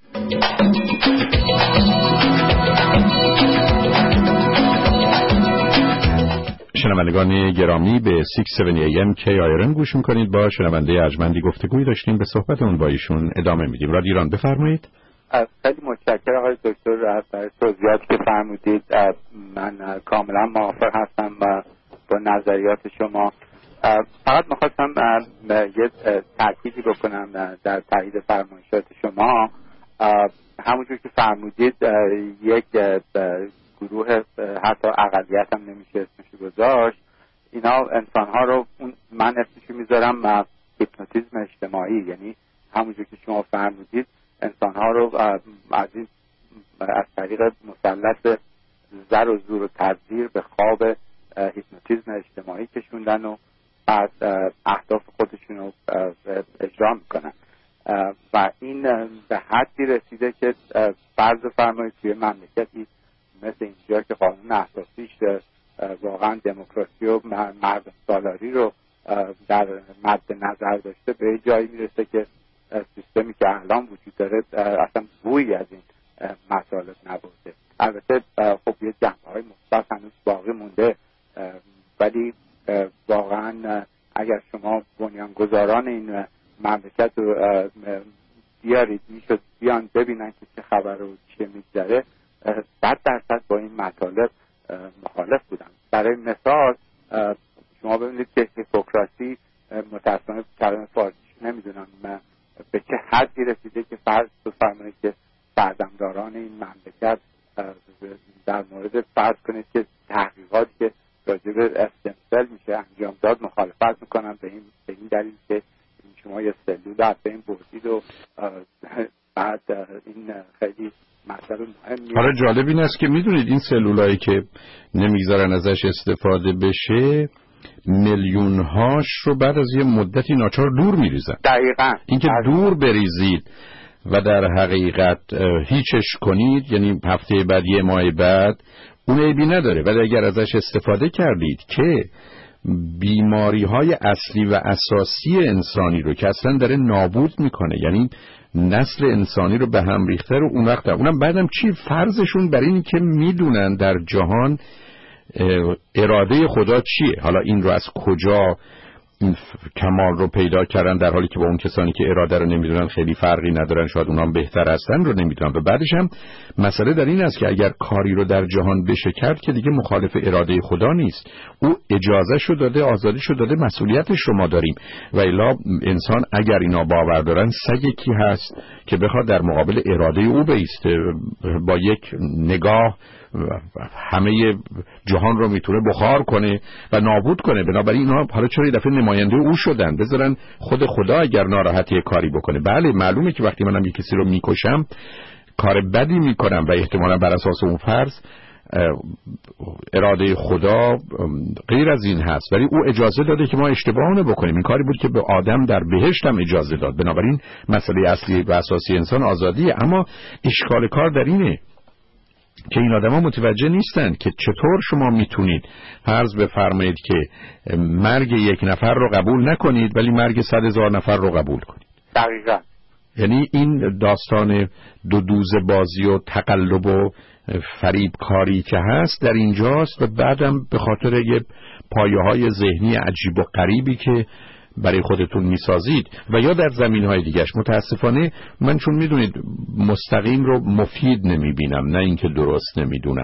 شنوندگان گرامی به 670 AM KIRN گوش میکنید. با شنونده ارجمندی گفتگویی داشتیم، به صحبتمون با ایشون ادامه میدیم. رادیو ایران بفرمایید. خیلی متشکرم آقای دکتر برای توضیحاتی که فرمودید. من کاملا موافق هستم با نظریات شما. فقط میخواستم یه تأکیدی بکنم در تایید فرمایشات شما. همونجور که فرمودید یک گروه حتی اقلیت هم نمیشه اسمشو گذاشت، اینا انسانها رو من اسمشو میذارم هیپنوتیزم اجتماعی، یعنی همونجور که شما فرمودید انسانها رو از طریق مثلث زر و زور و تزویر به خواب هیپنوتیزم اجتماعی کشوندن و بعد اهداف خودشون رو اجرا میکنن و این به حدی رسیده که فرض فرمایید توی مملکتی مثل اینجا که قانون اساسیش واقعا دموکراسی و مردم سالاری رو در مد نظر داشته به جایی میرسه که سیستمی که الان وجود داره اصلا بویی از این مطالب نبوده. البته خب یه جنبه‌های مثبت هنوز باقی مونده، ولی واقعا اگر شما بنیانگذاران این مملکت رو بیارید میشد بیان ببینن که چه خبر و چه میگذره 100% با این مطالب مخالف بودن. برای مثال شما ببینید که هیپوکراسی متاسفانه کلمه فارسیش نمیدونم به چه حدی رسیده که فرض بفرمایید که سردمداران این مملکت در مورد فرض کنید که تحقیقاتی که راجع به استمسل میشه انجام داد مخالفت میکنن به این دلیل که شما یه سلول از بین بردید و بعد این خیلی مسئله مهمی. حالا جالب این است که میدونید این سلولایی که نمیگذارن ازش استفاده بشه میلیون‌هاش رو بعد از یه مدتی ناچار دور میریزن. دقیقاً اینکه دور بریزید و در حقیقت هیچش کنید، یعنی هفته بعد یه ماه بعد، اون عیبی نداره، ولی اگر ازش استفاده کردید که بیماری‌های اصلی و اساسی انسانی رو که اصلا داره نابود میکنه، یعنی نسل انسانی رو به هم ریخته رو، اون وقت اونم بعدم چی فرضشون بر این که میدونن در جهان اراده خدا چیه. حالا این رو از کجا این کمال رو پیدا کردن در حالی که با اون کسانی که اراده رو نمیدونن خیلی فرقی ندارن، شاید اونام بهتر هستن رو نمیدونن. و بعدش هم مسئله در این است که اگر کاری رو در جهان بشه کرد که دیگه مخالف اراده خدا نیست، او اجازه شو داده، آزادی شو داده، مسئولیتش رو ما داریم. و الا انسان اگر اینا باور دارن سگ کی هست که بخواد در مقابل اراده او بایسته؟ با یک نگاه همه جهان رو میتونه بخار کنه و نابود کنه. بنابراین اینا حالا چرا یه دفعه نماینده او شدن؟ بذارن خود خدا اگر ناراحتی کاری بکنه. بله معلومه که وقتی منم یک کسی رو میکشم کار بدی میکنم و احتمالا بر اساس اون فرض اراده خدا غیر از این هست، ولی او اجازه داده که ما اشتباهانه بکنیم. این کاری بود که به آدم در بهشت هم اجازه داد. بنابراین مسئله اصلی و اساسی انسان آزادیه. اما اشکال کار در اینه که این آدم ها متوجه نیستن که چطور شما میتونید فرض بفرمایید که مرگ یک نفر رو قبول نکنید ولی مرگ 100,000 نفر رو قبول کنید. دقیقا. یعنی این داستان دو دوز بازی و تقلب و فریب کاری که هست در اینجاست و بعدم به خاطر یه پایه‌های ذهنی عجیب و غریبی که برای خودتون میسازید و یا در زمینهای دیگرش. متاسفانه من چون میدونید مستقیم رو مفید نمیبینم، نه اینکه درست نمیدونم،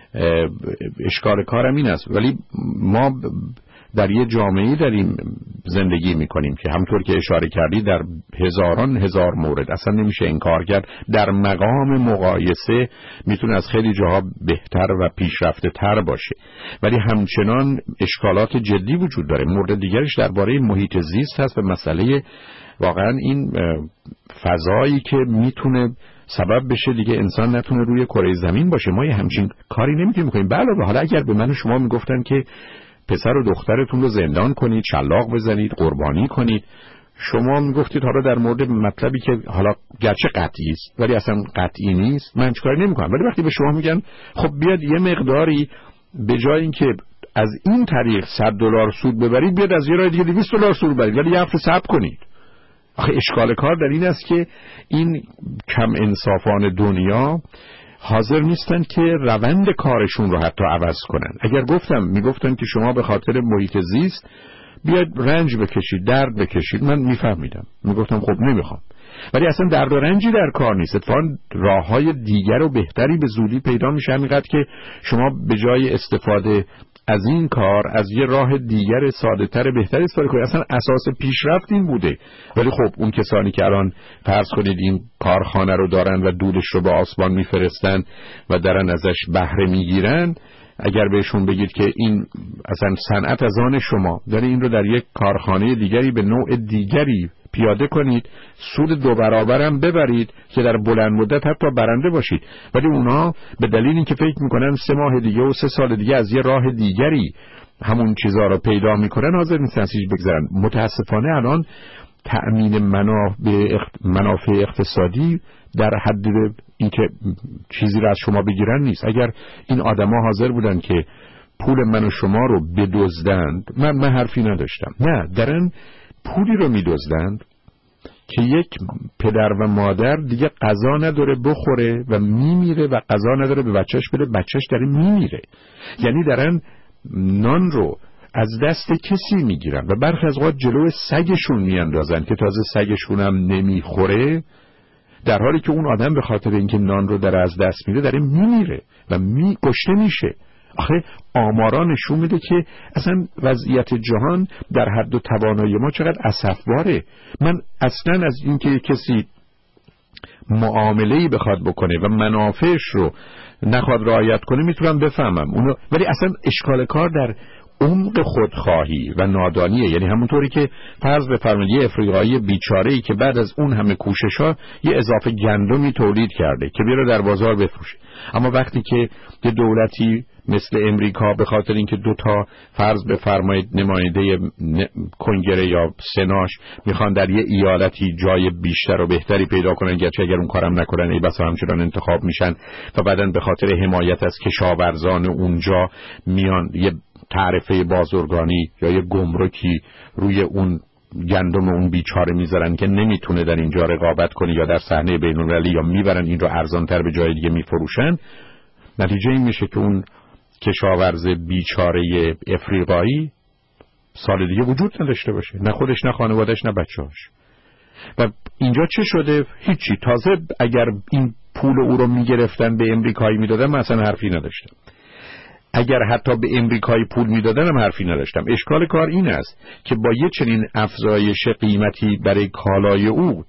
اشکال کارم این است. ولی ما در یه جامعه داریم زندگی میکنیم که همطور که اشاره کردی در هزاران هزار مورد اصلا نمیشه انکار کرد در مقام مقایسه میتونه از خیلی جاها بهتر و پیشرفته تر باشه، ولی همچنان اشکالات جدی وجود داره. مورد دیگرش درباره محیط زیست هست و مسئله واقعا این فضایی که میتونه سبب بشه دیگه انسان نتونه روی کره زمین باشه. ما یه همچین کاری نمیتونیم کنیم. بله حالا اگر به من و شما میگفتن که پسر و دخترتون رو زندان کنید، شلاق بزنید، قربانی کنید، شما میگفتید حالا در مورد مطلبی که حالا گرچه قطعی است ولی اصلا قطعی نیست من چیکاری نمیکنم. ولی وقتی به شما میگن خب بیاد یه مقداری به جای اینکه از این طریق $100 سود ببرید بیاد از یه راه دیگه $200 سود ببرید ولی یه هفته صبر کنید. آخه اشکال کار در این است که این کم انصافان دنیا حاضر نیستن که روند کارشون رو حتی عوض کنن. اگر میگفتن که شما به خاطر محیط زیست بیاد رنج بکشید، درد بکشید، من میفهمیدم، میگفتم خب نمیخوام. ولی اصلا درد و رنجی در کار نیست، اتفاقا راههای دیگر و بهتری به زودی پیدا میشه، همینقدر که شما به جای استفاده از این کار از یه راه دیگر ساده تر بهتری استفاده کنید. اصلا اساس پیشرفت این بوده. ولی خب اون کسانی که الان فرض کنید این کارخانه رو دارن و دودش رو به آسمان میفرستن و دارن ازش بهره میگیرن، اگر بهشون بگید که این اصلا صنعت از آن شما داره این رو در یک کارخانه دیگری به نوع دیگری پیاده کنید، سود 2 برابر هم ببرید که در بلند مدت حتی برنده باشید. ولی اونا به دلیل اینکه فکر میکنن 3 ماه دیگه و 3 سال دیگه از یه راه دیگری همون چیزا رو پیدا میکنن، حاضر نیستن ازش بگذرن. متاسفانه الان تأمین منافع اقتصادی در حد اینکه چیزی را از شما بگیرن نیست. اگر این آدما حاضر بودن که پول من و شما رو بدزدند، من حرفی نداشتم. نه، دارن پولی رو میدزدند که یک پدر و مادر دیگه غذا نداره بخوره و میمیره و غذا نداره به بچهش بده، بچهش داره میمیره. یعنی دارن نان رو از دست کسی میگیرن و برخی از اوقات جلو سگشون میاندازن که تازه سگشون هم نمیخوره، در حالی که اون آدم به خاطر اینکه نان رو داره از دست میده داره میمیره و کشته میشه. آخه آمارا نشون میده که اصلا وضعیت جهان در حد و توانایی ما چقدر اسفباره. من اصلا از اینکه کسی معامله‌ای بخواد بکنه و منافعش رو نخواد رعایت کنه میتونم بفهمم اونو، ولی اصلا اشکال کار در عمق خودخواهی و نادانیه. یعنی همونطوری که فرض بفرمایید یه افریقایی بیچاره‌ای که بعد از اون همه کوشش‌ها یه اضافه گندمی تولید کرده که بیاره در بازار بفروشه، اما وقتی که یه دولتی مثل امریکا به خاطر اینکه 2 تا فرض بفرمایید نماینده کنگره یا سناش میخوان در یه ایالتی جای بیشتر و بهتری پیدا کنن، گرچه اگر اون کارم نکنن ای بسا همچنان انتخاب میشن و بعدن به خاطر حمایت از کشاورزان اونجا میان یه تعرفه بازرگانی یا یه گمرکی روی اون گندم اون بیچاره میذارن که نمیتونه در اینجا رقابت کنه یا در صحنه بین‌المللی، یا میبرن این رو ارزانتر به جای دیگه میفروشن. نتیجه این میشه که اون کشاورز بیچاره افریقایی سال دیگه وجود نداشته باشه، نه خودش نه خانوادهش نه بچه‌هاش. و اینجا چه شده؟ هیچی. تازه اگر این پول او رو میگرفتن به امریکایی میدادن من اصلا حرفی نداشتم. اگر حتی به امریکایی پول میدادن هم حرفی نداشتم. اشکال کار این است که با یه چنین افزایش قیمتی برای کالای او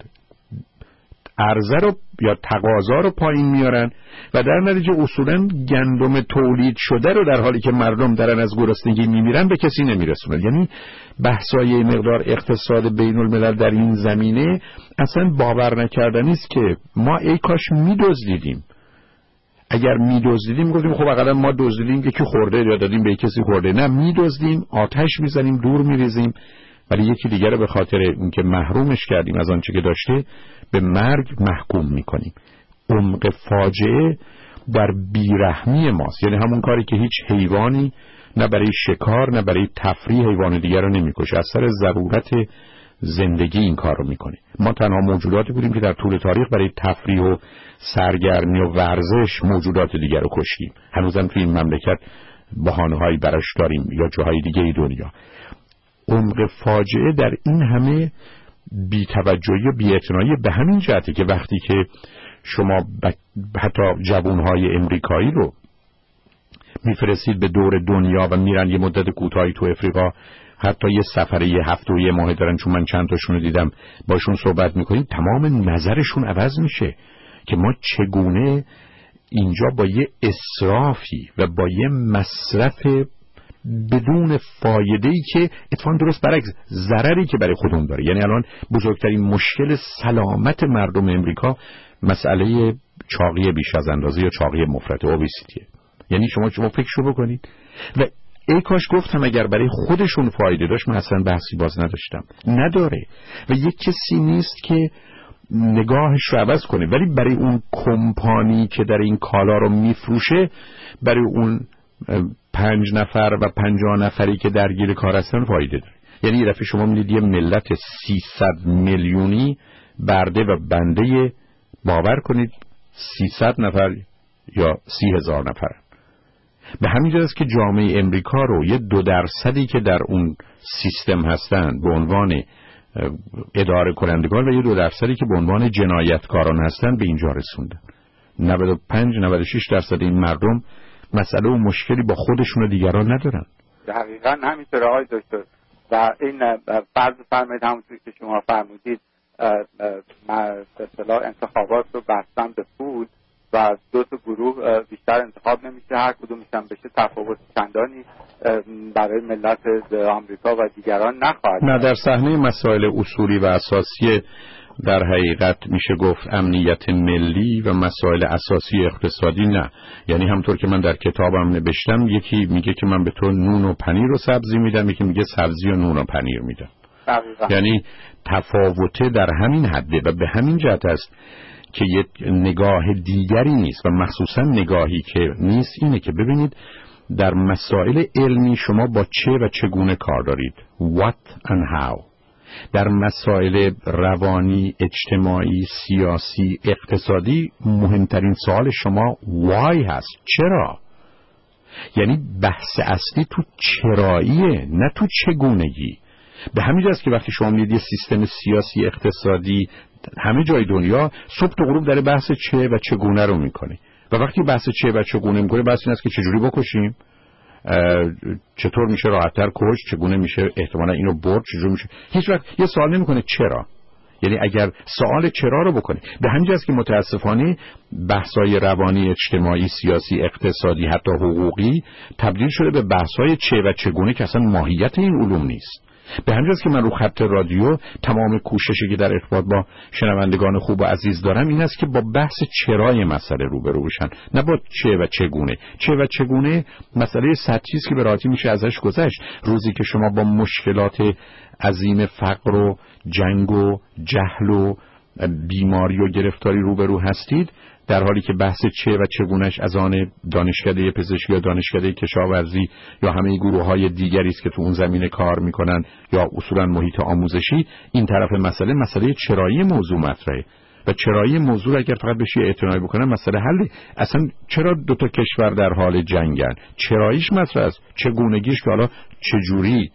عرضه رو یا تقاضا رو پایین میارن و در نتیجه اصولا گندم تولید شده رو در حالی که مردم دارن از گرسنگی میمیرن به کسی نمیرسونن. یعنی بحثای مقدار اقتصاد بین الملل در این زمینه اصلا باور نکردنی است که ما ای کاش میدزدیدیم. اگر میدزدیدیم گفتیم خب اقلا ما دزدیدیم یکی خورده یا دادیم به کسی خورده. نه، میدزدیم، آتش میزنیم، دور میریزیم، ولی یکی دیگه رو به خاطر اینکه محرومش کردیم از آنچه که داشته به مرگ محکوم میکنیم. عمق فاجعه در بیرحمی ماست. یعنی همون کاری که هیچ حیوانی نه برای شکار نه برای تفریح حیوان دیگر رو نمیکشه، از سر ضرورت زندگی این کار رو میکنه. ما تنها موجوداتی بودیم که در طول تاریخ برای تفریح و سرگرمی و ورزش موجودات دیگر رو کشتیم. هنوزم توی این مملکت بهانه‌هایی براش داریم یا جاهای دیگه ای دنیا. عمق فاجعه در این همه بی‌توجهی و بی‌اعتنایی به همین جهته که وقتی که شما حتی جوانهای امریکایی رو میفرستید به دور دنیا و میرن یه مدت کوتاهی تو افریقا، حتی یه سفره یه هفته و یه ماه دارن، چون من چند تاشون رو دیدم باشون صحبت میکنیم، تمام نظرشون عوض میشه که ما چگونه اینجا با یه اسرافی و با یه مصرف بدون فایده‌ای که اتفاقاً درست برعکس ضرری که برای خودمون داره. یعنی الان بزرگترین مشکل سلامت مردم امریکا مسئله چاقی بیش از اندازه یا چاقی مفرط، اوبیسیتیه. یعنی شما فکرشو بکنید و ای کاش گفتم اگر برای خودشون فایده داشت من اصلا بحثی باز نداشتم. نداره و یک کسی نیست که نگاهش رو عوض کنه، ولی برای اون کمپانی که در این کالا رو میفروشه، برای اون 5 نفر و 50 نفری که درگیر کار هستن فایده داره. یعنی یه دفعه شما میدید یه ملت 300 میلیونی برده و بنده، باور کنید 300 نفر یا 30,000 نفر. به همین جهت است که جامعه امریکا رو یه 2% که در اون سیستم هستن به عنوان اداره کنندگان و یه 2% که به عنوان جنایتکاران هستن به اینجا رسوندن. 95-96% این مردم مسئله و مشکلی با خودشون و دیگران ندارن. دقیقاً همینطور آقای دکتر. و این فرض فرمایید همونطور که شما فرمودید به اصطلاح انتخابات رو بستن به پول و دو تا گروه بیشتر انتخاب نمیشه، هر کدومش هم بشه تفاوت چندانی برای ملت آمریکا و دیگران نخواهد. نه، در صحنه مسائل اصولی و اساسی در حقیقت میشه گفت امنیت ملی و مسائل اساسی اقتصادی نه. یعنی همطور که من در کتابم نوشتم، یکی میگه که من به تو نون و پنیر و سبزی میدم، یکی میگه سبزی و نون و پنیر میدم. یعنی تفاوته در همین حده و به همین جهت است که یک نگاه دیگری نیست و مخصوصا نگاهی که نیست اینه که ببینید در مسائل علمی شما با چه و چگونه کار دارید، what and how. در مسائل روانی، اجتماعی، سیاسی، اقتصادی مهمترین سوال شما why هست، چرا. یعنی بحث اصلی تو چراییه، نه تو چگونگی. به همین جاست که وقتی شما میدید یه سیستم سیاسی اقتصادی همه جای دنیا صبح تا غروب در بحث چه و چگونه رو میکنه و وقتی بحث چه و چگونه میکنه بحث این است که چجوری بکشیم، چطور میشه راحت‌تر کشت، چگونه میشه احتمالا اینو برد، چجوری میشه. هیچ وقت یه سوال نمیکنه چرا. یعنی اگر سوال چرا رو بکنه، به همین جاست که متاسفانه بحث‌های روانی، اجتماعی، سیاسی، اقتصادی، حتی حقوقی تبدیل شده به بحث‌های چه و چگونه که اصلا ماهیت این علوم نیست. به همین جاست که من رو خط رادیو تمام کوششی که در ارتباط با شنوندگان خوب و عزیز دارم این است که با بحث چرای مسئله روبرو بشن، نه با چه و چگونه. چه و چگونه مسئله سطحی است که به راحتی میشه ازش گذشت. روزی که شما با مشکلات عظیم فقر و جنگ و جهل و بیماری و گرفتاری روبرو هستید، در حالی که بحث چه و چگونهش از آن دانشکده پزشکی یا دانشکده کشاورزی یا همه گروه‌های دیگری است که تو اون زمینه کار میکنن یا اصولا محیط آموزشی، این طرف مسئله چرایی موضوع مطرحه و چرایی موضوع اگر فقط بشه اعتنایی بکنن مسئله حل. اصلا چرا دو تا کشور در حال جنگن؟ چراییش مطرح است، چگونگیش که حالا چجوری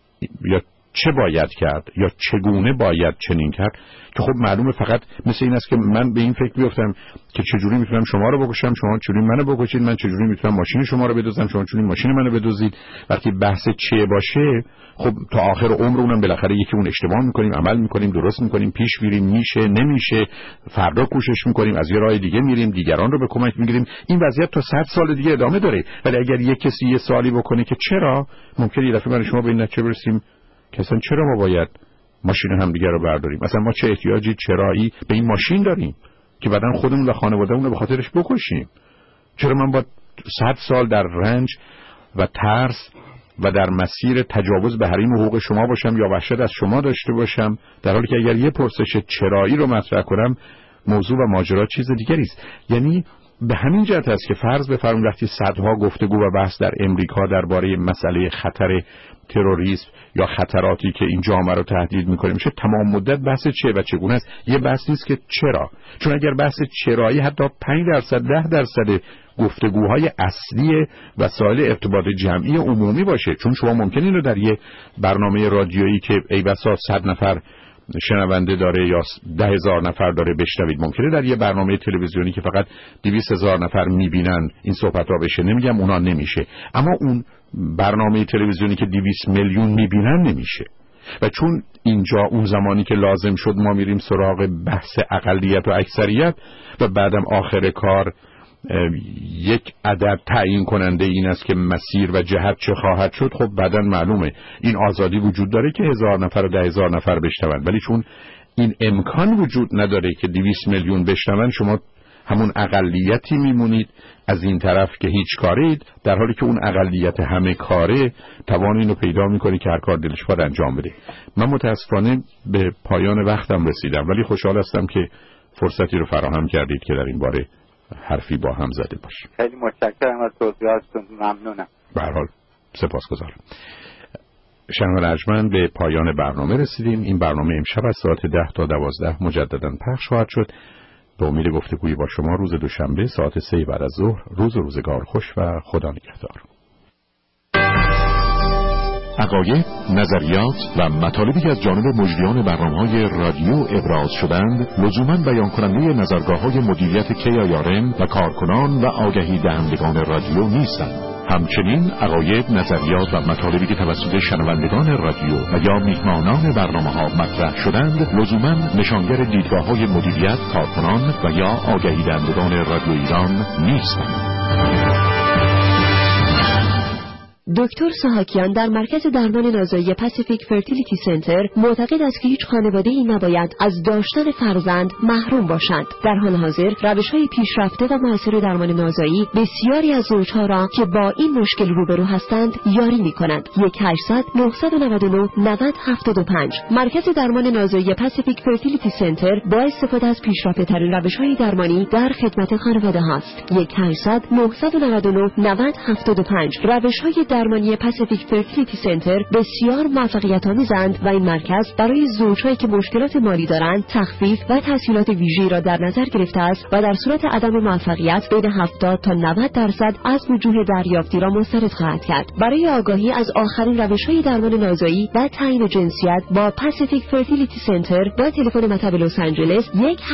یا چه باید کرد یا چگونه باید چنین کرد که خب معلومه فقط مثل این است که من به این فکر بیفتم که چجوری میتونم شما رو بکشم، شما چجوری منو بکشید، من چجوری میتونم ماشین شما رو بدزدم، شما چجوری ماشین منو بدزدید. وقتی بحث چه باشه خب تا آخر عمر اونم بالاخره یکی اون اشتباه میکنیم، عمل میکنیم، درست میکنیم، پیش میریم، میشه نمیشه، فردا کوشش میکنیم، از یه راه دیگه میریم، دیگران رو به کمک میگیریم. این وضعیت تا 100 سال دیگه ادامه داره. ولی اگر یک کسی یه سوالی بکنه که چرا، ممکنه یه دفعه برای شما به این نتیجه برسیم که اصلا چرا ما باید ماشین همدیگه رو برداریم، مثلا ما چه احتیاجی چرایی به این ماشین داریم که بعدن خودمون و خانواده‌مون رو به خاطرش بکشیم؟ چرا من باید 100 سال در رنج و ترس و در مسیر تجاوز به حریم حقوق شما باشم یا وحشت از شما داشته باشم، در حالی که اگر یه پرسش چرایی رو مطرح کنم موضوع و ماجرا چیز دیگری است. یعنی به همین جهت است که فرض بفرمایید وقتی صدها گفتگو و بحث در امریکا درباره مسئله خطر تروریسم یا خطراتی که این جامعه رو تهدید میکنه میشه، تمام مدت بحث چه و چگونه است، یه بحث نیست که چرا. چون اگر بحث چرایی حتی 5% 10% گفتگوهای اصلی وسایل ارتباط جمعی عمومی باشه، چون شما ممکنه اینو در یه برنامه رادیویی که ای بسا 100 نفر شنونده داره یا 10,000 نفر داره بشنوید، ممکنه در یه برنامه تلویزیونی که فقط 200,000 نفر میبینن این صحبت‌ها بشه. نمیگم اونا نمیشه، اما اون برنامه تلویزیونی که 200 میلیون میبینن نمیشه. و چون اینجا اون زمانی که لازم شد ما میریم سراغ بحث اقلیت و اکثریت و بعدم آخر کار یک عدد تعیین کننده این است که مسیر و جهت چه خواهد شد، خب بعداً معلومه این آزادی وجود داره که 1000 نفر و 10,000 نفر بشنون، ولی چون این امکان وجود نداره که 200 میلیون بشنون، شما همون اقلیتی میمونید از این طرف که هیچ کارید، در حالی که اون اقلیت همه کاره توان اینو پیدا میکنه که هر کار دلش خواهد انجام بده. من متاسفانه به پایان وقتم رسیدم، ولی خوشحال هستم که فرصتی رو فراهم کردید که در این باره حرفی با هم زده باشیم. خیلی متشکرم از توضیحاتتون، ممنونم. به هر حال سپاسگزارم. شنوندگان ارجمند، به پایان برنامه رسیدیم. این برنامه امشب از ساعت 10 تا 12 مجددا پخش خواهد شد. به امید گفتگوی با شما روز دوشنبه ساعت 3 بعد از ظهر. روز و روزگار خوش و خدا نگهدار. عقاید، نظریات و مطالبی که از جانب مجریان برنامه‌های رادیو ابراز شدند لزوماً بیان کننده نظرگاه‌های مدیریت KIRM و کارکنان و آگهی دهندگان رادیو نیستند. همچنین عقاید، نظریات و مطالبی که توسط شنوندگان رادیو و یا میهمانان برنامه‌ها مطرح شدند لزوماً نشانگر دیدگاه‌های مدیریت، کارکنان و یا آگهی دهندگان رادیو ایران نیستند. دکتر ساهاکیان در مرکز درمان نازایی پاسیفیک فرتیلیتی سنتر معتقد است که هیچ خانواده‌ای نباید از داشتن فرزند محروم باشند. در حال حاضر روش‌های پیشرفته و موثر درمان نازایی بسیاری از زوج‌ها را که با این مشکل روبرو هستند یاری می‌کنند. 1-800-999-9075 مرکز درمان نازایی پاسیفیک فرتیلیتی سنتر با استفاده از پیشرفته‌ترین روش‌های درمانی در خدمت خانواده هاست. 1-800-999-9075 روش‌های درمانی پاسیفیک فرتیلیتی سنتر بسیار موفقیت‌آمیزند و این مرکز برای زوجهایی که مشکلات مالی دارند تخفیف و تسهیلات ویژه‌ای را در نظر گرفته است و در صورت عدم موفقیت بین 70 تا 90% از وجوه دریافتی را مسترد خواهد کرد. برای آگاهی از آخرین روش‌های درمان نازایی و تعیین جنسیت با پاسیفیک فرتیلیتی سنتر با تلفن مطب لس آنجلس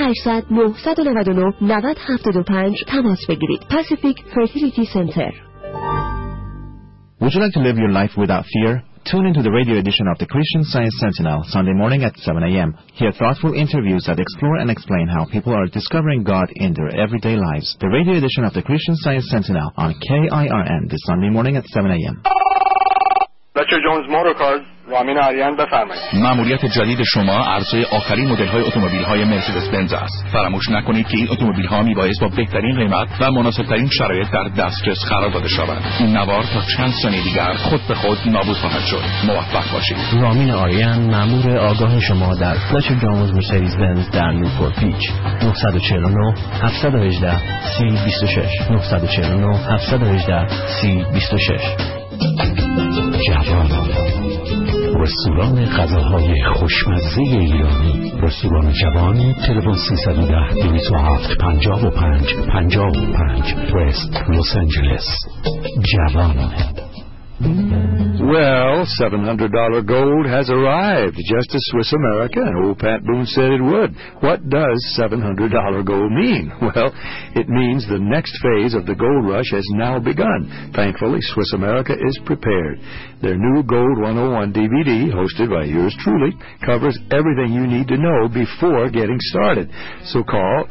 1-800-999-9075 تماس بگیرید. پاسیفیک فرتیلیتی سنتر. Would you like to live your life without fear? Tune into the radio edition of the Christian Science Sentinel Sunday morning at 7 a.m. Hear thoughtful interviews that explore and explain how people are discovering God in their everyday lives. The radio edition of the Christian Science Sentinel on KIRN this Sunday morning at 7 a.m. Fletcher Jones Motor Cars رامین آریان بفرمایید. مأموریت جدید شما عرضه آخرین مدل‌های اتومبیل‌های مرسدس بنز است. فراموش نکنید که این اتومبیل‌ها میبایست با بهترین قیمت و مناسب‌ترین شرایط در دسترس قرار داده شوند. این نوار تا چند ثانیه دیگر خود به خود نابود خواهد شد. موفق باشید. رامین آریان مأمور آگاه شما در فلچر جونز مرسدس بنز در نیوپورت بیچ. 949 718 3026 949 718 3026. جوان رستوران غذاهای خوشمزه ایرانی. رستوران جوان. تلفن 310-207-55-55 وست لس آنجلس. جوان. Well, $700 gold has arrived, just as Swiss America and old Pat Boone said it would. What does $700 gold mean? Well, it means the next phase of the gold rush has now begun. Thankfully, Swiss America is prepared. Their new Gold 101 DVD, hosted by yours truly, covers everything you need to know before getting started. So call